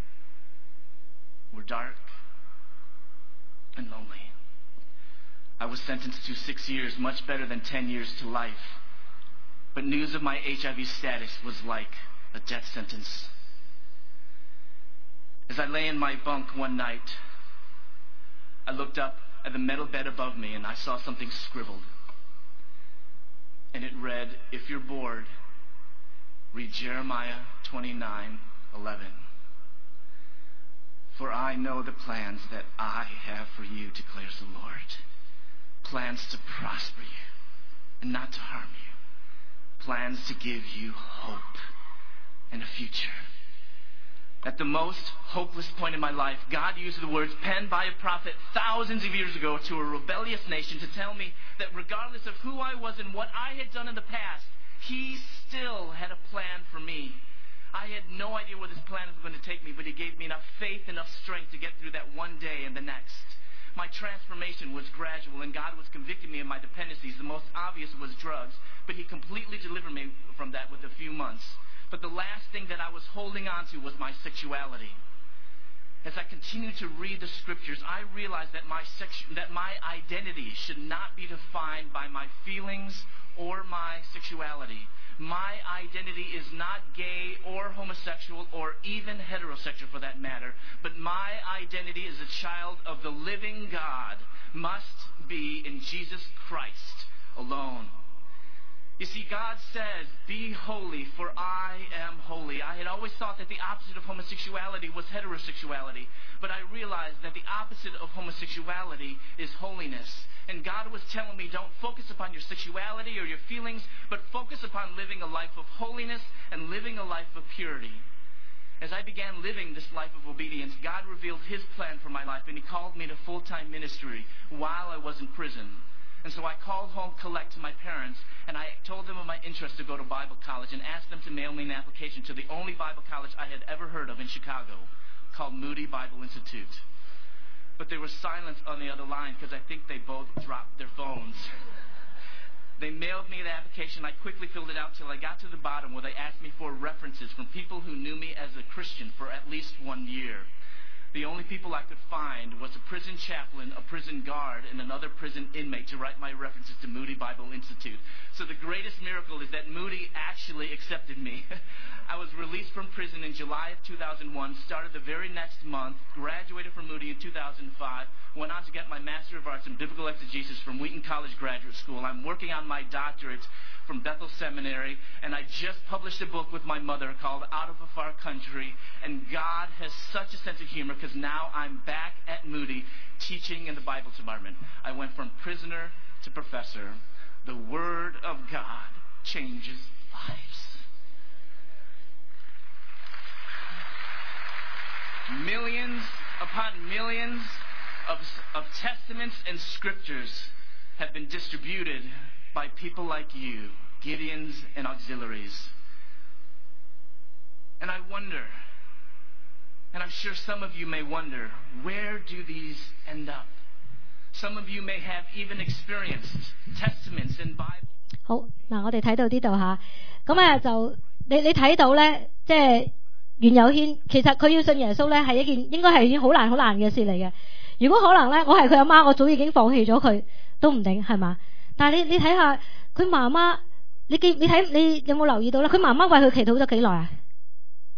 were dark and lonely. I was sentenced to six years, much better than ten years to life. But news of my H I V status was like a death sentence. As I lay in my bunk one night, I looked up at the metal bed above me and I saw something scribbled. And it read, if you're bored, read Jeremiah twenty-nine eleven. For I know the plans that I have for you, declares the Lord. Plans to prosper you and not to harm you. Plans to give you hope and a future. At the most hopeless point in my life, God used the words penned by a prophet thousands of years ago to a rebellious nation to tell me that regardless of who I was and what I had done in the past, He still had a plan for me. I had no idea where this plan was going to take me, but He gave me enough faith, enough strength to get through that one day and the next. My transformation was gradual, and God was convicting me of my dependencies. The most obvious was drugs, but He completely delivered me from that with a few months. But the last thing that I was holding on to was my sexuality. As I continued to read the scriptures, I realized that my sexu- that my identity should not be defined by my feelings or my sexuality. My identity is not gay or homosexual or even heterosexual for that matter, but my identity as a child of the living God must be in Jesus Christ alone. You see, God says, be holy, for I am holy. I had always thought that the opposite of homosexuality was heterosexuality, but I realized that the opposite of homosexuality is holiness. And God was telling me, don't focus upon your sexuality or your feelings, but focus upon living a life of holiness and living a life of purity. As I began living this life of obedience, God revealed His plan for my life, and He called me to full-time ministry while I was in prison. And so I called home collect to my parents, and I told them of my interest to go to Bible college and asked them to mail me an application to the only Bible college I had ever heard of in Chicago, called Moody Bible Institute. But there was silence on the other line because I think they both dropped their phones. They mailed me the application. I quickly filled it out till I got to the bottom where they asked me for references from people who knew me as a Christian for at least one year. The only people I could find was a prison chaplain, a prison guard, and another prison inmate to write my references to Moody Bible Institute. So the greatest miracle is that Moody actually accepted me. I was released from prison in July of two thousand one, started the very next month, graduated from Moody in two thousand five, went on to get my Master of Arts in Biblical Exegesis from Wheaton College Graduate School. I'm working on my doctorate from Bethel Seminary, and I just published a book with my mother called Out of a Far Country, and God has such a sense of humor because now I'm back at Moody teaching in the Bible department. I went from prisoner to professor. The Word of God changes lives. Millions upon millions of, of testaments and scriptures have been distributed by people like you, Gideons and auxiliaries. And I wonder, and I'm sure some of you may wonder, where do these end up? Some of you may have even experienced testaments in Bible. 好，嗱，我哋睇到呢度吓，咁啊就你你睇到咧，即係袁有軒，其實佢要信耶穌咧係一件應該係已經好難好難嘅事嚟嘅。如果可能咧，我係佢阿媽，我早已經放棄咗佢都唔定，係嘛？但係你你睇下佢媽媽，你記你睇你有冇留意到咧？佢媽媽為佢祈禱咗幾耐啊？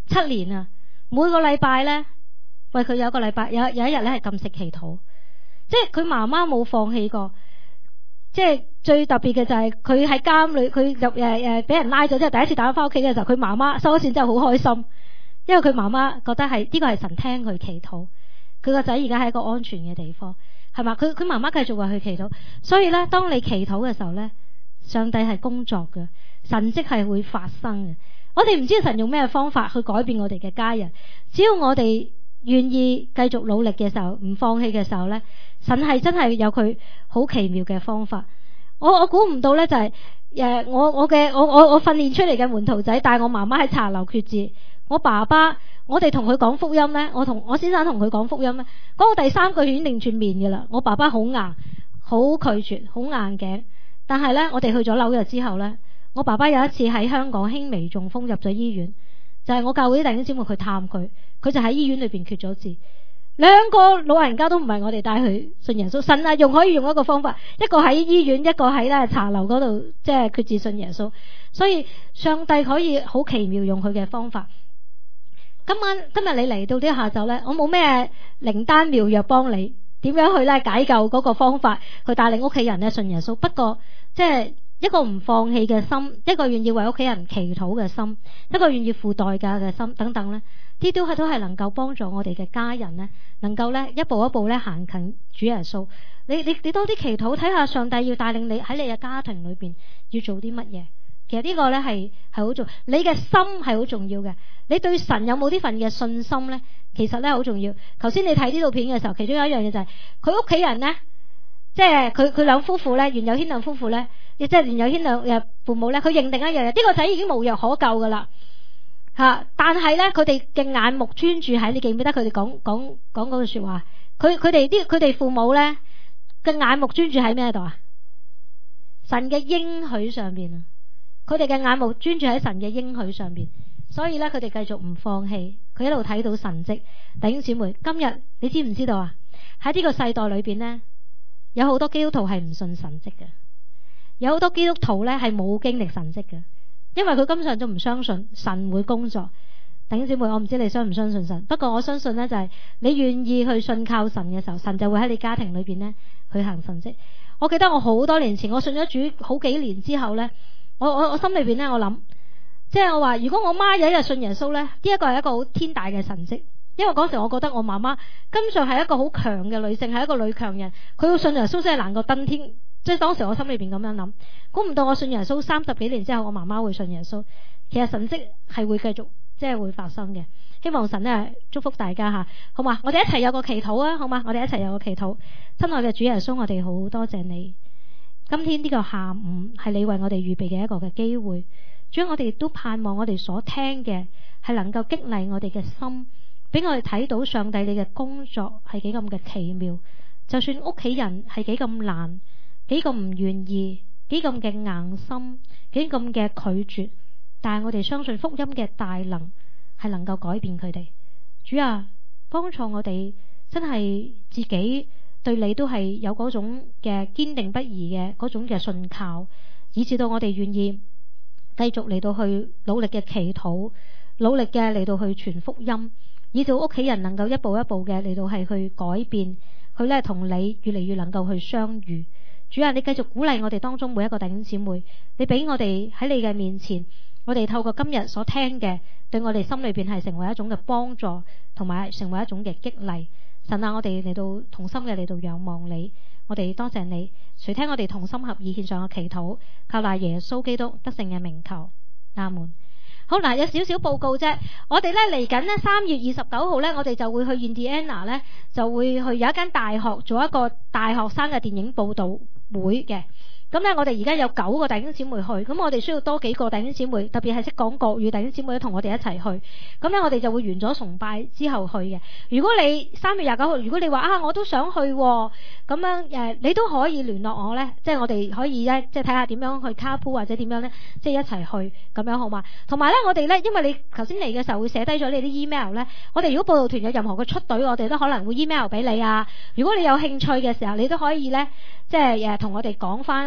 七年啊，每個禮拜咧，喂佢有一個禮拜有有一日咧係禁食祈禱，即係佢媽媽冇放棄過。即係最特別嘅就係佢喺監裏，佢入誒誒俾人拉咗之後，第一次打翻屋企嘅時候，佢媽媽收咗線之後好開心，因為佢媽媽覺得係呢個係神聽佢祈禱，佢個仔而家喺一個安全嘅地方，係嘛？佢佢媽媽繼續為佢祈禱，所以咧，當你祈禱嘅時候咧，上帝係工作嘅，神蹟係會發生嘅。我哋唔知神用咩方法去改變我哋嘅家人，只要我哋願意繼續努力嘅時候，唔放棄嘅時候咧。神係真係有佢好奇妙嘅方法，我我估唔到咧就係、是、誒我我嘅我我我訓練出嚟嘅門徒仔帶我媽媽喺茶樓決志，我爸爸我哋同佢講福音咧，我同我先生同佢講福音咧，講、那個第三句已經擰轉面嘅啦，我爸爸好硬，好拒絕，好硬頸，但係咧我哋去咗紐約之後咧，我爸爸有一次喺香港輕微中風入咗醫院，就係、是、我教會啲弟兄姊妹去探佢，佢就喺醫院裏邊決咗志。兩個老人家都唔係我哋帶去信耶穌，神啊用可以用一個方法，一個喺醫院，一個喺咧茶樓嗰度，即係決志信耶穌。所以上帝可以好奇妙用佢嘅方法。今晚今日你嚟到呢下晝咧，我冇咩靈丹妙藥幫你點樣去咧解救嗰個方法，去帶領屋企人咧信耶穌。不過即係一個唔放棄嘅心，一個願意為屋企人祈禱嘅心，一個願意付代價嘅心，等等咧。呢啲都係都係能夠幫助我哋嘅家人咧，能夠咧一步一步咧行近主耶穌。你你你多啲祈禱，睇下上帝要帶領你喺你嘅家庭裏邊要做啲乜嘢。其實呢個咧係係好重要，你嘅心係好重要嘅。你對神有冇呢份嘅信心咧？其實咧好重要。頭先你睇呢套片嘅時候，其中有一樣嘢就係佢屋企人咧，即係佢佢兩夫婦咧，袁有軒兩夫婦咧，亦即係袁有軒兩嘅父母咧，佢認定一樣嘢，呢個仔已經無藥可救噶啦。吓、啊！但係咧，佢哋嘅眼目專注喺，你記唔記得佢哋講講講嗰句說話？佢佢哋啲佢哋父母咧嘅眼目專注喺咩度啊？神嘅應許上邊啊！佢哋嘅眼目專注喺神嘅應許上邊，所以咧佢哋繼續唔放棄，佢一路睇到神蹟。弟兄姊妹，今日你知唔知道啊？喺呢個世代裏邊咧，有好多基督徒係唔信神蹟嘅，有好多基督徒咧係冇經歷神蹟嘅。因為佢根本上都唔相信神會工作。弟兄姊妹，我唔知你相唔相信神，不過我相信呢，就係你願意去信靠神嘅時候，神就會喺你家庭裏邊呢去行神蹟。我記得我好多年前我信咗主好幾年之後呢，我我我心裏邊呢，我諗，即係我話如果我媽有一日信耶穌呢，呢一個係一個好天大嘅神蹟。因為嗰時我覺得我媽媽根本上係一個好強嘅女性，係一個女強人，佢要信耶穌真係難過登天。即係當時我心裏邊咁樣諗，估唔到我信耶穌三十幾年之後，我媽媽會信耶穌。其實神蹟係會繼續，即係會發生嘅。希望神咧祝福大家吓，好嘛？我哋一齊有個祈禱啊，好嘛？我哋一齊有個祈禱。親愛嘅主耶穌，我哋好多謝你。今天呢個下午係你為我哋預備嘅一個嘅機會，主，我哋都盼望我哋所聽嘅係能夠激勵我哋嘅心，俾我哋睇到上帝你嘅工作係幾咁嘅奇妙。就算屋企人係幾咁難，幾咁唔願意，幾咁嘅硬心，幾咁嘅拒絕，但係我哋相信福音嘅大能係能夠改變佢哋。主啊，幫助我哋真係自己對你都係有嗰種嘅堅定不移嘅嗰種嘅信靠，以至到我哋願意繼續嚟到去努力嘅祈禱，努力嘅嚟到去傳福音，以至屋企人能夠一步一步嘅嚟到係去改變，去咧同你越嚟越能夠去相遇。主啊，你繼續鼓勵我哋當中每一個弟兄姊妹，你俾我哋喺你嘅面前，我哋透過今日所聽嘅，對我哋心裏邊係成為一種嘅幫助，同埋成為一種嘅激勵。神啊，我哋嚟到同心嘅嚟到仰望你，我哋多謝你，垂聽我哋同心合意獻上嘅祈禱，靠賴耶穌基督得勝嘅名求，阿門。好嗱，有少少報告啫。我哋咧嚟緊咧三月二十九號咧，我哋就會去 Indiana 咧，就會去有一間大學做一個大學生嘅電影報導會嘅。咁咧，我哋而家有九個弟兄姊妹去，咁我哋需要多幾個弟兄姊妹，特別係識講國語弟兄姊妹都同我哋一齊去。咁咧，我哋就會完咗崇拜之後去嘅。如果你三月廿九號，如果你話啊，我都想去喎，咁樣誒，你都可以聯絡我咧，即係我哋可以咧，即係睇下點樣去 carpool 或者點樣咧，即係一齊去咁樣好嘛？同埋咧，我哋咧，因為你頭先嚟嘅時候會寫低咗你啲 email 咧，我哋如果報道團有任何嘅出隊，我哋都可能會 email 俾你啊。如果你有興趣嘅時候，你都可以咧，即係誒同我哋講翻。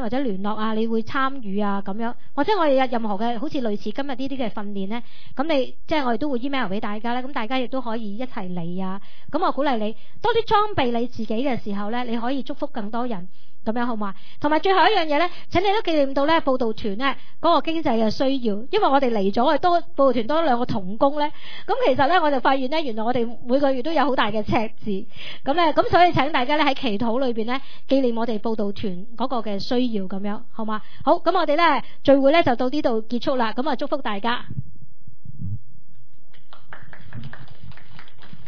或者聯絡啊，你會參與啊咁樣，或者我哋有任何嘅好似類似今日呢啲嘅訓練咧，咁你即係我哋都會 email 俾大家咧，咁大家亦都可以一齊嚟啊。咁我鼓勵你多啲裝備你自己嘅時候咧，你可以祝福更多人。咁樣好嘛？同埋最後一樣嘢咧，請你都紀念到咧，佈道團咧嗰個經濟嘅需要，因為我哋嚟咗，我哋多佈道團多兩個同工咧，咁其實咧我就發現咧，原來我哋每個月都有好大嘅赤字，咁咧咁所以請大家咧喺祈禱裏邊咧紀念我哋佈道團嗰個嘅需要，咁樣好嘛？好，咁我哋咧聚會咧就到呢度結束啦，咁啊祝福大家。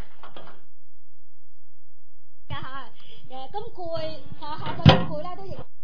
家下誒今攰下下個月攰咧都亦。